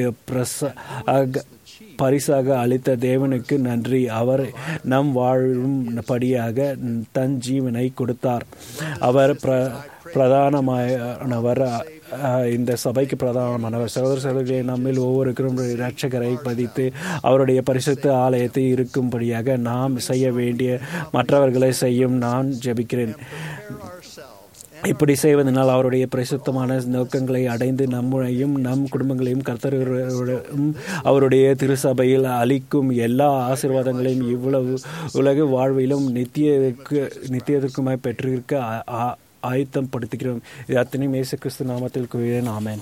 பரிசாக அளித்த தேவனுக்கு நன்றி. அவர் நம் வாழும் படியாக தன் ஜீவனை கொடுத்தார். அவர் பிர பிரதானமானவர் இந்த சபைக்கு பிரதானமானவர். சகோதர சகோதரிகளை நம்மில் ஒவ்வொருவரும் இரட்சகரை பதித்து அவருடைய பரிசுத்த ஆலயத்தை இருக்கும்படியாக நாம் செய்ய வேண்டிய மற்றவர்களை செய்யும் நான் ஜெபிக்கிறேன். இப்படி செய்வதனால் அவருடைய பரிசுத்தமான நோக்கங்களை அடைந்து நம்மையும் நம் குடும்பங்களையும் கர்த்தரும் அவருடைய திருசபையில் அளிக்கும் எல்லா ஆசீர்வாதங்களையும் இவ்வளவு உலக வாழ்விலும் நித்தியக்கு நித்தியத்திற்குமாய் பெற்றிருக்க ஆயத்தம் படுத்துகிறோம். இது அத்தனையும் இயேசு கிறிஸ்து நாமத்தில் கூறுகிறேன். ஆமென்.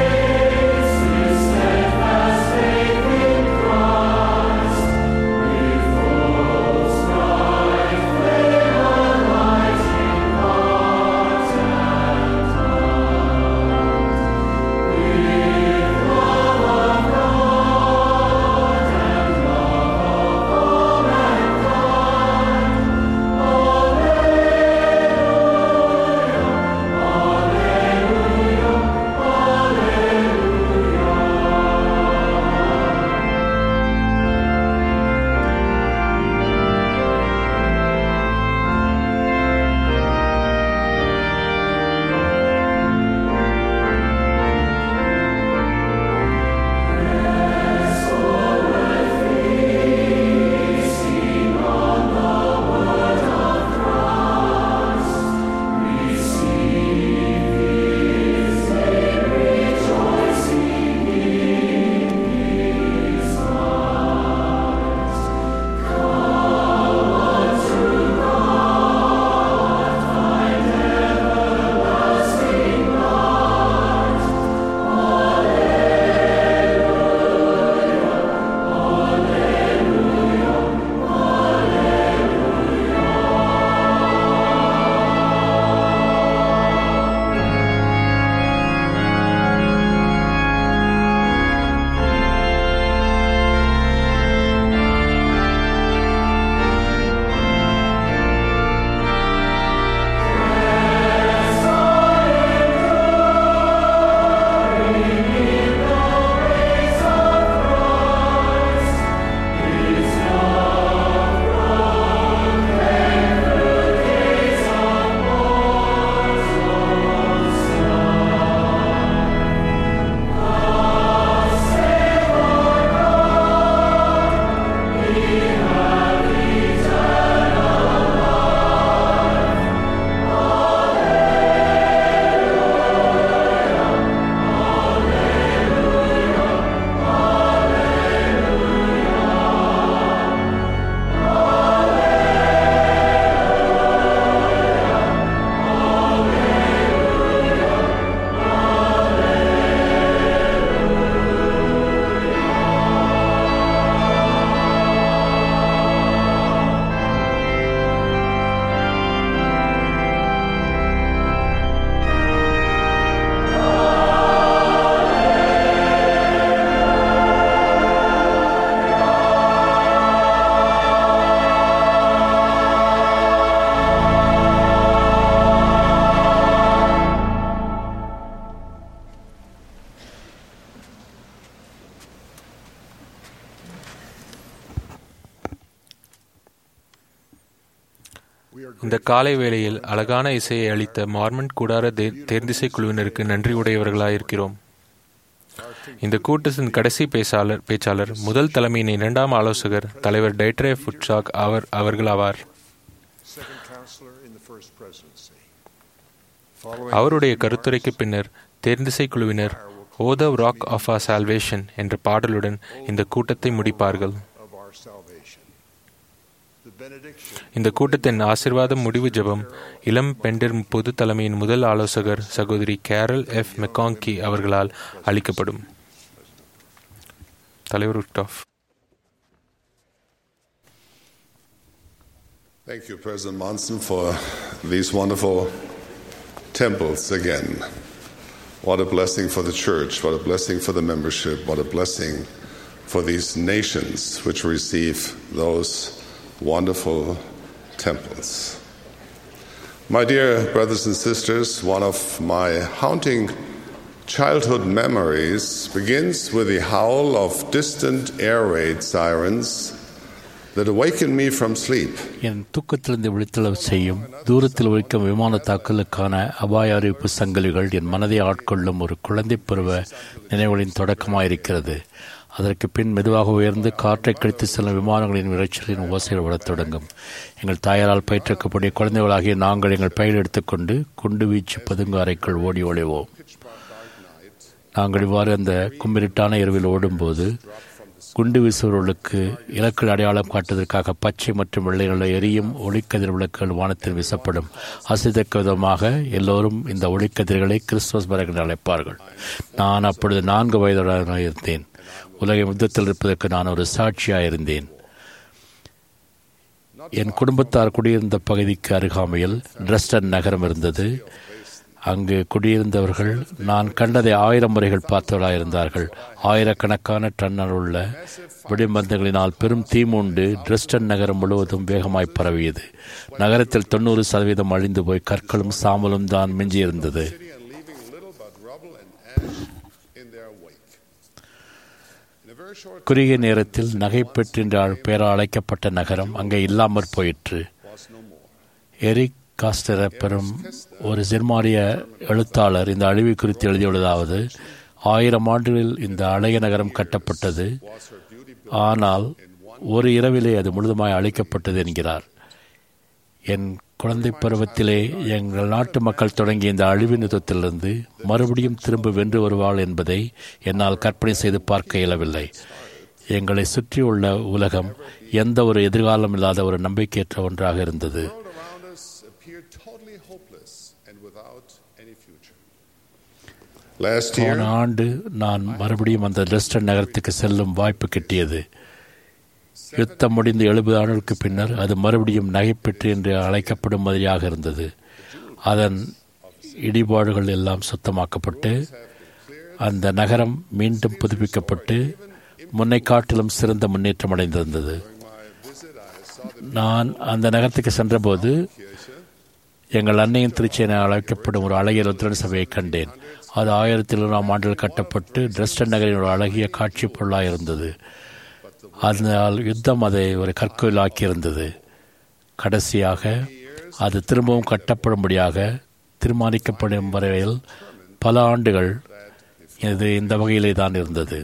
We இந்த காலை வேளையில் அழகான இசையை அளித்த மார்மன் கூடார தேர்ந்திசை குழுவினருக்கு நன்றி உடையவர்களாயிருக்கிறோம். இந்த கூட்டத்தின் கடைசி பேச்சாளர் பேச்சாளர் முதல் தலைமையின் இரண்டாம் ஆலோசகர் தலைவர் டைட்ரே ஃபுட்சாக் அவர் அவர்கள் ஆவார். அவருடைய கருத்துரைக்கு பின்னர் தேர்ந்திசை குழுவினர் O the rock of our salvation என்ற பாடலுடன் இந்த கூட்டத்தை முடிப்பார்கள். இந்த கூட்டத்தின் ஆசீர்வாத முடிவு ஜெபம் இளம் பெண்டர் பொது தலைமையின் முதல் ஆலோசகர் சகோதரி கேரல் எஃப் மெக்காங்கி அவர்களால் அளிக்கப்படும். தலைவர் உக்டாஃப். Thank you, President Monson, for these wonderful temples again. What a blessing for the church, what a blessing for the membership, what a blessing for these nations which receive those wonderful temples. My dear brothers and sisters, one of my haunting childhood memories begins with the howl of distant air raid sirens that awakened me from sleep. என் தூக்கத்திலிருந்து விழித்தெழ செய்யும் தூரத்தில் ஒலிக்கும் விமான தாக்குதலுக்கான அபாய அறிவிப்பு சங்கிலிகள் என் மனதை ஆட்கொள்ளும் ஒரு குழந்தை பருவ நினைவுகளின் தொடக்கமாயிருக்கிறது. அதற்கு பின் மெதுவாக உயர்ந்து காற்றை கழித்து செல்லும் விமானங்களின் இறைச்சலின் ஓசைகள் விடத் தொடங்கும். எங்கள் தாயாரால் பயிற்றுக்கப்படிய குழந்தைகளாகிய நாங்கள் எங்கள் பயிர் எடுத்துக்கொண்டு குண்டு வீச்சு பதுங்கு அறைக்குள் ஓடி ஒளிவோம். நாங்கள் இவ்வாறு அந்த கும்பிரிட்டான இரவில் ஓடும்போது குண்டு வீசுபவர்களுக்கு இலக்குகள் அடையாளம் காட்டுவதற்காக பச்சை மற்றும் வெள்ளை நிற எரியும் ஒளிக்கதிர் விளக்குகள் வானத்தில் வீசப்படும். அசைத்தக்க விதமாக எல்லோரும் இந்த ஒளிக்கதிர்களை கிறிஸ்துமஸ் மரம் என்று அழைப்பார்கள். நான் அப்பொழுது நான்கு வயதுடனாக இருந்தேன். உலக யுத்தத்தில் இருப்பதற்கு நான் ஒரு சாட்சியாயிருந்தேன். என் குடும்பத்தார் குடியிருந்த பகுதிக்கு அருகாமையில் டிரெஸ்டன் நகரம் இருந்தது. அங்கு குடியிருந்தவர்கள் நான் கண்டதை ஆயிரம் முறைகள் பார்த்தவர்களாயிருந்தார்கள். ஆயிரக்கணக்கான டன்னர் உள்ள வெடிமருந்துகளினால் பெரும் தீமுண்டு டிரெஸ்டன் நகரம் முழுவதும் வேகமாய் பரவியது. நகரத்தில் தொண்ணூறு சதவீதம் அழிந்து போய் கற்களும் சாம்பலும் தான் மிஞ்சியிருந்தது. குறுகிய நேரத்தில் நகைப்பெற்று என்ற பெயரால் அழைக்கப்பட்ட நகரம் அங்கே இல்லாமற் போயிற்று. எரிக் காஸ்டர பெறும் ஒரு ஜெர்மானிய எழுத்தாளர் இந்த அழிவு குறித்து எழுதியுள்ளதாவது: ஆயிரம் ஆண்டுகளில் இந்த அழகிய நகரம் கட்டப்பட்டது, ஆனால் ஒரு இரவிலே அது முழுதுமாய் அழிக்கப்பட்டது என்கிறார். என் குழந்தை பருவத்திலே எங்கள் நாட்டு மக்கள் தொடங்கிய இந்த அழிவு யுத்தத்திலிருந்து மறுபடியும் திரும்ப வென்று வருவாள் என்பதை என்னால் கற்பனை செய்து பார்க்க இயலவில்லை. எங்களை சுற்றியுள்ள உலகம் எந்த ஒரு எதிர்காலம் இல்லாத ஒரு நம்பிக்கையற்ற ஒன்றாக இருந்தது. போன ஆண்டு நான் மறுபடியும் அந்த லெஸ்டன் நகரத்துக்கு செல்லும் வாய்ப்பு கிட்டியது. யுத்தம் முடிந்து எழுபது ஆண்டுகளுக்கு பின்னர் அது மறுபடியும் நகைப்பெற்று என்று அழைக்கப்படும் மாதிரியாக இருந்தது. அதன் இடிபாடுகள் எல்லாம் சுத்தமாக்கப்பட்டு அந்த நகரம் மீண்டும் புதுப்பிக்கப்பட்டு முன்னை காட்டிலும் சிறந்த முன்னேற்றம் அடைந்திருந்தது. நான் அந்த நகரத்துக்கு சென்றபோது எங்கள் அன்னையின் திருச்சி என அழைக்கப்படும் ஒரு அழகிய லுத்தரன் சபையை கண்டேன். அது ஆயிரத்தி எழுநூறாம் ஆண்டில் கட்டப்பட்டு டிரெஸ்டன் நகரின் ஒரு அழகிய காட்சி பொருளாக இருந்தது. அதனால் யுத்தம் அதை ஒரு கற்கோயிலாக்கியிருந்தது. கடைசியாக அது திரும்பவும் கட்டப்படும்படியாக தீர்மானிக்கப்படும் வரையில் பல ஆண்டுகள் இது இந்த வகையிலே தான் இருந்தது.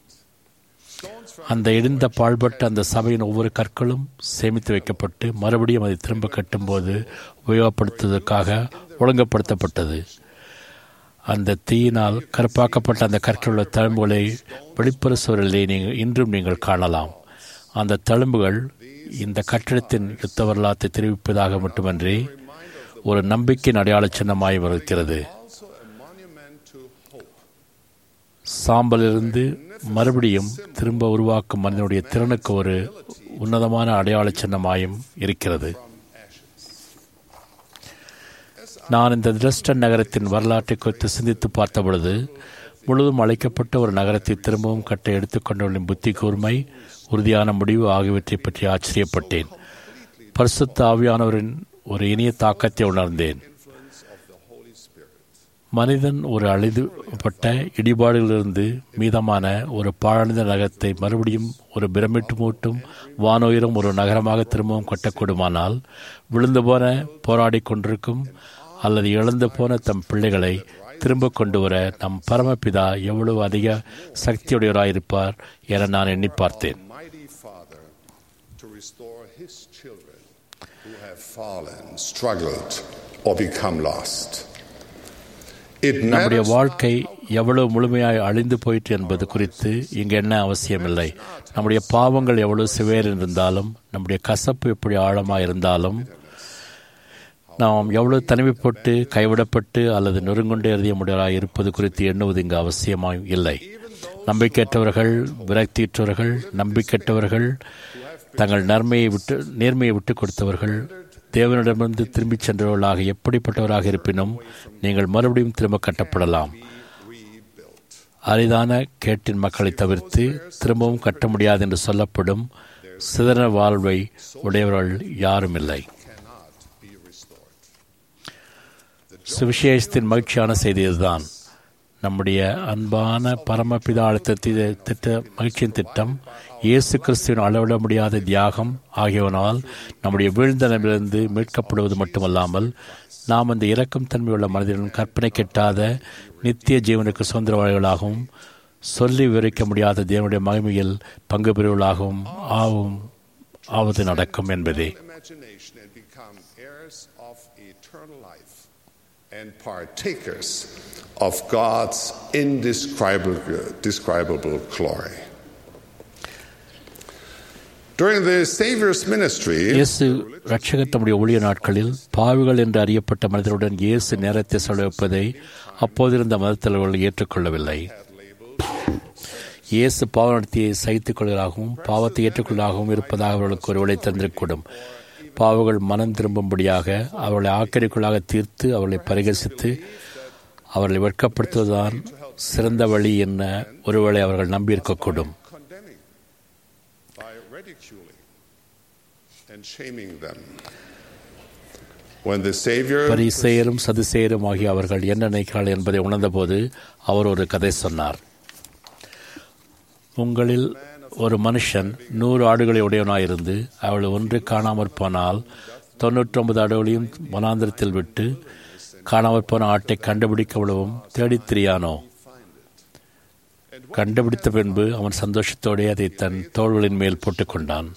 அந்த இடிந்த பாழ்பட்ட அந்த சபையின் ஒவ்வொரு கற்களும் சேமித்து வைக்கப்பட்டு மறுபடியும் அதை திரும்ப கட்டும்போது உபயோகப்படுத்துவதற்காக ஒழுங்குபடுத்தப்பட்டது. அந்த தீயினால் கருப்பாக்கப்பட்ட அந்த கற்களுள்ள தழும்புகளை வெளிப்புற சூழலிலே நீங்கள் இன்றும் நீங்கள் காணலாம். அந்த தழும்புகள் இந்த கட்டிடத்தின் யுத்த வரலாற்றை தெரிவிப்பதாக மட்டுமன்றி ஒரு நம்பிக்கையின் அடையாள சின்னமாய் இருக்கிறது. சாம்பலிலிருந்து மறுபடியும் திரும்ப உருவாக்கும் மனிதனுடைய திறனுக்கு ஒரு உன்னதமான அடையாள சின்னமாயும் இருக்கிறது. நான் இந்த டிரெஸ்டன் நகரத்தின் வரலாற்றை குறித்து சிந்தித்து பார்த்த பொழுது முழுதும் அழைக்கப்பட்ட ஒரு நகரத்தை திரும்பவும் கட்ட எடுத்துக்கொண்டவர்களின் புத்தி கூர்மை, உறுதியான முடிவு ஆகியவற்றை பற்றி ஆச்சரியப்பட்டேன். பரிசுத்த ஆவியானவரின் ஒரு இனிய தாக்கத்தை உணர்ந்தேன். மனிதன் ஒரு அழிந்துபட்ட இடிபாடுகளிலிருந்து மீதமான ஒரு பாழடைந்த நகரத்தை மறுபடியும் ஒரு பிரமிட்டு மூட்டும் வானுயரும் ஒரு நகரமாக திரும்பவும் கட்டக்கூடுமானால், விழுந்து போன போராடி கொண்டிருக்கும் அல்லது இழந்து போன தம் பிள்ளைகளை திரும்ப கொண்டு வர நம் பரமபிதா எவ்வளவு அதிக சக்தியுடையவராயிருப்பார் என நான் எண்ணி பார்த்தேன். நம்முடைய வாழ்க்கை எவ்வளவு முழுமையாய் அழிந்து போயிற்று என்பது குறித்து இங்கு என்ன அவசியமில்லை. நம்முடைய பாவங்கள் எவ்வளவு சிவேர் இருந்தாலும், நம்முடைய கசப்பு எப்படி ஆழமாக இருந்தாலும், நாம் எவ்வளவு தனிமைப்பட்டு கைவிடப்பட்டு அல்லது நொறுங்குண்டு எறியமுடையவராக இருப்பது குறித்து எண்ணுவது இங்கு அவசியமாய் இல்லை. நம்பிக்கையற்றவர்கள், விரக்தியற்றவர்கள், நம்பிக்கையற்றவர்கள், தங்கள் நன்மையை விட்டு நேர்மையை விட்டுக் கொடுத்தவர்கள், தேவனிடமிருந்து திரும்பிச் சென்றவர்களாக எப்படிப்பட்டவராக இருப்பினும் நீங்கள் மறுபடியும் திரும்ப கட்டப்படலாம். அரிதான கேட்டின் மக்களை தவிர்த்து திரும்பவும் கட்ட முடியாது என்று சொல்லப்படும் சிதற வாழ்வை உடையவர்கள் யாரும் இல்லை. சுவிசேஷத்தின் மகிழ்ச்சியான செய்தி இதுதான். நம்முடைய அன்பான பரமபிதா அழுத்தத்தின் திட்ட மகிழ்ச்சியின் திட்டம் இயேசு கிறிஸ்துவின் அளவிட முடியாத தியாகம் ஆகியவனால் நம்முடைய வீழ்ந்த நிலையிலிருந்து மீட்கப்படுவது மட்டுமல்லாமல், நாம் அந்த இரக்கம் தன்மையுள்ள மனிதனும் கற்பனை கெட்டாத நித்திய ஜீவனுக்கு சுதந்திரவாளிகளாகவும் சொல்லி விவரிக்க முடியாத தேவனுடைய மகிமையில் பங்கு பெறுவர்களாகவும் ஆவும் ஆவது நடக்கும் என்பதே. And partakers of God's indescribable describable glory. During the Savior's ministry, இயேசு இரட்சகர் தம்முடைய ஊழிய நாட்களில் பாவிகள் என்று அறியப்பட்ட மனிதருடன் இயேசு நேரத்தை செலவிப்பதை அப்போதிருந்த மதத்தலைவர்கள் ஏற்றுக்கொள்ளவில்லை. இயேசு பாவ நடத்தியை சகித்துக் கொள்வதாகவும் பாவத்தை ஏற்றுக்கொள்வதாகவும் இருப்பதாக அவர்களுக்கு ஒரு விலை தந்திருக்கூடும். பாவங்கள் மனம் திரும்பும்படியாக அவர்களை ஆக்கிரிக்குள்ளாக தீர்த்து அவர்களை பரிகசித்து அவர்களை வெட்கப்படுத்துவதுதான் சிறந்த வழி என்ன ஒருவேளை அவர்கள் நம்பியிருக்கக்கூடும். பரிசேயரும் சதுசேயரும் ஆகிய அவர்கள் என்ன நினைக்கிறார்கள் என்பதை உணர்ந்தபோது அவர் ஒரு கதை சொன்னார். உங்களில் ஒரு மனுஷன் நூறு ஆடுகளை உடையவனாயிருந்து அவள் ஒன்று காணாமற் போனால் தொன்னூற்றி ஒன்பது ஆடுகளையும் வனாந்திரத்தில் விட்டு காணாமற் போன ஆட்டை கண்டுபிடிக்கவளவும் தேடித் திரியானோ? கண்டுபிடித்த பின்பு அவன் சந்தோஷத்தோடு அதை தன் தோள்களின் மேல் போட்டுக்கொண்டான்.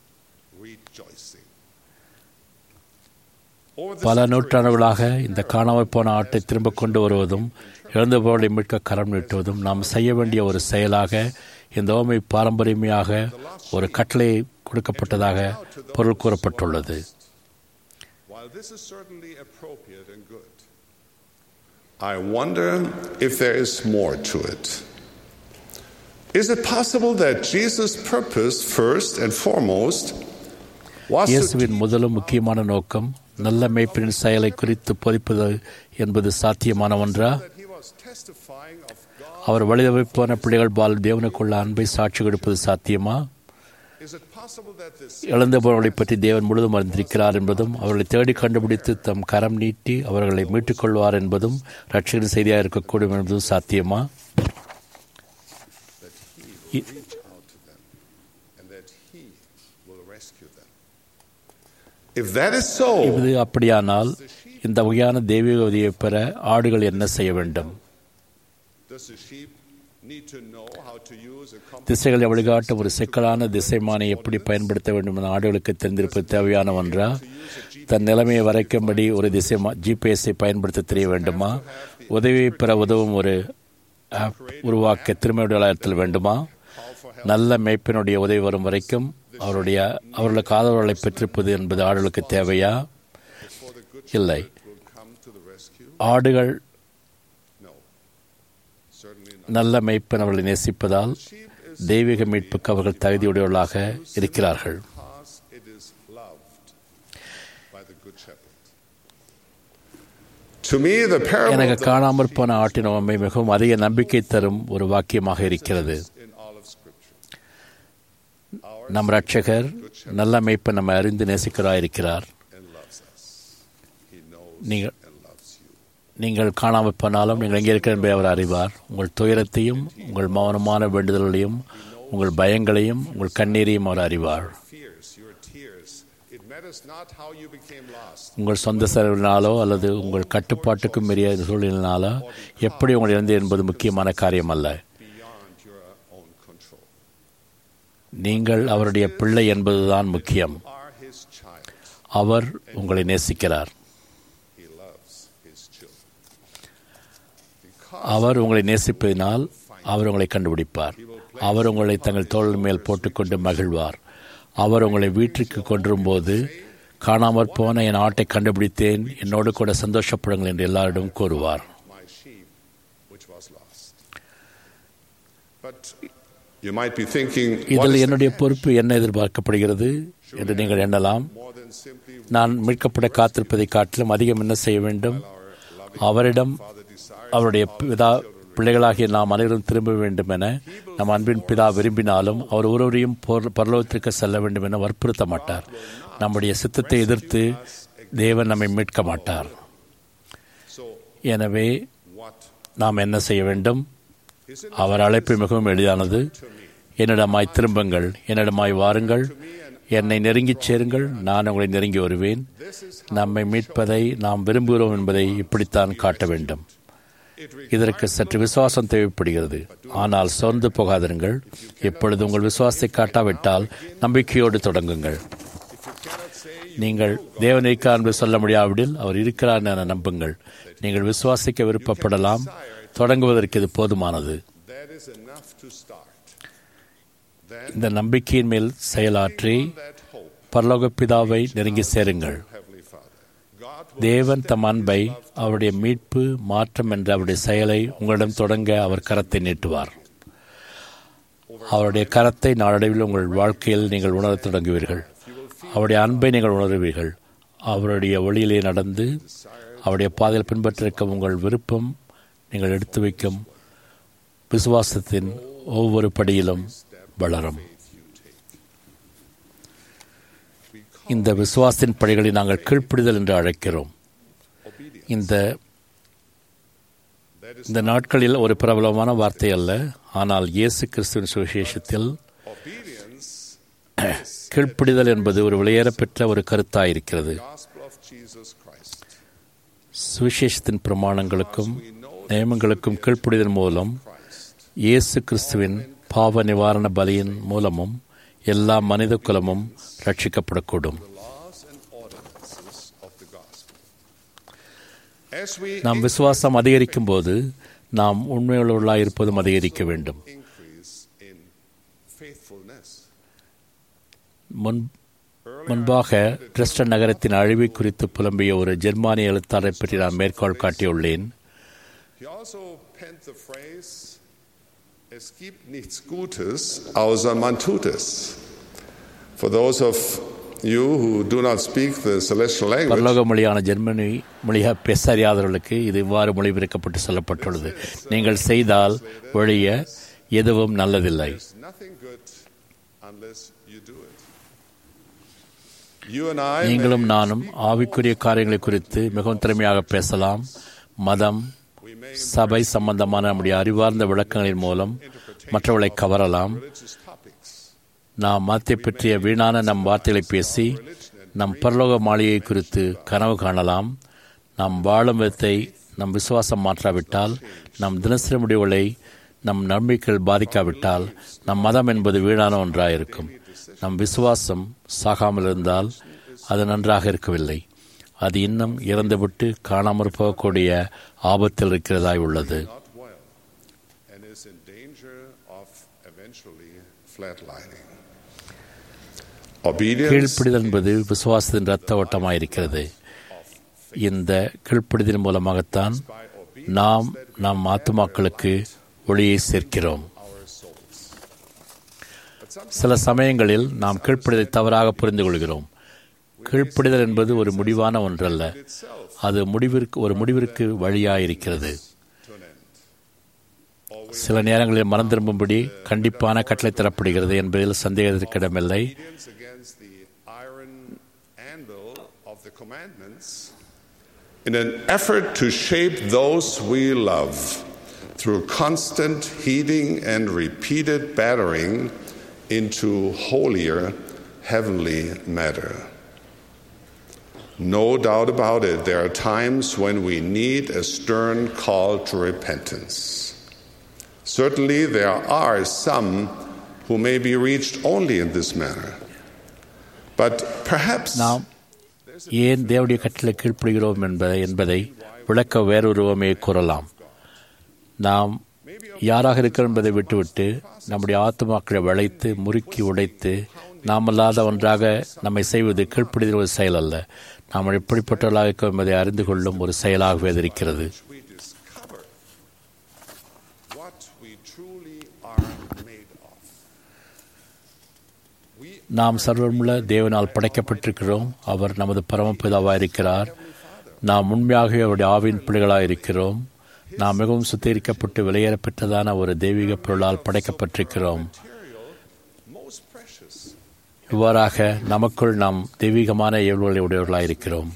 பல நூற்றாண்டுகளாக இந்த காணாமற் போன ஆட்டை திரும்ப கொண்டு வருவதும் இழந்தவர்களை மீட்க கரம் நீட்டுவதும் நாம் செய்ய வேண்டிய ஒரு செயலாக இந்த ஓமை பாரம்பரியமாக ஒரு கட்டளை கொடுக்கப்பட்டதாக பொருள் கூறப்பட்டுள்ளது. I wonder if there is more to it. Is it possible that Jesus' purpose first and foremost was இயேசுவின் முதலும் முக்கியமான நோக்கம் நல்ல மேய்ப்பனின் செயலை குறித்து போதிப்பது என்பது சாத்தியமான ஒன்றா? அவர் வழிதவறி போன பிள்ளைகள் பால் தேவனுக்குள்ள அன்பை சாட்சி கொடுப்பது சாத்தியமா? இழந்தவர்களை பற்றி தேவன் முழுதும் அறிந்திருக்கிறார் என்பதும் அவர்களை தேடி கண்டுபிடித்து தம் கரம் நீட்டி அவர்களை மீட்டுக் கொள்வார் என்பதும் இரட்சகரின் செய்தியாக இருக்கக்கூடும் என்பதும் சாத்தியமா? இது அப்படியானால் இந்த வகையான தெய்வீக உதவியை பெற ஆடுகள் என்ன செய்ய வேண்டும்? திசைகளை வழிகாட்டும் ஒரு சிக்கலான திசைமானை எப்படி பயன்படுத்த வேண்டும் என ஆடுகளுக்கு தெரிந்திருப்பது தேவையான ஒன்றா? தன் நிலைமையை வரைக்கும்படி ஒரு திசை ஜிபிஎஸ்ஐ பயன்படுத்த தெரிய வேண்டுமா? உதவியை பெற உதவும் ஒரு ஆப் உருவாக்க திருமையுடைய வேண்டுமா? நல்ல மேய்ப்பினுடைய உதவி வரும் வரைக்கும் அவருடைய அவர்களுக்கு ஆதரவுகளை பெற்றிருப்பது என்பது ஆடுகளுக்கு தேவையா? இல்லை. ஆடுகள் நல்ல மேய்ப்பன் அவர்களை நேசிப்பதால் தெய்வீக மீட்புக்கு அவர்கள் தகுதியுடையவர்களாக இருக்கிறார்கள். எனக்கு காணாமற் போன ஆட்டின் உண்மை மிகவும் அதிக நம்பிக்கை தரும் ஒரு வாக்கியமாக இருக்கிறது. நம் இரட்சகர் நல்ல மேய்ப்பன் நம்மை அறிந்து நேசிக்கிறாயிருக்கிறார். நீங்கள் நீங்கள் காணாமல் போனாலும் நீங்கள் எங்கே இருக்கிற என்பதை அவர் அறிவார். உங்கள் துயரத்தையும் உங்கள் மௌனமான வேண்டுதல்களையும் உங்கள் பயங்களையும் உங்கள் கண்ணீரையும் அவர் அறிவார். உங்கள் சொந்த செலவினாலோ அல்லது உங்கள் கட்டுப்பாட்டுக்கும் மீறிய சூழ்நிலையினாலோ எப்படி உங்கள் இழந்து என்பது முக்கியமான காரியம் அல்ல. நீங்கள் அவருடைய பிள்ளை என்பதுதான் முக்கியம். அவர் உங்களை நேசிக்கிறார். அவர் உங்களை நேசிப்பதினால் அவர் உங்களை கண்டுபிடிப்பார். அவர் உங்களை தங்கள் தோள் மேல் போட்டுக்கொண்டு மகிழ்வார். அவர் உங்களை வீட்டிற்கு கொண்டிரும்போது காணாமற் போன என் ஆட்டை கண்டுபிடித்தேன், என்னோடு கூட சந்தோஷப்படுங்கள் என்று எல்லாரிடம் கூறுவார். இதில் என்னுடைய பொறுப்பு என்ன எதிர்பார்க்கப்படுகிறது என்று நீங்கள் எண்ணலாம். நான் மீட்கப்பட காத்திருப்பதை காட்டிலும் அதிகம் என்ன செய்ய வேண்டும்? அவரிடம் அவருடைய பிதா பிள்ளைகளாகிய நாம் அனைவரும் திரும்ப வேண்டும் என நம் அன்பின் பிதா விரும்பினாலும் அவர் ஒருவரையும் பரலோகத்திற்கு செல்ல வேண்டும் என வற்புறுத்த மாட்டார். நம்முடைய சித்தத்தை எதிர்த்து தேவன் நம்மை மீட்க மாட்டார். எனவே நாம் என்ன செய்ய வேண்டும்? அவர் அழைப்பு மிகவும் எளிதானது. என்னிடமாய் திரும்புங்கள், என்னிடமாய் வாருங்கள், என்னை நெருங்கிச் சேருங்கள், நான் உங்களை நெருங்கி வருவேன். நம்மை மீட்பதை நாம் விரும்புகிறோம் என்பதை இப்படித்தான் காட்ட வேண்டும். இதற்கு சற்று விசுவாசம் தேவைப்படுகிறது. ஆனால் சோர்ந்து போகாதிருங்கள். எப்பொழுது உங்கள் விசுவாசத்தை காட்டாவிட்டால் நம்பிக்கையோடு தொடங்குங்கள். நீங்கள் தேவன் இருக்கிறார் என்று சொல்ல முடியாவிடில் அவர் இருக்கிறார் என நம்புங்கள். நீங்கள் விசுவாசிக்க விருப்பப்படலாம். தொடங்குவதற்கு இது போதுமானது. இந்த நம்பிக்கையின் மேல் செயலாற்றி பரலோக பிதாவை நெருங்கி சேருங்கள். தேவன் தம் அன்பை, அவருடைய மீட்பு, மாற்றம் என்ற அவருடைய செயலை உங்களிடம் தொடங்க அவர் கரத்தை நீட்டுவார். அவருடைய கரத்தை நாளடைவில் உங்கள் வாழ்க்கையில் நீங்கள் உணரத் தொடங்குவீர்கள். அவருடைய அன்பை நீங்கள் உணர்வீர்கள். அவருடைய ஒளியிலே நடந்து அவருடைய பாதையில் பின்பற்றிருக்கும் உங்கள் விருப்பம் நீங்கள் எடுத்து வைக்கும் விசுவாசத்தின் ஒவ்வொரு படியிலும் வளரும். இந்த விசுவாசத்தின் படிகளை நாங்கள் கீழ்ப்படிதல் என்று அழைக்கிறோம். இந்த இந்த நாட்களில் ஒரு பிரபலமான வார்த்தை அல்ல, ஆனால் இயேசு கிறிஸ்துவின் சுவிசேஷத்தில் கீழ்ப்படிதல் என்பது ஒரு வெளியேறப்பெற்ற ஒரு கருத்தாயிருக்கிறது. சுவிசேஷத்தின் பிரமாணங்களுக்கும் நியமங்களுக்கும் கீழ்ப்படிதல் மூலம் இயேசு கிறிஸ்துவின் பாவ நிவாரண பலியின் மூலமும் எல்லா மனித குலமும் ரட்சிக்கப்படக்கூடும். நாம் விசுவாசம் அதிகரிக்கும் போது நாம் உண்மையுள்ளவர்களாக இருப்பதும் அதிகரிக்க வேண்டும். முன் முன்பாக டிரெஸ்டன் நகரத்தின் அழிவை குறித்து புலம்பிய ஒரு ஜெர்மானிய எழுத்தாளரை பற்றி நான் மேற்கோள் காட்டியுள்ளேன். Es gibt nichts Gutes, außer man tut es. For those of you who do not speak the celestial language, பரலோக மொழியான ஜெர்மனி மொழியாக பேச அறியாதவர்களுக்கு இது இவ்வாறு மொழிபெயர்க்கப்பட்டு சொல்லப்பட்டுள்ளது. நீங்கள் செய்தால் ஒழிய எதுவும் நல்லதில்லை. நீங்களும் நானும் ஆவிக்குரிய காரியங்களை குறித்து மிகவும் திறமையாக பேசலாம். மதம், சபை சம்பந்தமான நம்முடைய அறிவார்ந்த விளக்கங்களின் மூலம் மற்றவர்களை கவரலாம். நாம் மதத்தை பற்றிய வீணான நம் வார்த்தைகளை பேசி நம் பரலோக மாளிகை குறித்து கனவு காணலாம். நாம் வாழும் விதத்தை நம் விசுவாசம் மாற்றாவிட்டால், நம் தினசரி முடிவுகளை நம் நம்பிக்கைகள் பாதிக்காவிட்டால், நம் மதம் என்பது வீணான ஒன்றாயிருக்கும். நம் விசுவாசம் சாகாமல் இருந்தால் அது நன்றாக இருக்கவில்லை. அது இன்னும் இறந்துவிட்டு காணாமற் போகக்கூடிய ஆபத்தில் இருக்கிறதாய் உள்ளது. கீழ்ப்படிதல் என்பது விசுவாசத்தின் இரத்த ஓட்டமாயிருக்கிறது. இந்த கீழ்ப்படிதலின் மூலமாகத்தான் நாம் நம் ஆத்துமாக்களுக்கு ஒளியை சேர்க்கிறோம். சில சமயங்களில் நாம் கீழ்ப்படிதலை தவறாக புரிந்து கொள்கிறோம். கீழ்ப்படிதல் என்பது ஒரு முடிவான ஒன்றல்ல, அது முடிவிற்கு ஒரு முடிவிற்கு வழியாயிருக்கிறது. சில நேரங்களில் மனம் திரும்பும்படி கண்டிப்பான கட்டளை தரப்படுகிறது என்பதில் in an effort to shape those we love through constant heeding and repeated battering into holier heavenly matter. No doubt about it, there are times when we need a stern call to repentance. Certainly there are some who may be reached only in this manner. But perhaps நாம் ஏன் தேவனுடைய கட்டளை கீழ்ப்படுகிறோம் என்பதை என்பதை விளக்க வேறொருவமே கூறலாம். நாம் யாராக இருக்கிறோம் என்பதை விட்டுவிட்டு நம்முடைய ஆத்துமாக்களை வளைத்து முறுக்கி உடைத்து நாமல்லாத ஒன்றாக நம்மை செய்வது கீழ்ப்படுகிற ஒரு செயல் அல்ல. நாம் எப்படிப்பட்டவர்களாக இருக்கிறோம் என்பதை அறிந்து கொள்ளும் ஒரு செயலாகவே இருக்கிறது. நாம் சர்வமுள்ள தேவனால் படைக்கப்பட்டிருக்கிறோம். அவர் நமது பரமபிதாவாக இருக்கிறார். நாம் உண்மையாகவே அவருடைய ஆவின் பிள்ளைகளாக இருக்கிறோம். நாம் மிகவும் சுத்திகரிக்கப்பட்டு வெளியேறப்பட்டதான ஒரு தெய்வீக பொருளால் படைக்கப்பட்டிருக்கிறோம். இவ்வாறாக நமக்குள் நாம் தெய்வீகமான இயல்புகளை உடையவர்களாக இருக்கிறோம்.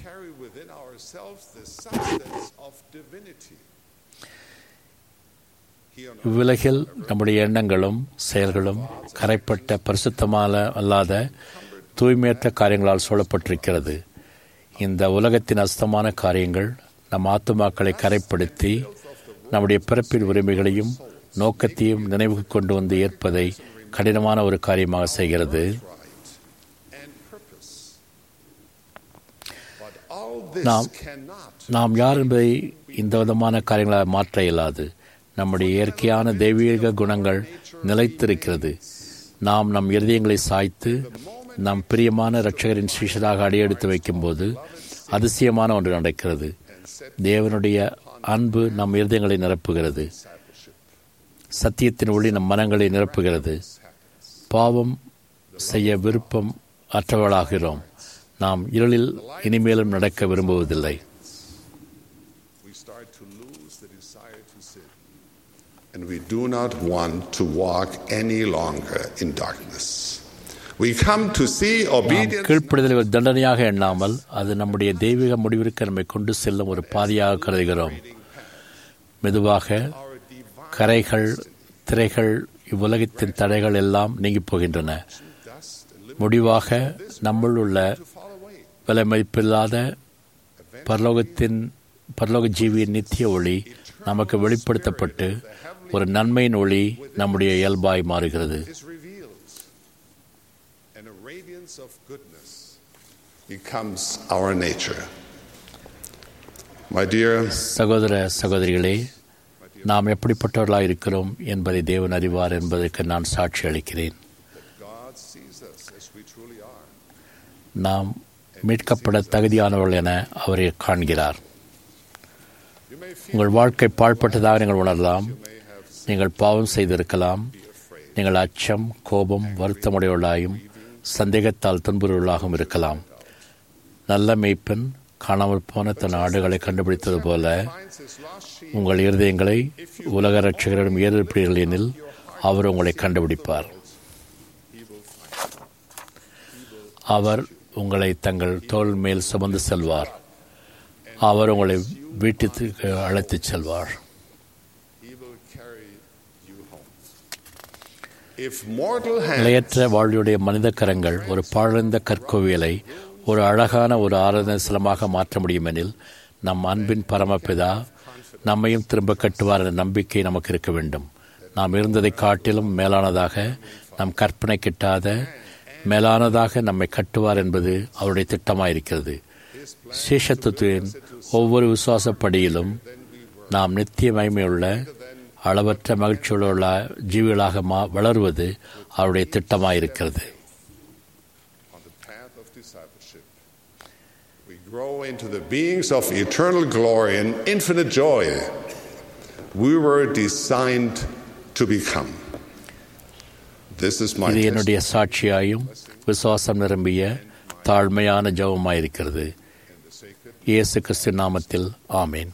இவ்வுலகில் நம்முடைய எண்ணங்களும் செயல்களும் கரைப்பட்ட பரிசுத்தமான அல்லாத தூய்மையற்ற காரியங்களால் சூழப்பட்டிருக்கிறது. இந்த உலகத்தின் அஸ்தமான காரியங்கள் நம் ஆத்துமாக்களை கரைப்படுத்தி நம்முடைய பிறப்பின் உரிமைகளையும் நோக்கத்தையும் நினைவுக்கு கொண்டு வந்து ஏற்பதை கடினமான ஒரு காரியமாக செய்கிறது. நாம் நாம் யார் என்பதை இந்த விதமான காரியங்களாக மாற்ற இயலாது. நம்முடைய இயற்கையான தெய்வீக குணங்கள் நிலைத்திருக்கிறது. நாம் நம் இருதயங்களை சாய்த்து நம் பிரியமான இரட்சகரின் சீஷராக அடியெடுத்து வைக்கும்போது அதிசயமான ஒன்று நடக்கிறது. தேவனுடைய அன்பு நம் இருதயங்களை நிரப்புகிறது. சத்தியத்தின் ஒளி நம் மனங்களை நிரப்புகிறது. பாவம் செய்ய விருப்பம் அற்றவர்களாகிறோம். நாம் இருளில் இனிமேலும் நடக்க விரும்புவதில்லை. And we do not want to walk any longer in darkness. We come to see obedience. கீழ்ப்படுதலை ஒரு தண்டனையாக எண்ணாமல் அது நம்முடைய தெய்வீக முடிவிற்கு நம்மை கொண்டு செல்லும் ஒரு பாதையாக கருதுகிறோம். மெதுவாக கரைகள் திரைகள் இவ்வுலகத்தின் தடைகள் எல்லாம் நீங்கி போகின்றன. முடிவாக நம்முள் உள்ள விலை மதிப்பில்லாத பரலோகத்தின் பரலோக ஜீவியின் நித்திய ஒளி நமக்கு வெளிப்படுத்தப்பட்டு ஒரு நன்மையின் ஒளி நம்முடைய இயல்பாய் மாறுகிறது. சகோதர சகோதரிகளே, நாம் எப்படிப்பட்டவர்களாக இருக்கிறோம் என்பதை தேவன் அறிவார் என்பதற்கு நான் சாட்சி அளிக்கிறேன். நாம் மீட்கப்பட தகுதியானவர்கள் என அவரை காண்கிறார். உங்கள் வாழ்க்கை பாழ்பட்டதாக நீங்கள் உணரலாம். நீங்கள் பாவம் செய்திருக்கலாம். நீங்கள் அச்சம், கோபம், வருத்தமுடையவர்களாயும் சந்தேகத்தால் துன்புறுவர்களாகவும் இருக்கலாம். நல்ல மேய்ப்பன் காணாமல் போன தன் ஆடுகளை கண்டுபிடித்தது போல உங்கள் இருதயங்களை உலக இரட்சகரிடம் ஏறிருப்பீர்கள் எனில் அவர் உங்களை கண்டுபிடிப்பார். அவர் உங்களை தங்கள் தோள் மேல் சுமந்து செல்வார். அவர் உங்களை வீட்டுக்கு அழைத்துச் செல்வார். நிலையற்ற வாழ்வுடைய மனித கரங்கள் ஒரு பாழந்த கற்கோவியலை ஒரு அழகான ஒரு ஆராதனை ஸ்தலமாக மாற்ற முடியுமெனில் நம் அன்பின் பரமபிதா நம்மையும் திரும்ப கட்டுவார் என்ற நம்பிக்கை நமக்கு இருக்க வேண்டும். நாம் இருந்ததை காட்டிலும் மேலானதாக, நம் கற்பனை கிட்டாத மேலானதாக நம்மை கட்டுவார் என்பது அவருடைய திட்டமாயிருக்கிறது. சீஷத்துவத்தின் ஒவ்வொரு விசுவாசப்படியிலும் நாம் நித்திய மகிமையுள்ள அளவற்ற மகிழ்ச்சியுள்ள ஜீவிகளாக மா வளருவது அவருடைய திட்டமாயிருக்கிறது. Grow into the beings of eternal glory and infinite joy we were designed to become. This is my இது என்னுடைய சாட்சியாயும் விசுவாசம் நிரம்பிய தாழ்மையான ஜெபமாயிருக்கிறது. இயேசு கிறிஸ்து நாமத்தில் ஆமேன்.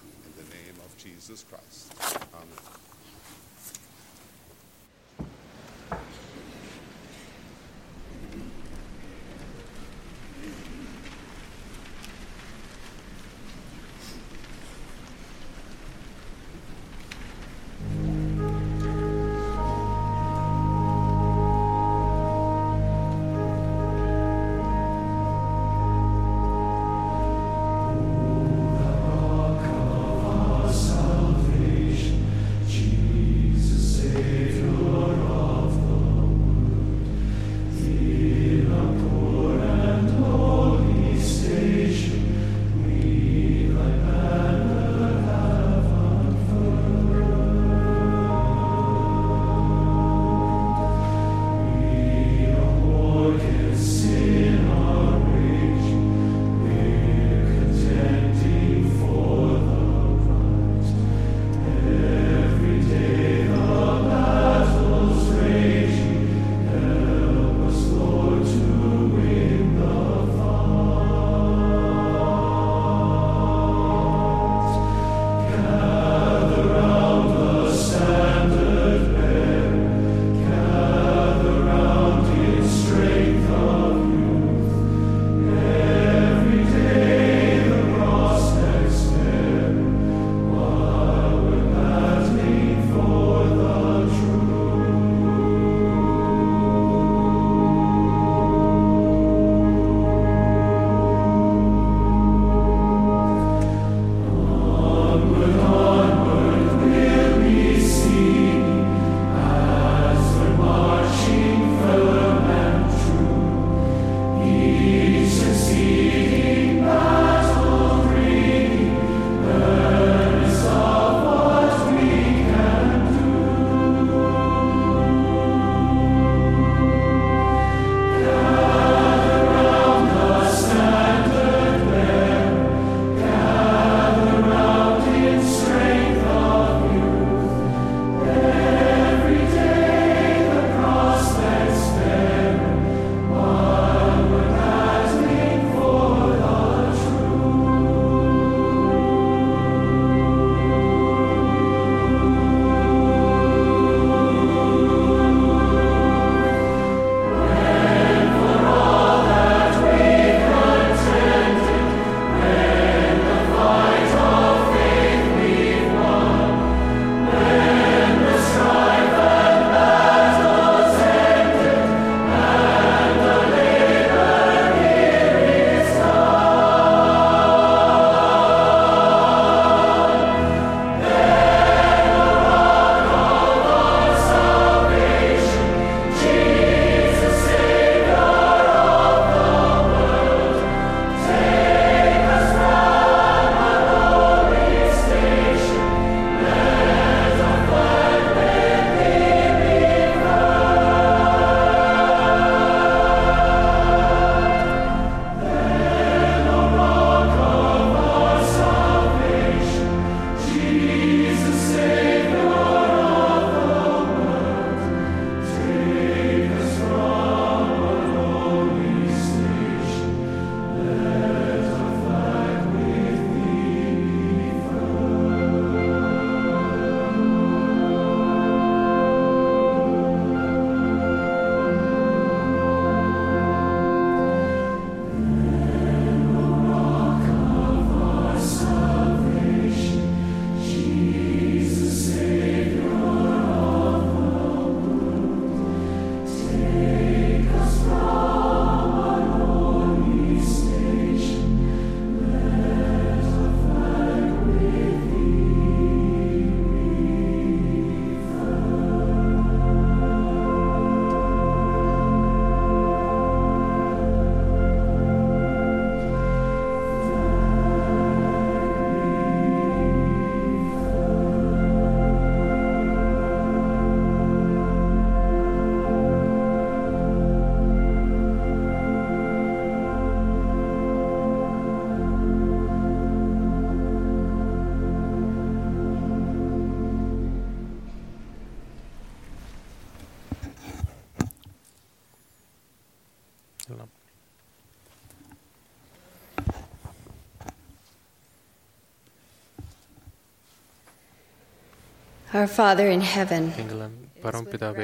Our Father in heaven, எங்கள் பரமபிதாவே,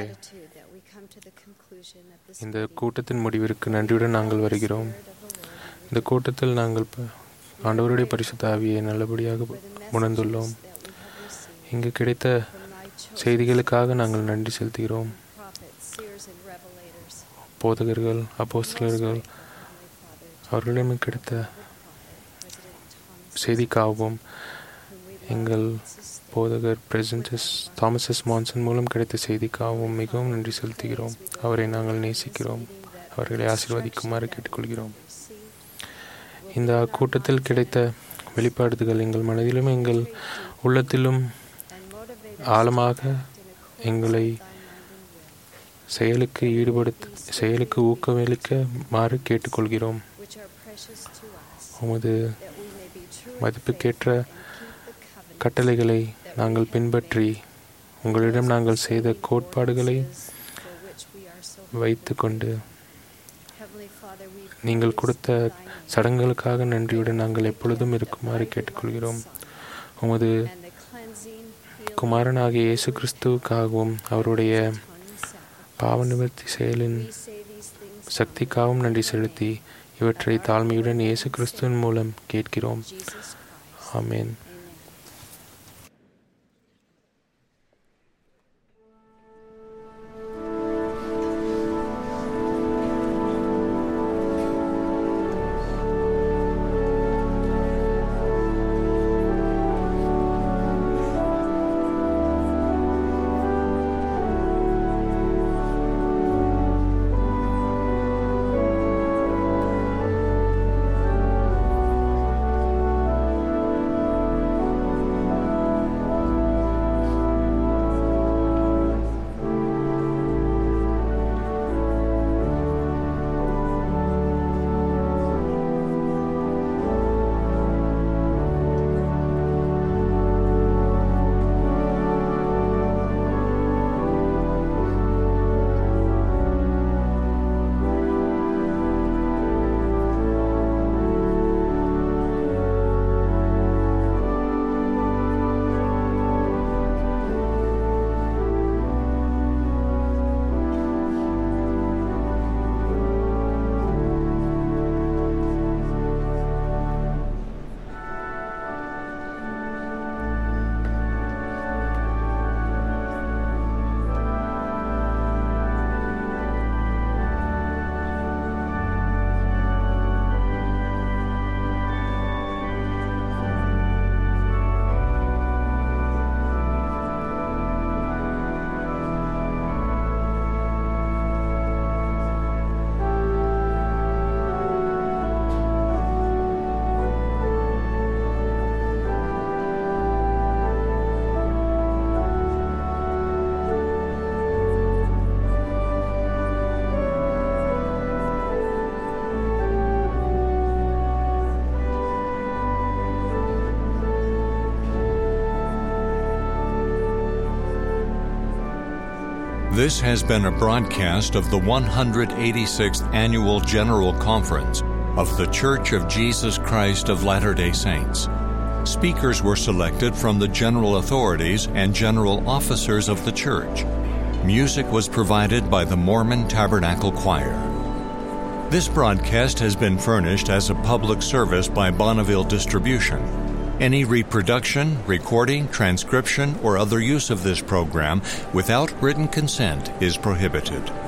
இந்த கூட்டத்தின் முடிவிற்கு நன்றியுடன் நாங்கள் வருகிறோம். இந்த கூட்டத்தில் நாங்கள் ஆண்டவருடைய பரிசுத்த ஆவியை நல்லபடியாக உணர்ந்துள்ளோம். இங்கு கிடைத்த செய்திகளுக்காக நாங்கள் நன்றி செலுத்துகிறோம். போதகர்கள், அப்போஸ்தலர்கள் அவர்களிடம் கிடைத்த செய்திக்காகவும் எங்கள் போதகர் பிரசிடென்ட் தாமஸ் எஸ் மான்சன் மூலம் கிடைத்த செய்திக்காகவும் மிகவும் நன்றி செலுத்துகிறோம். அவரை நாங்கள் நேசிக்கிறோம். அவர்களை ஆசீர்வதிக்குமாறு கேட்டுக்கொள்கிறோம். இந்த கூட்டத்தில் கிடைத்த வெளிப்பாடுகள் எங்கள் மனதிலும் எங்கள் உள்ளத்திலும் ஆழமாக எங்களை செயலுக்கு ஈடுபடுத்த செயலுக்கு ஊக்கமளிக்க மாறு கேட்டுக்கொள்கிறோம். உமது மதிப்புக்கேற்ற கட்டளைகளை நாங்கள் பின்பற்றி உங்களிடம் நாங்கள் செய்த கோட்பாடுகளை வைத்து கொண்டு நீங்கள் கொடுத்த சடங்குகளுக்காக நன்றியுடன் நாங்கள் எப்பொழுதும் இருக்குமாறு கேட்டுக்கொள்கிறோம். உமது குமாரனாகிய இயேசு கிறிஸ்துவுக்காகவும் அவருடைய பாவ நிவர்த்தி செயலின் சக்திக்காகவும் நன்றி செலுத்தி இவற்றை தாழ்மையுடன் இயேசு கிறிஸ்துவின் மூலம் கேட்கிறோம். ஆமேன். This has been a broadcast of the one hundred eighty-sixth Annual General Conference of The Church of Jesus Christ of Latter-day Saints. Speakers were selected from the general authorities and general officers of the church. Music was provided by the Mormon Tabernacle Choir. This broadcast has been furnished as a public service by Bonneville Distribution. Any reproduction, recording, transcription, or other use of this program without written consent is prohibited.